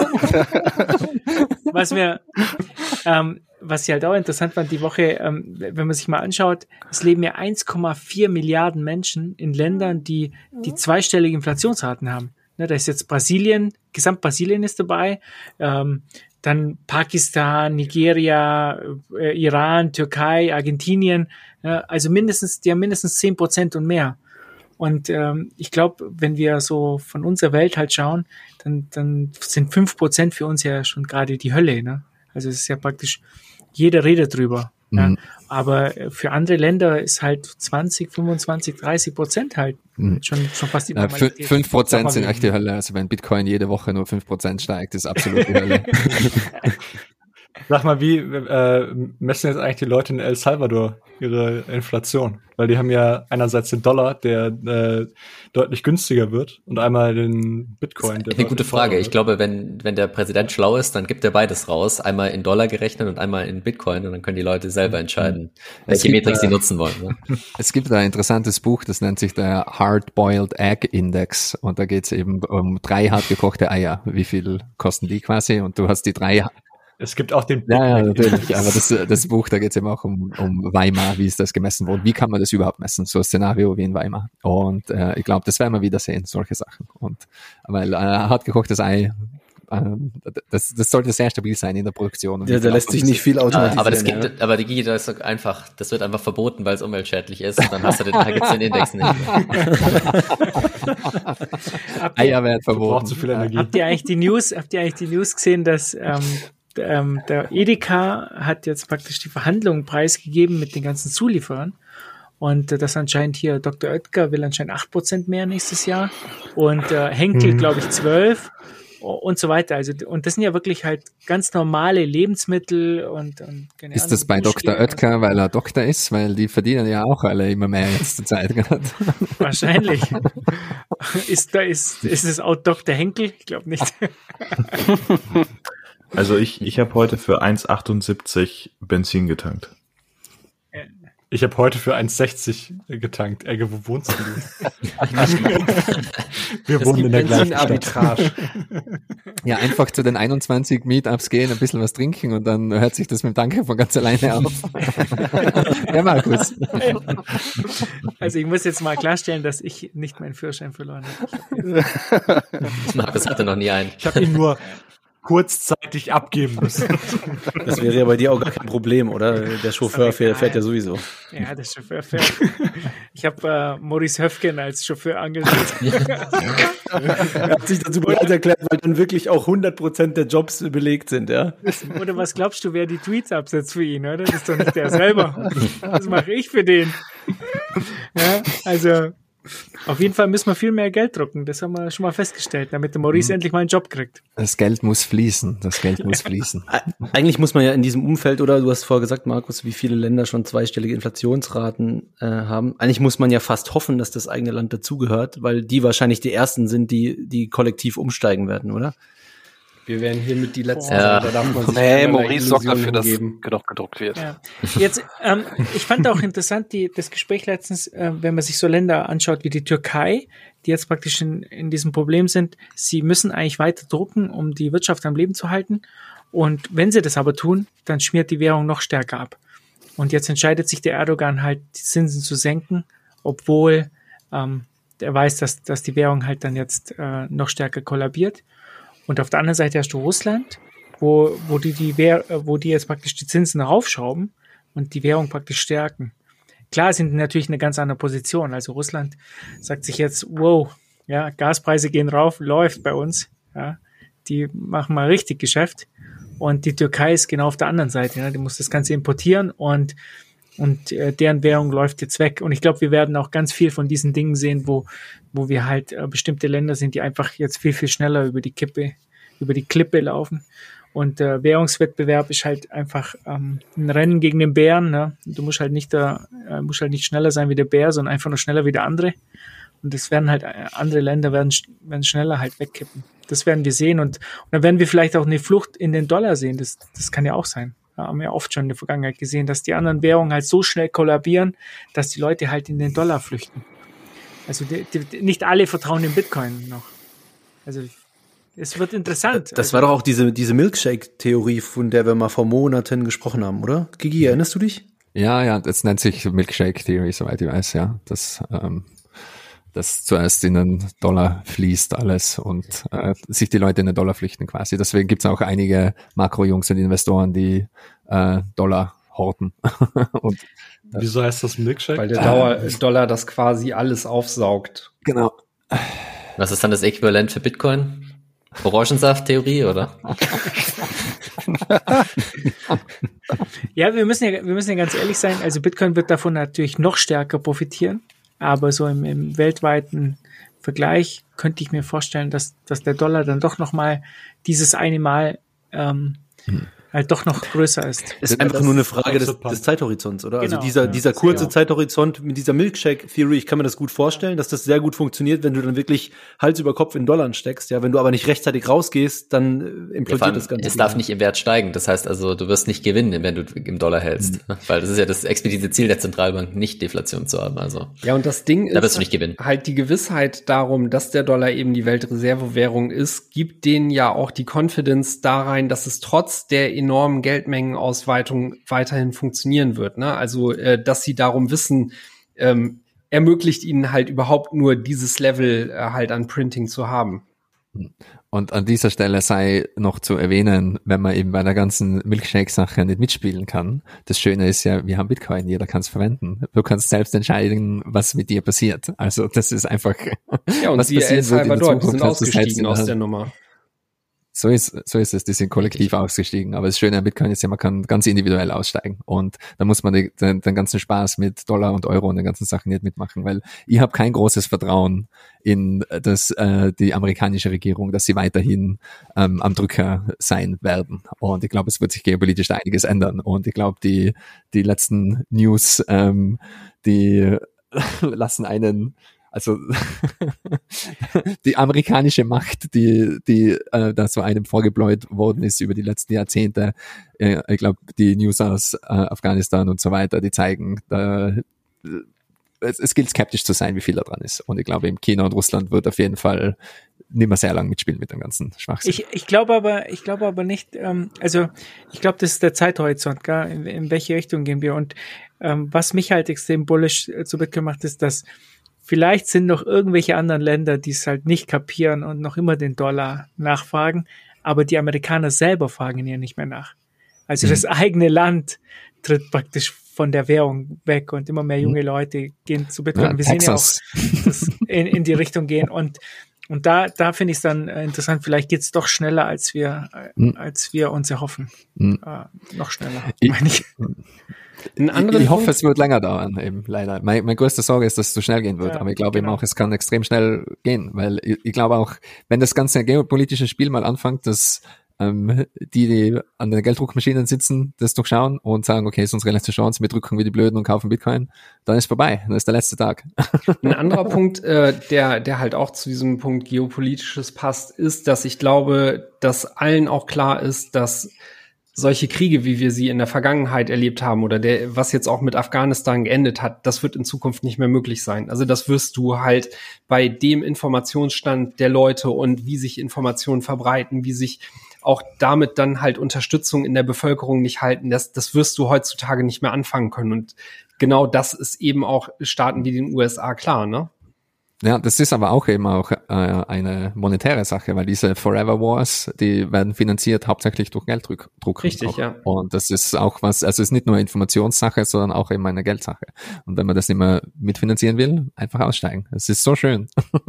Was ich halt auch interessant fand, die Woche, wenn man sich mal anschaut, es leben ja 1,4 Milliarden Menschen in Ländern, die zweistellige Inflationsraten haben. Ne, da ist jetzt Brasilien, gesamt Brasilien ist dabei, dann Pakistan, Nigeria, Iran, Türkei, Argentinien, also die haben mindestens 10% und mehr. Und ich glaube, wenn wir so von unserer Welt halt schauen, dann sind 5% für uns ja schon gerade die Hölle. Ne? Also es ist ja praktisch, jeder redet drüber. Ja, aber für andere Länder ist halt 20, 25, 30% halt schon fast die Normalität. 5% sind echt die Hölle. Also wenn Bitcoin jede Woche nur 5% steigt, ist absolut die Hölle. Sag mal, wie messen jetzt eigentlich die Leute in El Salvador ihre Inflation? Weil die haben ja einerseits den Dollar, der deutlich günstiger wird, und einmal den Bitcoin. Das ist eine gute Frage. Ich glaube, wenn der Präsident schlau ist, dann gibt er beides raus. Einmal in Dollar gerechnet und einmal in Bitcoin, und dann können die Leute selber entscheiden, welche Metrik sie nutzen wollen. Ne? Es gibt ein interessantes Buch, das nennt sich der Hard-Boiled Egg Index, und da geht es eben um 3 hartgekochte Eier. Wie viel kosten die quasi? Und du hast die 3. Es gibt auch den Ja, natürlich, aber das Buch, da geht es eben auch um Weimar, wie ist das gemessen worden, wie kann man das überhaupt messen, so ein Szenario wie in Weimar. Und ich glaube, das werden wir wieder sehen, solche Sachen. Und weil hartgekochtes Ei, das sollte sehr stabil sein in der Produktion. Und da lässt sich nicht viel automatisieren. Aber die Giga ist einfach, das wird einfach verboten, weil es umweltschädlich ist, und dann gibt's den Index nicht mehr. Eier werden verboten. Braucht zu viel Energie. Habt ihr eigentlich die News gesehen, dass der Edeka hat jetzt praktisch die Verhandlungen preisgegeben mit den ganzen Zulieferern, und das anscheinend hier Dr. Oetker will anscheinend 8% mehr nächstes Jahr und Henkel glaube ich 12% und so weiter. Also, und das sind ja wirklich halt ganz normale Lebensmittel und keine Ist das bei Dr. Oetker, weil er Doktor ist? Weil die verdienen ja auch alle immer mehr jetzt zur Zeit gerade. Wahrscheinlich. Ist es auch Dr. Henkel? Ich glaube nicht. Also ich habe heute für 1,78 Benzin getankt. Ich habe heute für 1,60 getankt. Egge, wo wohnst du? Wir wohnen in der gleichen Stadt. Ja, einfach zu den 21 Meetups gehen, ein bisschen was trinken und dann hört sich das mit dem Danke von ganz alleine auf. Ja, Markus. Also ich muss jetzt mal klarstellen, dass ich nicht meinen Führerschein verloren habe. Markus hatte noch nie einen. Ich habe ihn nur kurzzeitig abgeben müssen. Das wäre ja bei dir auch gar kein Problem, oder? Der Chauffeur fährt ja sowieso. Ja, der Chauffeur fährt. Ich habe Maurice Höfgen als Chauffeur angestellt. Er hat sich dazu bereit erklärt, weil dann wirklich auch 100% der Jobs belegt sind, ja. Oder was glaubst du, wer die Tweets absetzt für ihn, oder? Das ist doch nicht der selber. Das mache ich für den. Ja, also auf jeden Fall müssen wir viel mehr Geld drucken. Das haben wir schon mal festgestellt, damit der Maurice endlich mal einen Job kriegt. Das Geld muss fließen. Eigentlich muss man ja in diesem Umfeld, oder du hast vorher gesagt, Markus, wie viele Länder schon zweistellige Inflationsraten haben. Eigentlich muss man ja fast hoffen, dass das eigene Land dazugehört, weil die wahrscheinlich die Ersten sind, die kollektiv umsteigen werden, oder? Wir werden hiermit die Letzten. Ja. Da darf man sich Maurice sorgt dafür, dass genug gedruckt wird. Ja. Jetzt, ich fand auch interessant, das Gespräch letztens, wenn man sich so Länder anschaut wie die Türkei, die jetzt praktisch in diesem Problem sind, sie müssen eigentlich weiter drucken, um die Wirtschaft am Leben zu halten. Und wenn sie das aber tun, dann schmiert die Währung noch stärker ab. Und jetzt entscheidet sich der Erdogan halt, die Zinsen zu senken, obwohl er weiß, dass die Währung halt dann jetzt noch stärker kollabiert. Und auf der anderen Seite hast du Russland, wo die jetzt praktisch die Zinsen raufschrauben und die Währung praktisch stärken. Klar sind die natürlich in einer ganz anderen Position. Also Russland sagt sich jetzt, wow, ja, Gaspreise gehen rauf, läuft bei uns. Ja, die machen mal richtig Geschäft. Und die Türkei ist genau auf der anderen Seite. Ja, die muss das Ganze importieren und deren Währung läuft jetzt weg. Und ich glaube, wir werden auch ganz viel von diesen Dingen sehen, wo wir halt bestimmte Länder sind, die einfach jetzt viel, viel schneller über die Klippe laufen. Und Währungswettbewerb ist halt einfach ein Rennen gegen den Bären. Ne? Du musst halt nicht schneller sein wie der Bär, sondern einfach nur schneller wie der andere. Und das werden halt andere Länder werden schneller halt wegkippen. Das werden wir sehen. Und dann werden wir vielleicht auch eine Flucht in den Dollar sehen. Das kann ja auch sein. Ja, haben wir oft schon in der Vergangenheit gesehen, dass die anderen Währungen halt so schnell kollabieren, dass die Leute halt in den Dollar flüchten. Also nicht alle vertrauen dem Bitcoin noch. Also es wird interessant. Das war doch auch diese Milkshake-Theorie, von der wir mal vor Monaten gesprochen haben, oder? Gigi, erinnerst du dich? Ja, das nennt sich Milkshake-Theory, soweit ich weiß, ja. Dass zuerst in den Dollar fließt alles und sich die Leute in den Dollar flüchten quasi. Deswegen gibt's auch einige Makro-Jungs und Investoren, die Dollar horten. Und, wieso heißt das Milkshake? Weil der Dollar das quasi alles aufsaugt. Genau. Was ist dann das Äquivalent für Bitcoin? Orangensaft-Theorie, oder? Ja, wir müssen ja ganz ehrlich sein. Also Bitcoin wird davon natürlich noch stärker profitieren. Aber so im weltweiten Vergleich könnte ich mir vorstellen, dass der Dollar dann doch nochmal dieses eine Mal halt doch noch größer ist. Ist einfach nur eine Frage des Zeithorizonts, oder? Genau. Also dieser kurze Zeithorizont mit dieser Milkshake-Theory, ich kann mir das gut vorstellen, dass das sehr gut funktioniert, wenn du dann wirklich Hals über Kopf in Dollar steckst. Ja, wenn du aber nicht rechtzeitig rausgehst, dann implodiert das Ganze. Es darf nicht im Wert steigen. Das heißt also, du wirst nicht gewinnen, wenn du im Dollar hältst. Weil das ist ja das explizite Ziel der Zentralbank, nicht Deflation zu haben. Also ja, und das Ding da wirst du nicht gewinnen. Halt die Gewissheit darum, dass der Dollar eben die Weltreservewährung ist, gibt denen ja auch die Confidence da rein, dass es trotz der enormen Geldmengenausweitung weiterhin funktionieren wird. Ne? Also, dass sie darum wissen, ermöglicht ihnen halt überhaupt nur dieses Level halt an Printing zu haben. Und an dieser Stelle sei noch zu erwähnen, wenn man eben bei der ganzen Milkshake-Sache nicht mitspielen kann. Das Schöne ist ja, wir haben Bitcoin, jeder kann es verwenden. Du kannst selbst entscheiden, was mit dir passiert. Also das ist einfach, ja, und was die El Salvador, die sind ausgestiegen aus der Nummer. So ist es, die sind kollektiv ausgestiegen. Aber das Schöne an Bitcoin ist ja, man kann ganz individuell aussteigen. Und da muss man den ganzen Spaß mit Dollar und Euro und den ganzen Sachen nicht mitmachen, weil ich habe kein großes Vertrauen in die amerikanische Regierung, dass sie weiterhin am Drücker sein werden. Und ich glaube, es wird sich geopolitisch da einiges ändern. Und ich glaube, die letzten News, die lassen einen Also die amerikanische Macht, die da so einem vorgebläut worden ist über die letzten Jahrzehnte, ich glaube, die News aus Afghanistan und so weiter, die zeigen, es gilt skeptisch zu sein, wie viel da dran ist. Und ich glaube, im China und Russland wird auf jeden Fall nicht mehr sehr lang mitspielen mit dem ganzen Schwachsinn. Ich glaube aber nicht, also ich glaube, das ist der Zeithorizont, gell? In welche Richtung gehen wir? Und was mich halt extrem bullish zu Bitcoin macht, ist, dass vielleicht sind noch irgendwelche anderen Länder, die es halt nicht kapieren und noch immer den Dollar nachfragen, aber die Amerikaner selber fragen ja nicht mehr nach. Also das eigene Land tritt praktisch von der Währung weg und immer mehr junge Leute gehen zu Bitcoin. Ja, wir Texas. sehen ja auch, dass in die Richtung gehen und da finde ich es dann interessant, vielleicht geht es doch schneller, als wir uns erhoffen. Noch schneller, meine ich. Ich hoffe, es wird länger dauern, eben, leider. Meine größte Sorge ist, dass es so schnell gehen wird. Aber ich glaube eben auch, es kann extrem schnell gehen, weil ich glaube auch, wenn das ganze geopolitische Spiel mal anfängt, dass die an den Gelddruckmaschinen sitzen, das durchschauen und sagen, okay, ist unsere letzte Chance, wir drücken wie die Blöden und kaufen Bitcoin, dann ist vorbei, dann ist der letzte Tag. Ein anderer Punkt, der halt auch zu diesem Punkt Geopolitisches passt, ist, dass ich glaube, dass allen auch klar ist, dass solche Kriege, wie wir sie in der Vergangenheit erlebt haben oder was jetzt auch mit Afghanistan geendet hat, das wird in Zukunft nicht mehr möglich sein. Also das wirst du halt bei dem Informationsstand der Leute und wie sich Informationen verbreiten, wie sich auch damit dann halt Unterstützung in der Bevölkerung nicht halten, das wirst du heutzutage nicht mehr anfangen können. Und genau das ist eben auch Staaten wie den USA klar, ne? Ja, das ist aber auch eben auch eine monetäre Sache, weil diese Forever Wars, die werden finanziert hauptsächlich durch Gelddruck. Richtig, auch. ja. Und das ist auch was, also es ist nicht nur Informationssache, sondern auch eben eine Geldsache. Und wenn man das nicht mehr mitfinanzieren will, einfach aussteigen. Es ist so schön.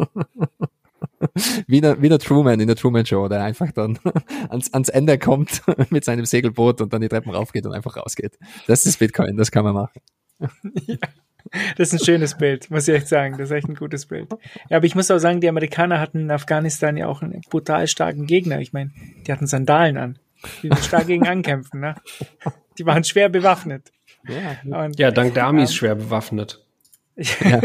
Wie der Truman in der Truman Show, der einfach dann ans Ende kommt mit seinem Segelboot und dann die Treppen raufgeht und einfach rausgeht. Das ist Bitcoin, das kann man machen. Ja. Das ist ein schönes Bild, muss ich echt sagen. Das ist echt ein gutes Bild. Ja, aber ich muss auch sagen, die Amerikaner hatten in Afghanistan ja auch einen brutal starken Gegner. Ich meine, die hatten Sandalen an. Die sind stark gegen ankämpfen, ne? Die waren schwer bewaffnet. Und, ja, dank der Amis schwer bewaffnet. Ja.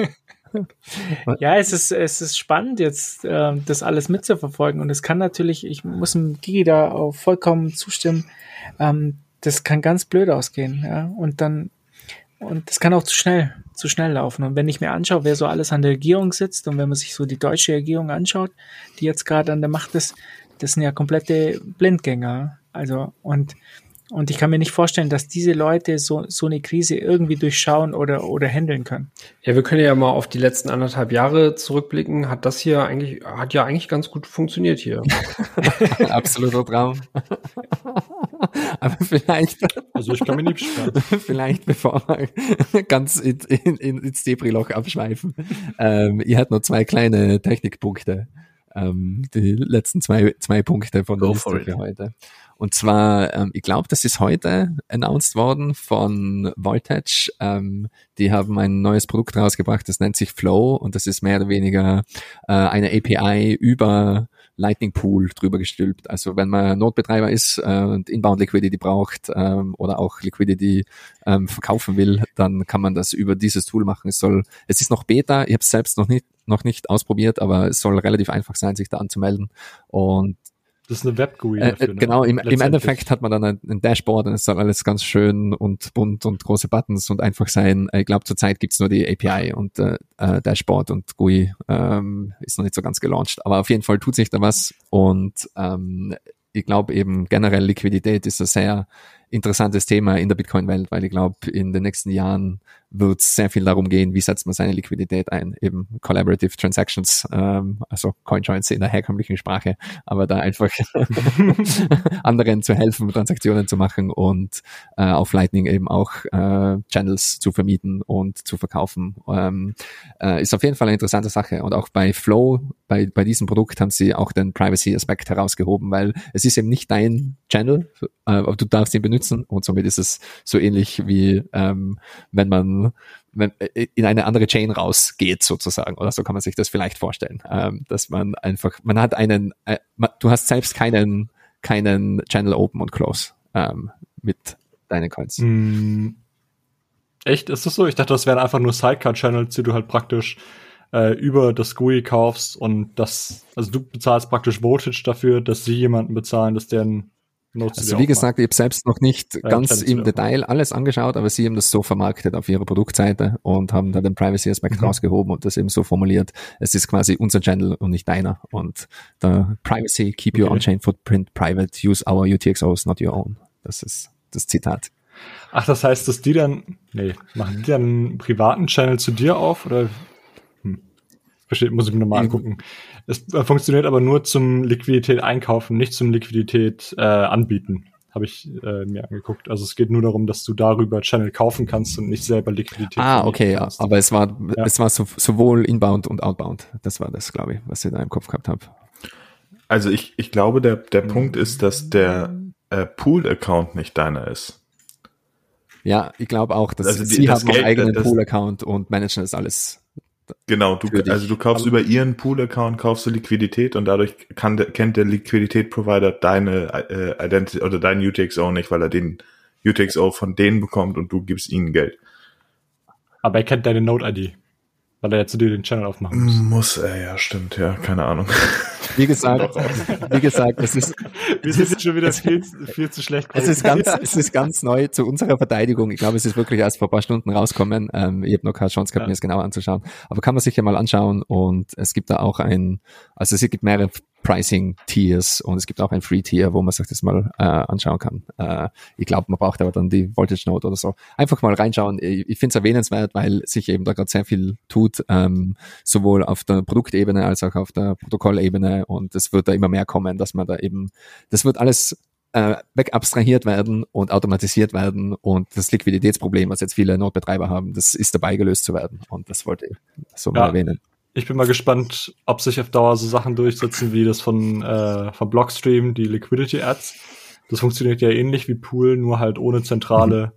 Ja, es ist spannend jetzt, das alles mitzuverfolgen. Und es kann natürlich, ich muss dem Gigi da auch vollkommen zustimmen, das kann ganz blöd ausgehen, ja. Und das kann auch zu schnell laufen. Und wenn ich mir anschaue, wer so alles an der Regierung sitzt und wenn man sich so die deutsche Regierung anschaut, die jetzt gerade an der Macht ist, das sind ja komplette Blindgänger. Also, und ich kann mir nicht vorstellen, dass diese Leute so eine Krise irgendwie durchschauen oder handeln können. Ja, wir können ja mal auf die letzten 1,5 Jahre zurückblicken. Hat ja eigentlich ganz gut funktioniert hier. Absoluter Traum. Aber vielleicht. Also ich kann mich nicht beschweren. Vielleicht, bevor wir ganz ins Depri-Loch abschweifen. Ihr habt noch 2 kleine Technikpunkte. Die letzten zwei Punkte von der Liste für heute. Und zwar, ich glaube, das ist heute announced worden von Voltage. Die haben ein neues Produkt rausgebracht, das nennt sich Flow und das ist mehr oder weniger eine API über Lightning Pool drüber gestülpt. Also wenn man Node-Betreiber ist und Inbound Liquidity braucht oder auch Liquidity verkaufen will, dann kann man das über dieses Tool machen. Es ist noch Beta, ich habe es selbst noch nicht ausprobiert, aber es soll relativ einfach sein, sich da anzumelden. Und das ist eine Web-GUI dafür, ne? Genau, im Endeffekt hat man dann ein Dashboard und es soll alles ganz schön und bunt und große Buttons und einfach sein. Ich glaube, zurzeit gibt's nur die API und Dashboard und GUI ist noch nicht so ganz gelauncht. Aber auf jeden Fall tut sich da was und ich glaube eben generell Liquidität ist ein sehr interessantes Thema in der Bitcoin-Welt, weil ich glaube, in den nächsten Jahren wird es sehr viel darum gehen, wie setzt man seine Liquidität ein, eben Collaborative Transactions, also Coinjoins in der herkömmlichen Sprache, aber da einfach anderen zu helfen, Transaktionen zu machen und auf Lightning eben auch Channels zu vermieten und zu verkaufen, ist auf jeden Fall eine interessante Sache. Und auch bei Flow, bei diesem Produkt haben sie auch den Privacy-Aspekt herausgehoben, weil es ist eben nicht dein Channel, aber du darfst ihn benutzen und somit ist es so ähnlich wie wenn man in eine andere Chain rausgeht sozusagen, oder so kann man sich das vielleicht vorstellen, dass man einfach, du hast selbst keinen Channel Open und Close mit deinen Coins. Echt? Ist das so? Ich dachte, das wären einfach nur Sidecar-Channels, die du halt praktisch über das GUI kaufst und also du bezahlst praktisch Voltage dafür, dass sie jemanden bezahlen, dass der ein Notes Also wie gesagt, ich habe selbst noch nicht ganz im Detail alles angeschaut, aber sie haben das so vermarktet auf ihrer Produktseite und haben da den Privacy-Aspekt rausgehoben und das eben so formuliert, es ist quasi unser Channel und nicht deiner. Und der Privacy, keep your on-chain footprint private, use our UTXOs, not your own. Das ist das Zitat. Ach, das heißt, dass machen die dann einen privaten Channel zu dir auf? Oder versteht, muss ich mir nochmal angucken. Es funktioniert aber nur zum Liquidität einkaufen, nicht zum Liquidität anbieten. Habe ich mir angeguckt. Also es geht nur darum, dass du darüber Channel kaufen kannst und nicht selber Liquidität. Okay, ja. Aber es war sowohl Inbound und Outbound. Das war das, glaube ich, was ich da im Kopf gehabt habe. Also ich glaube, der Punkt ist, dass der Pool-Account nicht deiner ist. Ja, ich glaube auch, dass sie haben einen eigenen Pool-Account und managen das alles. Genau, du kaufst über ihren Pool-Account, kaufst du Liquidität und dadurch kennt der Liquidität-Provider deine Identity oder dein UTXO nicht, weil er den UTXO von denen bekommt und du gibst ihnen Geld. Aber er kennt deine Node-ID, weil er ja zu dir den Channel aufmachen muss. Muss er, ja, stimmt, ja, keine Ahnung. Wie gesagt, es ist... Wir sind jetzt schon wieder viel zu schlecht. Es ist ganz neu zu unserer Verteidigung. Ich glaube, es ist wirklich erst vor ein paar Stunden rausgekommen. Ich habe noch keine Chance gehabt, mir das genau anzuschauen. Aber kann man sich ja mal anschauen und es gibt da auch es gibt mehrere Pricing-Tiers und es gibt auch ein Free-Tier, wo man sich das mal anschauen kann. Ich glaube, man braucht aber dann die Voltage-Node oder so. Einfach mal reinschauen. Ich finde es erwähnenswert, weil sich eben da gerade sehr viel tut, sowohl auf der Produktebene als auch auf der Protokollebene und es wird da immer mehr kommen, dass man da eben, das wird alles wegabstrahiert werden und automatisiert werden und das Liquiditätsproblem, was jetzt viele Node-Betreiber haben, das ist dabei gelöst zu werden und das wollte ich so mal erwähnen. Ich bin mal gespannt, ob sich auf Dauer so Sachen durchsetzen wie das von Blockstream, die Liquidity Ads. Das funktioniert ja ähnlich wie Pool, nur halt ohne zentrale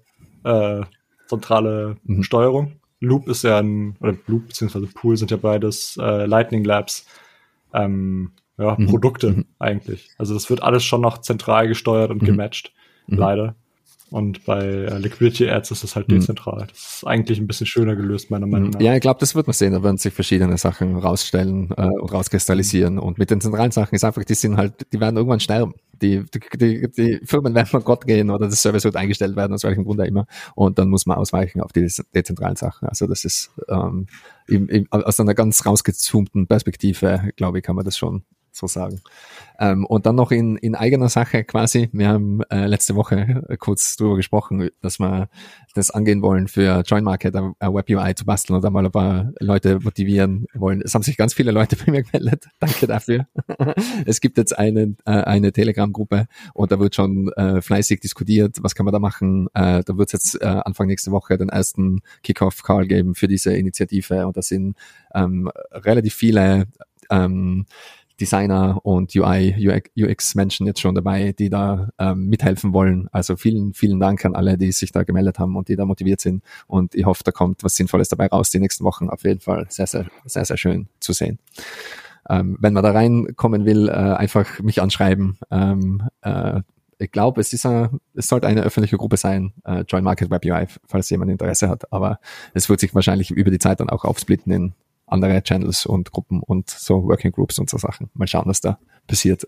Steuerung. Loop ist ja Loop bzw. Pool sind ja beides Lightning Labs Produkte eigentlich. Also das wird alles schon noch zentral gesteuert und gematcht, leider. Und bei Liquidity Ads ist das halt dezentral. Das ist eigentlich ein bisschen schöner gelöst, meiner Meinung nach. Ja, ich glaube, das wird man sehen. Da werden sich verschiedene Sachen rausstellen und rauskristallisieren. Und mit den zentralen Sachen ist einfach, die werden irgendwann sterben. Die Firmen werden mal Gott gehen oder das Service wird eingestellt werden, aus welchem Grund auch immer. Und dann muss man ausweichen auf die dezentralen Sachen. Also das ist aus einer ganz rausgezoomten Perspektive, glaube ich, kann man das schon so sagen. Und dann noch in eigener Sache quasi. Wir haben letzte Woche kurz drüber gesprochen, dass wir das angehen wollen für Join Market, eine Web UI zu basteln und da mal ein paar Leute motivieren wollen. Es haben sich ganz viele Leute bei mir gemeldet. Danke dafür. Es gibt jetzt eine Telegram-Gruppe und da wird schon fleißig diskutiert, was kann man da machen. Da wird es jetzt Anfang nächste Woche den ersten Kickoff-Call geben für diese Initiative und da sind relativ viele Designer und UX-Menschen jetzt schon dabei, die da mithelfen wollen. Also vielen, vielen Dank an alle, die sich da gemeldet haben und die da motiviert sind. Und ich hoffe, da kommt was Sinnvolles dabei raus die nächsten Wochen. Auf jeden Fall sehr, sehr, sehr, sehr schön zu sehen. Wenn man da reinkommen will, einfach mich anschreiben. Ich glaube, es sollte eine öffentliche Gruppe sein, Join Market Web UI, falls jemand Interesse hat. Aber es wird sich wahrscheinlich über die Zeit dann auch aufsplitten in andere Channels und Gruppen und so Working Groups und so Sachen. Mal schauen, was da passiert.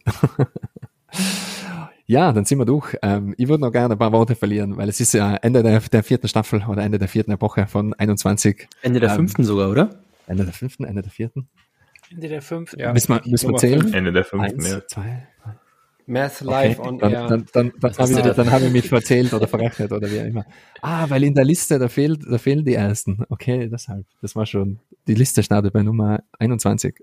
Ja, dann sind wir durch. Ich würde noch gerne ein paar Worte verlieren, weil es ist ja Ende der 4. Staffel oder Ende der 4. Epoche von 21. Ende der 5. sogar, oder? Ende der 5., Ende der 4. Ende der 5. Ja. Müssen wir zählen? Ende der 5. 1, ja. 2, Math live on air. Dann habe ich mich verzählt oder verrechnet oder wie auch immer. Weil in der Liste, da fehlen die ersten. Okay, deshalb. Das war schon, die Liste startet bei Nummer 21.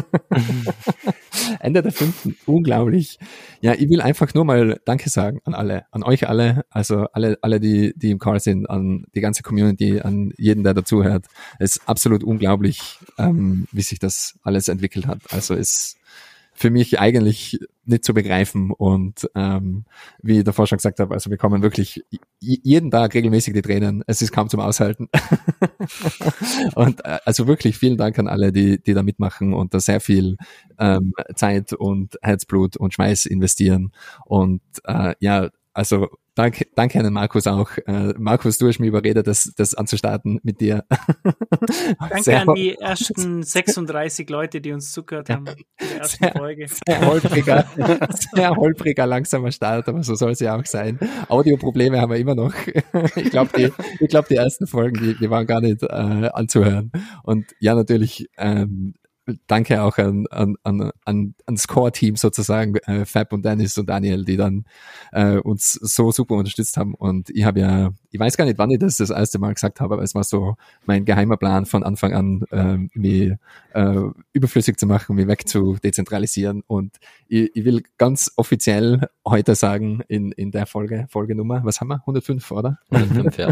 Ende der 5. Unglaublich. Ja, ich will einfach nur mal Danke sagen an alle, an euch alle, also alle, die im Call sind, an die ganze Community, an jeden, der dazuhört. Es ist absolut unglaublich, wie sich das alles entwickelt hat. Also es für mich eigentlich nicht zu begreifen und wie ich davor schon gesagt habe, also wir kommen wirklich jeden Tag regelmäßig die Tränen, es ist kaum zum Aushalten. Und also wirklich vielen Dank an alle, die da mitmachen und da sehr viel Zeit und Herzblut und Schweiß investieren und also danke an Markus auch. Markus, du hast mich überredet, das anzustarten mit dir. Danke an die ersten 36 Leute, die uns zugehört haben in der ersten Folge. Sehr holpriger, langsamer Start, aber so soll es ja auch sein. Audioprobleme haben wir immer noch. Ich glaube, die ersten Folgen, die waren gar nicht anzuhören. Und ja, natürlich, danke auch ans Core-Team sozusagen, Fab und Dennis und Daniel, die dann uns so super unterstützt haben. Und ich weiß gar nicht, wann ich das erste Mal gesagt habe, aber es war so mein geheimer Plan von Anfang an, mich überflüssig zu machen, mich weg zu dezentralisieren. Und ich will ganz offiziell heute sagen, in der Folgenummer, was haben wir? 105, oder? 105, ja.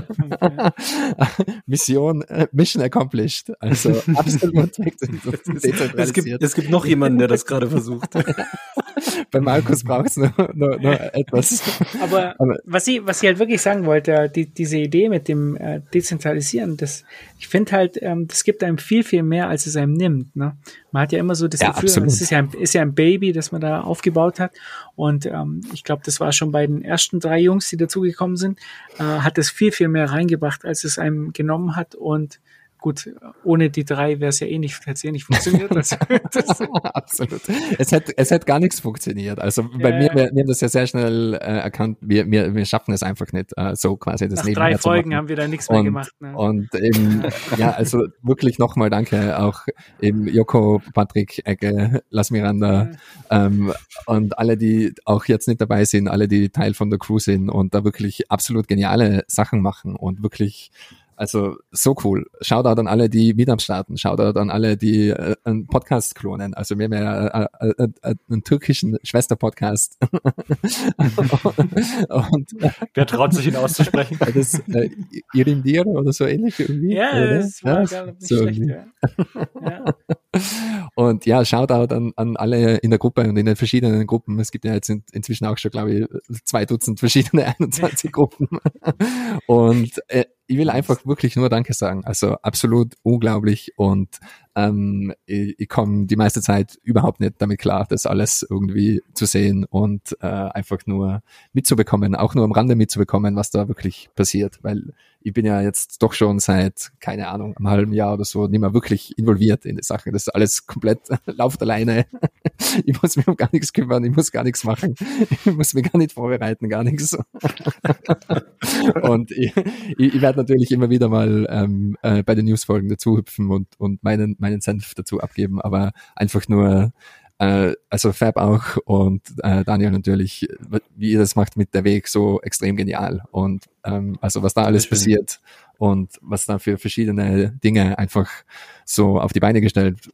Mission accomplished. Also absolut weg. Es gibt noch jemanden, der das gerade versucht. Bei Markus braucht es noch etwas. Aber was ich halt wirklich sagen wollte, diese Idee mit dem Dezentralisieren, ich finde halt, das gibt einem viel, viel mehr, als es einem nimmt. Ne? Man hat ja immer so das Gefühl, es ist ja ein Baby, das man da aufgebaut hat. Und ich glaube, das war schon bei den ersten 3 Jungs, die dazugekommen sind, hat es viel, viel mehr reingebracht, als es einem genommen hat. Und gut, ohne die 3 hätte es eh nicht funktioniert. Absolut. Es hätte gar nichts funktioniert. Also bei mir, wir haben das ja sehr schnell erkannt, wir schaffen es einfach nicht, so quasi das Nach Nebenher 3 Folgen haben wir da nichts mehr gemacht. Ne? Und eben, ja, also wirklich nochmal danke auch eben Joko, Patrick, Ecke, Las Miranda und alle, die auch jetzt nicht dabei sind, alle, die Teil von der Crew sind und da wirklich absolut geniale Sachen machen und wirklich, also so cool. Shoutout an alle, die Meetups starten. Shoutout an alle, die einen Podcast klonen. Also wir haben ja einen türkischen Schwester-Podcast. Und wer traut sich ihn auszusprechen? Das Irimdir oder so ähnlich irgendwie. Ja, das war gar nicht so schlecht. Ja. Und ja, Shoutout an alle in der Gruppe und in den verschiedenen Gruppen. Es gibt ja jetzt inzwischen auch schon, glaube ich, 2 Dutzend verschiedene 21 Gruppen. Und ich will einfach wirklich nur Danke sagen. Also absolut unglaublich und ich komme die meiste Zeit überhaupt nicht damit klar, das alles irgendwie zu sehen und einfach nur mitzubekommen, auch nur am Rande mitzubekommen, was da wirklich passiert, weil ich bin ja jetzt doch schon seit, keine Ahnung, einem halben Jahr oder so nicht mehr wirklich involviert in die Sache. Das ist alles komplett läuft alleine. Ich muss mich um gar nichts kümmern, ich muss gar nichts machen, ich muss mich gar nicht vorbereiten, gar nichts. Und ich werde natürlich immer wieder mal bei den Newsfolgen dazu hüpfen und meinen Senf dazu abgeben, aber einfach nur also Fab auch und Daniel natürlich, wie ihr das macht mit der Weg, so extrem genial und also was da alles passiert und was da für verschiedene Dinge einfach so auf die Beine gestellt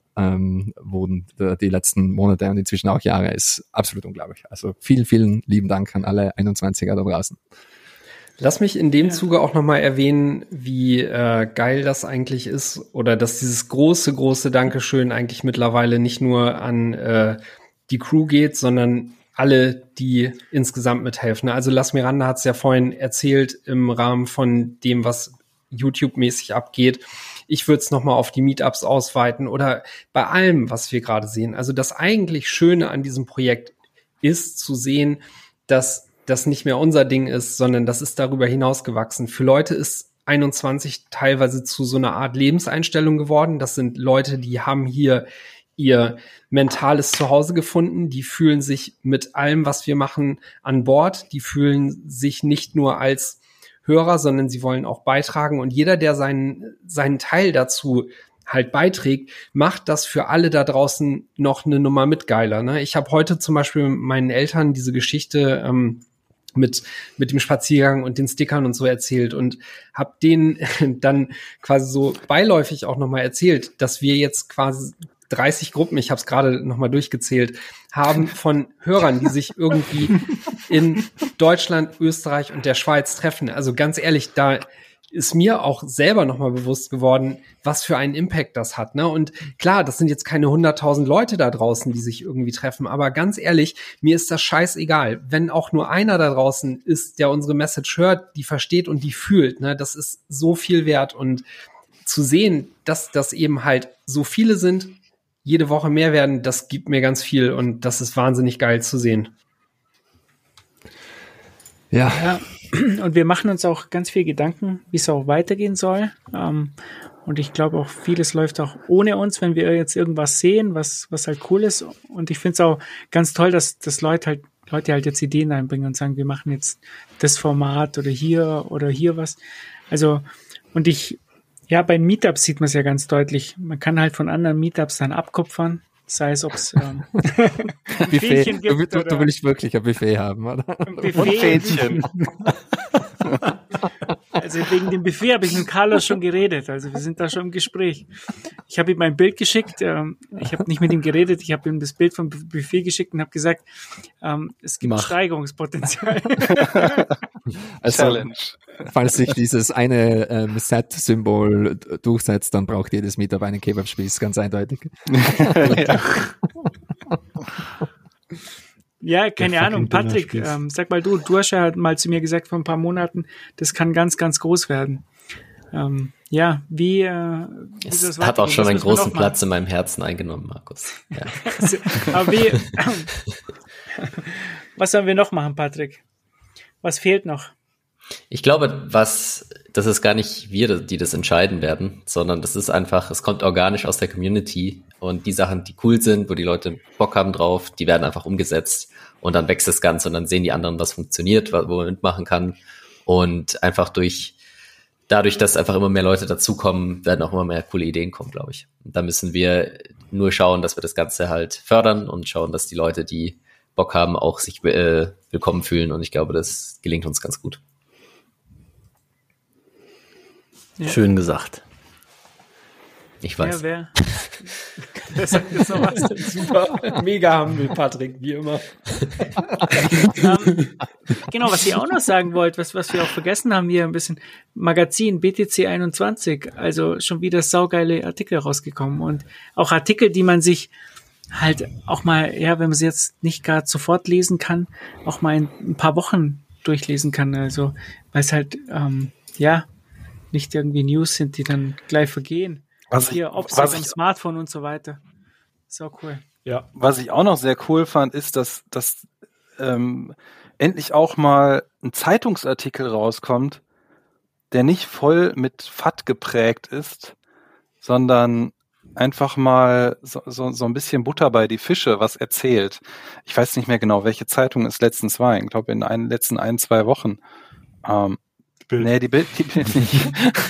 wurden die letzten Monate und inzwischen auch Jahre, ist absolut unglaublich. Also vielen, vielen lieben Dank an alle 21er da draußen. Lass mich in dem Zuge auch nochmal erwähnen, wie geil das eigentlich ist oder dass dieses große Dankeschön eigentlich mittlerweile nicht nur an die Crew geht, sondern alle, die insgesamt mithelfen. Also Las Miranda hat es ja vorhin erzählt im Rahmen von dem, was YouTube-mäßig abgeht. Ich würde es nochmal auf die Meetups ausweiten oder bei allem, was wir gerade sehen. Also das eigentlich Schöne an diesem Projekt ist zu sehen, dass das nicht mehr unser Ding ist, sondern das ist darüber hinausgewachsen. Für Leute ist 21 teilweise zu so einer Art Lebenseinstellung geworden. Das sind Leute, die haben hier ihr mentales Zuhause gefunden. Die fühlen sich mit allem, was wir machen, an Bord. Die fühlen sich nicht nur als Hörer, sondern sie wollen auch beitragen. Und jeder, der seinen Teil dazu halt beiträgt, macht das für alle da draußen noch eine Nummer mit geiler. Ne? Ich habe heute zum Beispiel mit meinen Eltern diese Geschichte mit dem Spaziergang und den Stickern und so erzählt und habe denen dann quasi so beiläufig auch nochmal erzählt, dass wir jetzt quasi 30 Gruppen, ich habe es gerade nochmal durchgezählt, haben von Hörern, die sich irgendwie in Deutschland, Österreich und der Schweiz treffen. Also ganz ehrlich, da ist mir auch selber nochmal bewusst geworden, was für einen Impact das hat. Ne? Und klar, das sind jetzt keine 100.000 Leute da draußen, die sich irgendwie treffen, aber ganz ehrlich, mir ist das scheißegal. Wenn auch nur einer da draußen ist, der unsere Message hört, die versteht und die fühlt, ne? Das ist so viel wert. Und zu sehen, dass das eben halt so viele sind, jede Woche mehr werden, das gibt mir ganz viel und das ist wahnsinnig geil zu sehen. Ja, und wir machen uns auch ganz viel Gedanken, wie es auch weitergehen soll. Und ich glaube auch, vieles läuft auch ohne uns, wenn wir jetzt irgendwas sehen, was halt cool ist. Und ich finde es auch ganz toll, dass Leute halt jetzt Ideen einbringen und sagen, wir machen jetzt das Format oder hier was. Also, und bei Meetups sieht man es ja ganz deutlich. Man kann halt von anderen Meetups dann abkupfern. Sei es, ob es Buffet gibt. Du willst wirklich ein Buffet haben, oder? Ein Buffet. Und Fähnchen. Also wegen dem Buffet habe ich mit Carlos schon geredet. Also wir sind da schon im Gespräch. Ich habe ihm mein Bild geschickt. Ich habe nicht mit ihm geredet. Ich habe ihm das Bild vom Buffet geschickt und habe gesagt, es gibt Steigerungspotenzial. Also, Challenge. Falls sich dieses eine Set-Symbol durchsetzt, dann braucht jedes Meetup einen Kebab-Spieß, ganz eindeutig. Ja, keine Ahnung. Patrick, sag mal du hast ja mal zu mir gesagt vor ein paar Monaten, das kann ganz, ganz groß werden. Wie es hat auch schon einen großen Platz in meinem Herzen eingenommen, Markus. Ja. Aber was sollen wir noch machen, Patrick? Was fehlt noch? Ich glaube, das ist gar nicht wir, die das entscheiden werden, sondern das ist einfach, es kommt organisch aus der Community und die Sachen, die cool sind, wo die Leute Bock haben drauf, die werden einfach umgesetzt und dann wächst das Ganze und dann sehen die anderen, was funktioniert, wo man mitmachen kann und einfach dadurch, dass einfach immer mehr Leute dazukommen, werden auch immer mehr coole Ideen kommen, glaube ich. Und da müssen wir nur schauen, dass wir das Ganze halt fördern und schauen, dass die Leute, die Bock haben, auch sich willkommen fühlen und ich glaube, das gelingt uns ganz gut. Ja. Schön gesagt. Ich weiß. Wer sagt jetzt noch was? Super, mega humble, Patrick, wie immer. Genau, was ich auch noch sagen wollte, was wir auch vergessen haben hier ein bisschen, Magazin BTC 21, also schon wieder saugeile Artikel rausgekommen und auch Artikel, die man sich halt auch mal, wenn man sie jetzt nicht gerade sofort lesen kann, auch mal in ein paar Wochen durchlesen kann, also weil es halt, nicht irgendwie News sind, die dann gleich vergehen. Ops am Smartphone und so weiter. So cool. Ja. Was ich auch noch sehr cool fand, ist, dass endlich auch mal ein Zeitungsartikel rauskommt, der nicht voll mit FAT geprägt ist, sondern einfach mal so ein bisschen Butter bei die Fische was erzählt. Ich weiß nicht mehr genau, welche Zeitung es letztens war. Ich glaube, in den letzten 1-2 Wochen. Bild. Nee, die Bild nicht.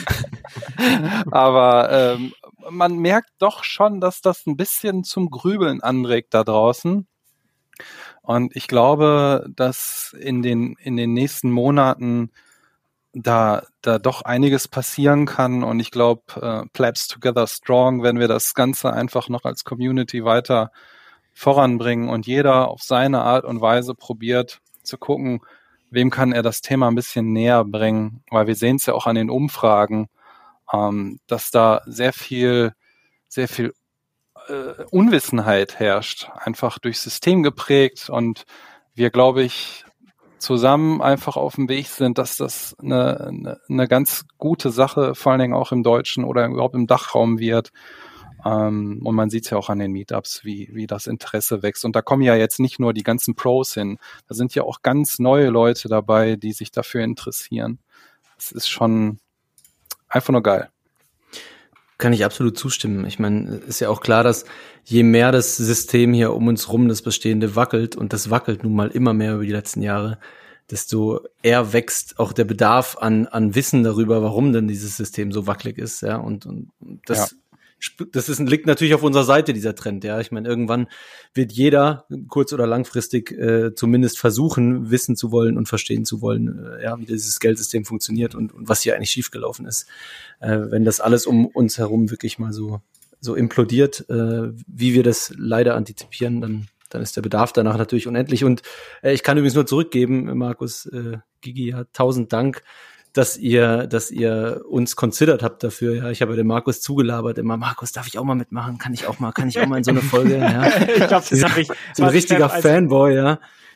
Aber man merkt doch schon, dass das ein bisschen zum Grübeln anregt da draußen. Und ich glaube, dass in den nächsten Monaten da doch einiges passieren kann. Und ich glaube, Plebs Together Strong, wenn wir das Ganze einfach noch als Community weiter voranbringen und jeder auf seine Art und Weise probiert zu gucken, wem kann er das Thema ein bisschen näher bringen, weil wir sehen es ja auch an den Umfragen, dass da sehr viel Unwissenheit herrscht, einfach durchs System geprägt und wir, glaube ich, zusammen einfach auf dem Weg sind, dass das eine ganz gute Sache, vor allen Dingen auch im Deutschen oder überhaupt im Dachraum wird. Und man sieht es ja auch an den Meetups, wie das Interesse wächst. Und da kommen ja jetzt nicht nur die ganzen Pros hin, da sind ja auch ganz neue Leute dabei, die sich dafür interessieren. Das ist schon einfach nur geil. Kann ich absolut zustimmen. Ich meine, ist ja auch klar, dass je mehr das System hier um uns rum, das Bestehende wackelt, und das wackelt nun mal immer mehr über die letzten Jahre, desto eher wächst auch der Bedarf an Wissen darüber, warum denn dieses System so wackelig ist. Ja, und das... Ja. Liegt natürlich auf unserer Seite, dieser Trend, ja. Ich meine, irgendwann wird jeder kurz- oder langfristig zumindest versuchen, wissen zu wollen und verstehen zu wollen, wie dieses Geldsystem funktioniert und was hier eigentlich schiefgelaufen ist. Wenn das alles um uns herum wirklich mal so implodiert, wie wir das leider antizipieren, dann ist der Bedarf danach natürlich unendlich. Und ich kann übrigens nur zurückgeben, Markus, Gigi, 1000 Dank, dass ihr uns considered habt dafür. Ja, ich habe den Markus zugelabert immer. Markus, darf ich auch mal mitmachen? Kann ich auch mal in so eine Folge? Ja. Ich glaube, das habe ich. So ein richtiger Fanboy, ja.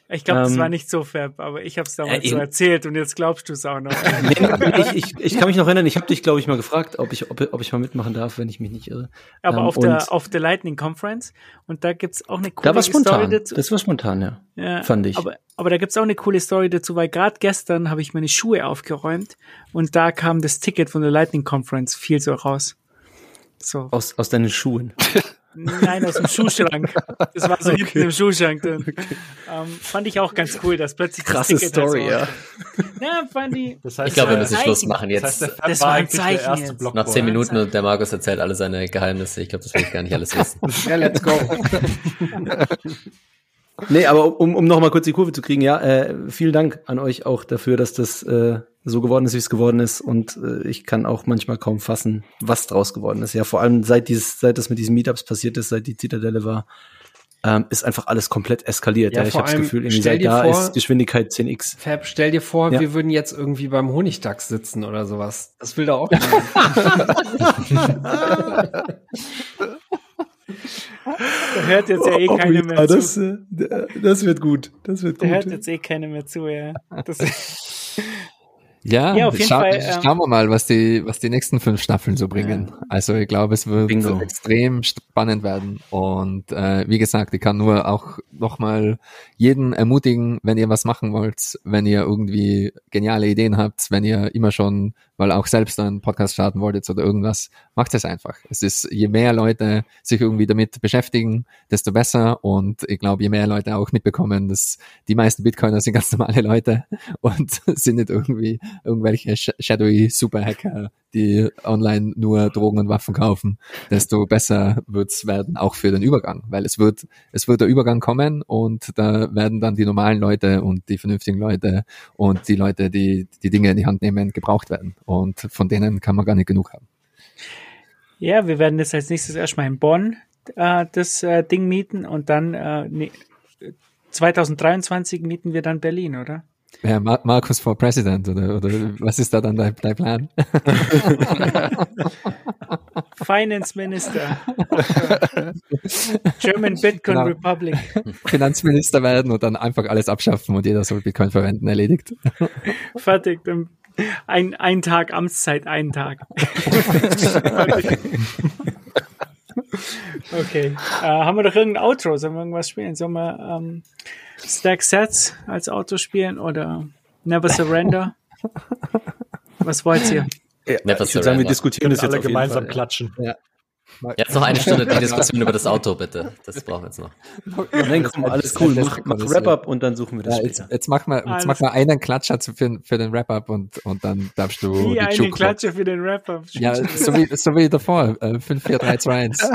Ich glaube, das war nicht so Fab, aber ich habe es damals so erzählt und jetzt glaubst du es auch noch. Ich kann mich noch erinnern, ich habe dich, glaube ich, mal gefragt, ob ich mal mitmachen darf, wenn ich mich nicht irre. Aber auf der Lightning Conference und da gibt's auch eine coole Story dazu. Das war spontan, ja. Fand ich. Aber da gibt's auch eine coole Story dazu, weil gerade gestern habe ich meine Schuhe aufgeräumt und da kam das Ticket von der Lightning Conference viel so raus. So. Aus deinen Schuhen? Nein, aus dem Schuhschrank. Das war so hinten im Schuhschrank drin. Fand ich auch ganz cool, dass plötzlich krasse das Ticket Story, ja. Ja, fand ich. Das heißt, ich glaube, wir müssen Schluss machen jetzt. Das war ein Zeichen jetzt. Noch 10 Minuten und der Markus erzählt alle seine Geheimnisse. Ich glaube, das will ich gar nicht alles wissen. Ja, let's go. Nee, aber um noch mal kurz die Kurve zu kriegen, vielen Dank an euch auch dafür, dass das so geworden ist, wie es geworden ist und ich kann auch manchmal kaum fassen, was draus geworden ist. Ja, vor allem seit das mit diesen Meetups passiert ist, seit die Zitadelle war, ist einfach alles komplett eskaliert. Ja, ich habe das Gefühl, irgendwie seit da ist Geschwindigkeit 10x. Fab, stell dir vor, wir würden jetzt irgendwie beim Honigdachs sitzen oder sowas. Das will doch auch keiner. Da hört jetzt ja keiner mehr zu. Das wird gut. Da hört jetzt keiner mehr zu, ja. Ja, auf jeden Fall. Schauen wir mal, was die nächsten 5 Staffeln so bringen. Also ich glaube, es wird extrem spannend werden. Und wie gesagt, ich kann nur auch nochmal jeden ermutigen, wenn ihr was machen wollt, wenn ihr irgendwie geniale Ideen habt, wenn ihr immer schon mal auch selbst einen Podcast starten wolltet oder irgendwas, macht es einfach. Es ist, je mehr Leute sich irgendwie damit beschäftigen, desto besser. Und ich glaube, je mehr Leute auch mitbekommen, dass die meisten Bitcoiner sind ganz normale Leute und sind nicht irgendwie irgendwelche shadowy Superhacker, die online nur Drogen und Waffen kaufen, desto besser wird's werden, auch für den Übergang, weil es wird der Übergang kommen und da werden dann die normalen Leute und die vernünftigen Leute und die Leute, die Dinge in die Hand nehmen, gebraucht werden und von denen kann man gar nicht genug haben. Ja, wir werden das als nächstes erstmal in Bonn das Ding mieten und dann 2023 mieten wir dann Berlin, oder? Ja, Markus for President, oder was ist da dann dein Plan? Finance Minister. German Bitcoin Republic. Finanzminister werden und dann einfach alles abschaffen und jeder soll Bitcoin verwenden, erledigt. Fertig. Ein Tag Amtszeit, einen Tag. Okay. Haben wir doch irgendein Outro? Sollen wir irgendwas spielen? Sollen wir Stack Sets als Outro spielen oder Never Surrender? Was wollt ihr? Ja, ich würde sagen, wir diskutieren das jetzt alle auf jeden gemeinsam Fall, klatschen. Ja. Jetzt noch eine Stunde die Diskussion über das Auto, bitte. Das brauchen wir jetzt noch. Nein, komm, alles cool. Mach Wrap-Up und dann suchen wir das später. Jetzt mach mal einen Klatscher für den Wrap-Up und dann darfst du die einen Klatscher für den Wrap-Up. Ja, so wie davor. 5, 4, 3, 2, 1.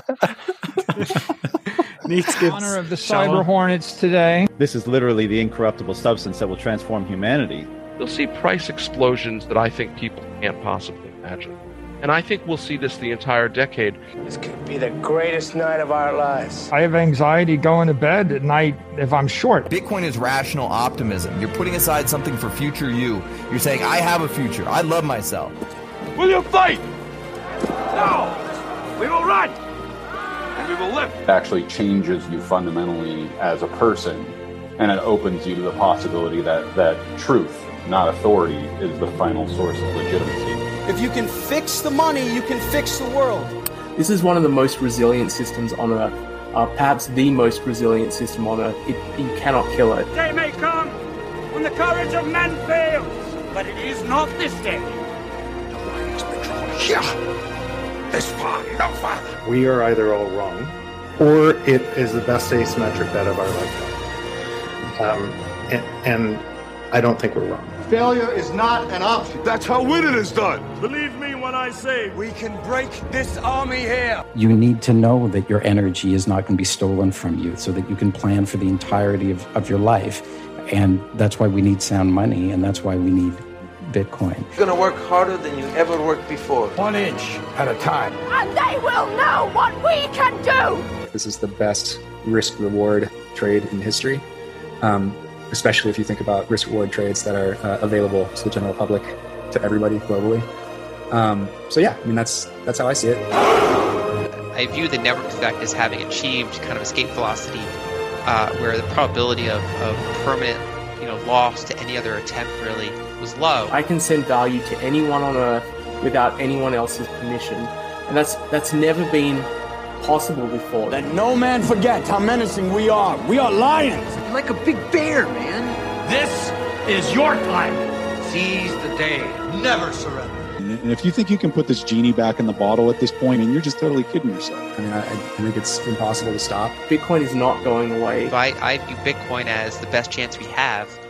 Nichts gibt's. Honor of the Cyber Hornets today. This is literally the incorruptible substance that will transform humanity. You'll see price explosions that I think people can't possibly imagine. And I think we'll see this the entire decade. This could be the greatest night of our lives. I have anxiety going to bed at night if I'm short. Bitcoin is rational optimism. You're putting aside something for future you. You're saying, I have a future. I love myself. Will you fight? No! We will run! And we will live. It actually changes you fundamentally as a person, and it opens you to the possibility that truth, not authority, is the final source of legitimacy. If you can fix the money, you can fix the world. This is one of the most resilient systems on Earth. Perhaps the most resilient system on Earth. You cannot kill it. Day may come when the courage of men fails, but it is not this day. The line has been drawn here. This far, no farther. We are either all wrong, or it is the best asymmetric bet of our lifetime. And I don't think we're wrong. Failure is not an option. That's how winning is done. Believe me when I say we can break this army here. You need to know that your energy is not going to be stolen from you so that you can plan for the entirety of your life. And that's why we need sound money, and that's why we need Bitcoin. You're going to work harder than you ever worked before. 1 inch at a time. And they will know what we can do. This is the best risk-reward trade in history. Especially if you think about risk-reward trades that are available to the general public, to everybody globally. So yeah, I mean, that's how I see it. I view the network effect as having achieved kind of escape velocity where the probability of permanent, loss to any other attempt really was low. I can send value to anyone on Earth without anyone else's permission, and that's never been possible before. Let no man forget how menacing we are. We are lions. Like a big bear, man. This is your time. Seize the day. Never surrender. And if you think you can put this genie back in the bottle at this point, you're just totally kidding yourself. I mean, I think it's impossible to stop. Bitcoin is not going away. So I view Bitcoin as the best chance we have